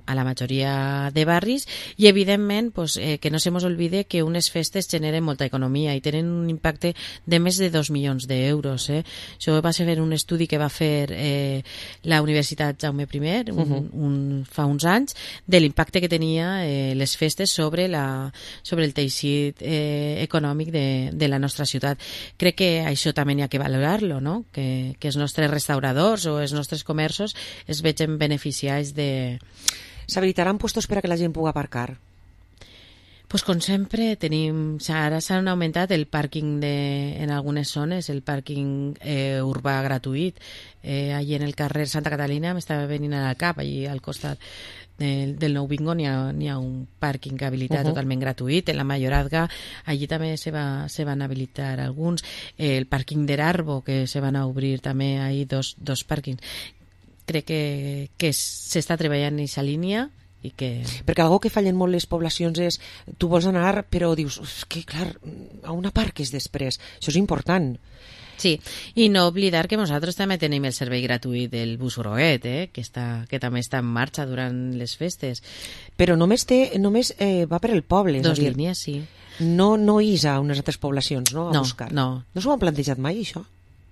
a la majoria de barris i evidentment pues, eh, que no se mos olvide que unes festes generen molta economia i tenen un impacte de més de dos milions d'euros. Eh? Això va ser un estudi que va fer eh, la Universitat Jaume I un, uh-huh. un, fa uns anys de l'impacte que tenia eh, les festes sobre, la, sobre el teixit eh, econòmic de, de la nostra ciutat. Crec que això també n'hi ha que valorar-lo, no? que, que els nostres restauradors o els nostres comerços es vegin beneficiats de... S'habilitaran puestos per a que la gent pugui aparcar? Pues com sempre tenim, ara s'han augmentat el pàrquing de, en algunes zones, el pàrquing eh, urbà gratuït. Eh, allí en el carrer Santa Catalina m'estava venint al cap, allí al costat del, del Nou Bingo n'hi ha, n'hi ha un pàrquing habilitat uh-huh. totalment gratuït. En la Mayorazga allí també se, va, se van habilitar alguns. Eh, el pàrquing d'Erarbo, que se van a obrir també ahí dos, dos pàrquings. Crec que, que s'està treballant en aquesta línia i que... Perquè algo que fallen molt les poblacions és tu vols anar però dius és que clar, a una parques després, això és important. Sí, i no oblidar que nosaltres també tenim el servei gratuït del bus Groguet, eh? que, està, que també està en marxa durant les festes. Però només, té, només eh, va per el poble. Dos és a dir, línies, sí. No, no is a unes altres poblacions, no? A no, buscar. No, no s'ho han plantejat mai, això?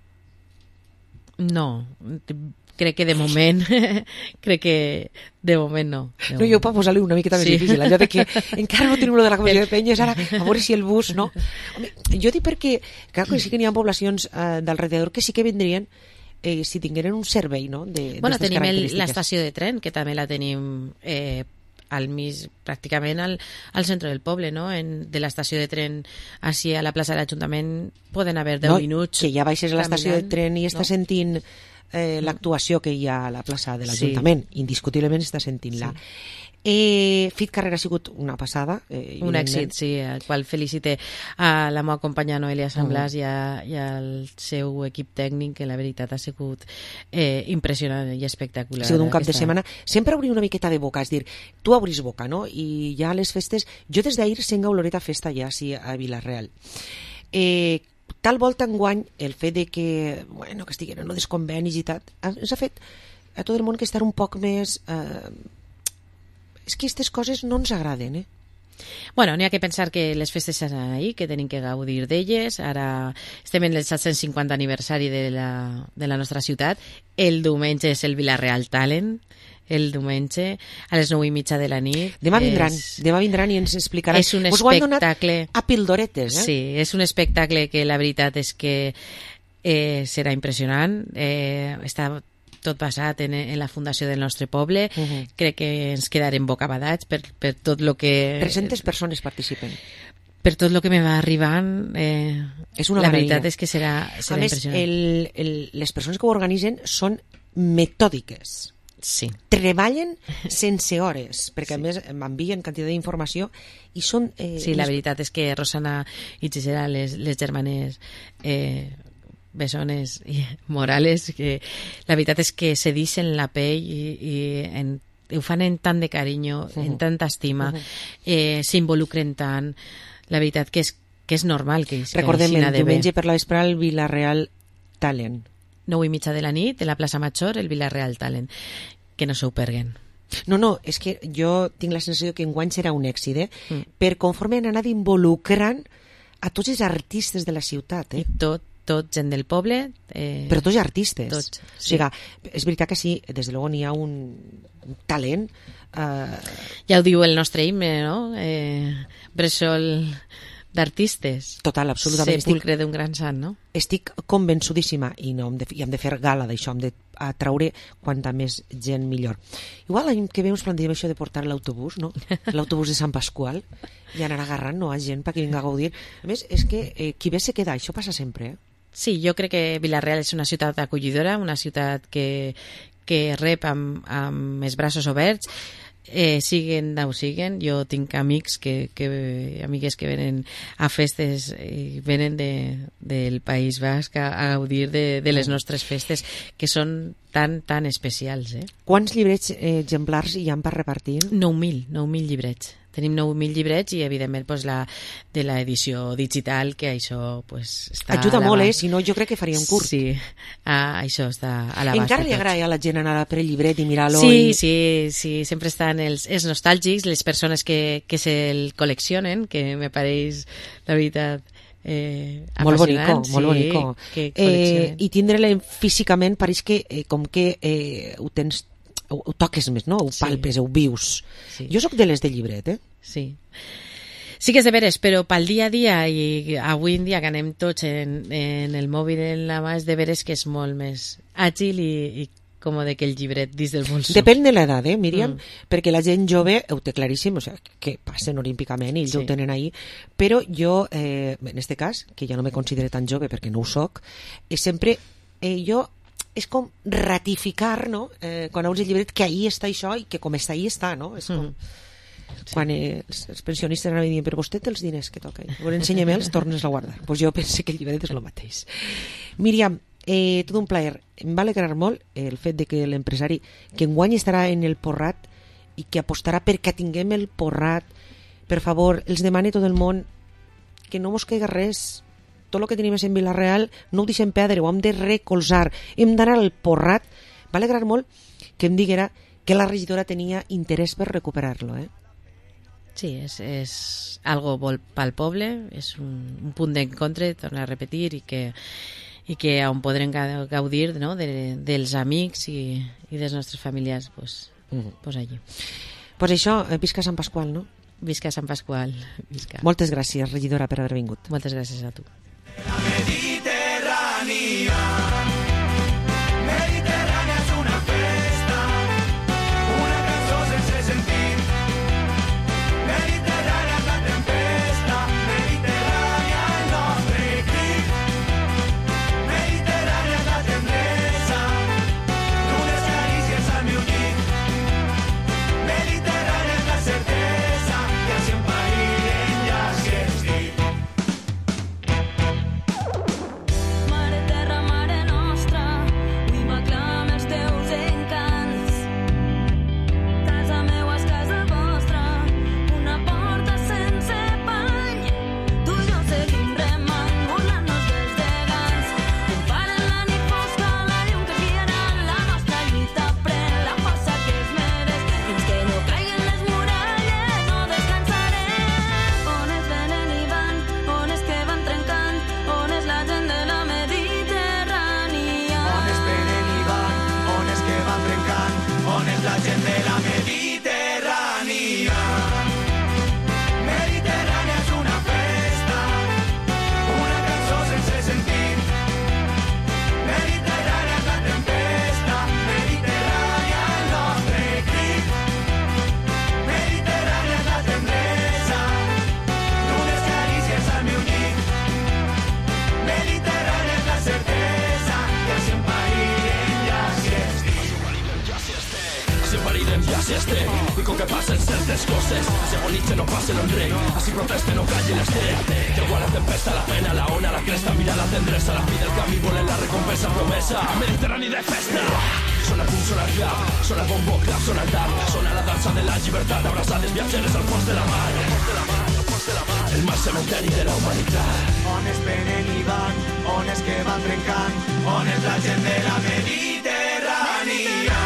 No, crec que de moment crec que de moment no de no, moment. jo per posar-li una miqueta més sí. difícil allò de que encara no tenim lo de la comissió de penyes ara, a veure si el bus, no? Home, jo dic perquè, clar que sí que n'hi ha poblacions eh, d'alrededor que sí que vindrien eh, si tingueren un servei, no? De, bueno, tenim l'estació de tren que també la tenim eh, al mig, pràcticament al, al centre del poble, no? En, de l'estació de tren així a la plaça de l'Ajuntament poden haver deu no, minuts que ja baixes a l'estació de tren i està no? sentint Eh, l'actuació que hi ha a la plaça de l'Ajuntament, sí. indiscutiblement està sentint-la. Sí. Eh, Fit Carrera ha sigut una passada. Eh, un èxit, sí, al qual felicite a la meva companya Noelia Samblàs uh -huh. i, a, i al seu equip tècnic, que la veritat ha sigut eh, impressionant i espectacular. Ha sigut un cap aquesta... de setmana. Sempre obrir una miqueta de boca, és dir, tu obris boca, no? I ja a les festes... Jo des d'ahir sent gauloreta festa ja, sí, a Vila-real. Eh, tal volta enguany el fet de que, bueno, que estiguin en els convenis i tal, ens ha fet a tot el món que estar un poc més... Eh... És que aquestes coses no ens agraden, eh? Bueno, n'hi ha que pensar que les festes seran ahí, que tenim que gaudir d'elles. Ara estem en el set-cents cinquanta aniversari de la, de la nostra ciutat. El diumenge és el Vila-real Talent, el diumenge a les nou i mitja de la nit. Demà vindran, és... demà vindran i ens explicaran. És un espectacle... a pildoretes, eh? Sí, és un espectacle que la veritat és que eh, serà impressionant. Eh, està tot basat en, en la fundació del nostre poble. Uh -huh. Crec que ens quedarem bocabadats per, per tot el que... tres-centes persones participen. Per tot el que me va arribant, eh, és una la meravella. veritat és que serà, serà a més, impressionant. El, el, les persones que ho organitzen són metòdiques. Sí. Treballen sense hores, perquè sí. a més m'envien quantitat d'informació i són... Eh, sí, la veritat és que Rosana i Gisela, les, les germanes eh, Bessones i Morales, que la veritat és que se deixen la pell i, i en, ho fan en tant de carinyo, uh-huh. en tanta estima, uh-huh. eh, s'involucren tant. La veritat que és, que és normal que recordem el diumenge per la vespre el Vila-real Talent. Nou i mitja de la nit, en la plaça Major, el Vila-real Talent. Que no s'ho perguen. No, no, és que jo tinc la sensació que enguany serà un èxit, eh? Mm. Per conforme han anat involucrant a tots els artistes de la ciutat, eh? I tot, tot gent del poble. Eh... Però tots artistes. Tots, sí. O sigui, és veritat que sí, des de luego n'hi ha un, un talent. Eh... Ja ho diu el nostre himne, no? Eh, bressol d'artistes. Total, absolutament. Sepulcre d'un gran sant, no? Estic convençudíssima, i no hem de, i hem de fer gala d'això, hem de atraure quanta més gent millor. Igual l'any que ve ens plantegem això de portar l'autobús, no? L'autobús de Sant Pasqual, i anar agarrant, no?, a gent perquè vinga a gaudir. A més, és que eh, qui bé se queda, això passa sempre, eh? Sí, jo crec que Vila-real és una ciutat acollidora, una ciutat que, que rep amb, amb els braços oberts, eh, siguen d'on siguen. Jo tinc amics que, que, amigues que venen a festes i venen de, del País Basc a, a gaudir de, de les nostres festes, que són tan, tan especials, eh? Quants llibrets eh, exemplars hi ha per repartir? nou mil, nou mil llibrets. tenim nou mil llibrets i, evidentment, pues, la, de l'edició digital, que això pues, està ajuda a molt, eh? l'abast. Si no, jo crec que faria un curt. Sí, ah, això està a l'abast. Encara li agrada a la gent anar per el llibret i mirar-lo? Sí, i... sí, sí, sempre estan els, els nostàlgics, les persones que, que se'l col·leccionen, que me pareix, la veritat, eh, molt bonico, sí, molt bonico. Que eh, I tindre-la físicament pareix que eh, com que eh, ho tens, ho, ho toques més, no? Ho palpes, sí. Ho vius. Sí. Jo sóc de les de llibret, eh? Sí. Sí que és de veres, però pel dia a dia i avui en dia que anem tots en, en el mòbil en la mà, és de veres que és molt més àgil i, i còmode que el llibret dins del bolso. Depèn de l'edat, eh, Míriam? Mm. Perquè la gent jove ho té claríssim, o sigui, que passen olímpicament i ells sí. Ho tenen ahí, però jo, eh, en este cas, que ja no me considero tan jove perquè no ho soc, eh, sempre eh, jo és com ratificar, no?, eh, quan veus el llibret que ahí està això i que com està ahí està, no? És com... Mm. Sí. Quan eh, els, els pensionistes anaven dient, però vostè té els diners que toca, ensenya'm-els, tornes a guardar. Doncs pues jo penso que el llibret és el mateix. Míriam, Eh, tot un plaer. Em va alegrar molt el fet de que l'empresari que enguany estarà en el Porrat i que apostarà perquè tinguem el Porrat, per favor, els demane tot el món que no mos caiga res, tot el que tenim en Vila-real no ho deixem perdre, ho hem de recolzar, hem d'anar al Porrat. Va alegrar molt que em diguera que la regidora tenia interès per recuperar-lo, eh? Sí, és, és algo pel poble, és un, un punt d'encontre, tornar a repetir, i que i que on podrem gaudir, no?, de, dels amics i, i dels nostres familiars, pues, mm-hmm. pues allí. Pues això, visca Sant Pasqual, no? Visca Sant Pasqual. Visca. Moltes gràcies, regidora, per haver vingut. Moltes gràcies a tu. La Mediterrània, Mediterrània és una festa, una cançó sense sentit. Mediterrània és la tempesta, Mediterrània el nostre crit. Mediterrània és la tendresa d'unes carícies al meu llit. Mediterrània és la certesa que així em parirem ja si és dit. Mare terra, mare nostra, vull baclar amb els teus encants. Casa meua és casa vostra, una porta sense pany. Tu i jo seguim remant, burlant-nos dels gegants. Comparen la nit fosca, la llum que guiarà, la nostra lluita pren la força que es mereix. Fins que no caiguen les muralles, no descansarem. On es venen i van, on és que van trencant, on és la gent de la Mediterrània. On es venen i van, on és que van trencant, on és la gent de la Mediterrània. Mediterrània és una festa, una cançó sense sentit. Mediterrània és la tempesta, Mediterrània el nostre crit. Mediterrània és la tendresa d'unes carícies al meu llit. Mediterrània és la certesa que així em parirem ja si és dit. Así parirem ja si esté, y con que pasen certes coses, así bonitxe no passen el rei, así proteste no calli l'esté. Que igual la tempesta, la pena, la ona, la cresta, mira la tendresa, la fi del camí, volen la recompensa promesa. Mediterrani de festa. Sona punt, sona el clap, sona el bombo, clap, sona el tap, sona la dansa de la llibertat, abraçades viatgeres al fons de la mar, al fons de la mar, al fons de la mar, el mar cementeri de la humanitat. On es venen i van, on és que van trencant, on és la gent de la Mediterrània.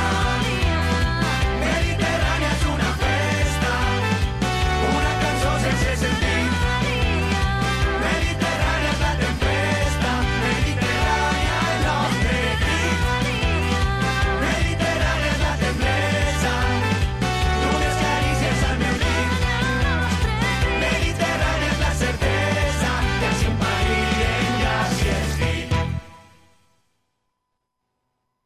Mediterrània és una festa, una cançó sense sentit. Mediterrània és la tempesta, Mediterrània el nostre crit. Mediterrània és la tendresa d'unes carícies al meu llit. Mediterrània és la certesa que així em parirem ja si és dit.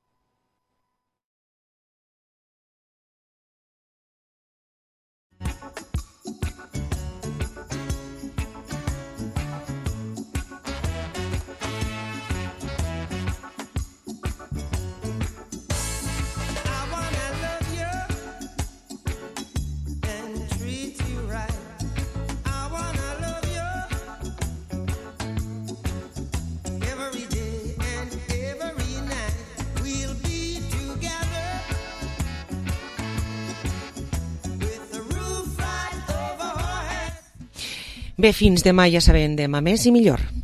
Bé, fins demà ja sabem demà més i millor.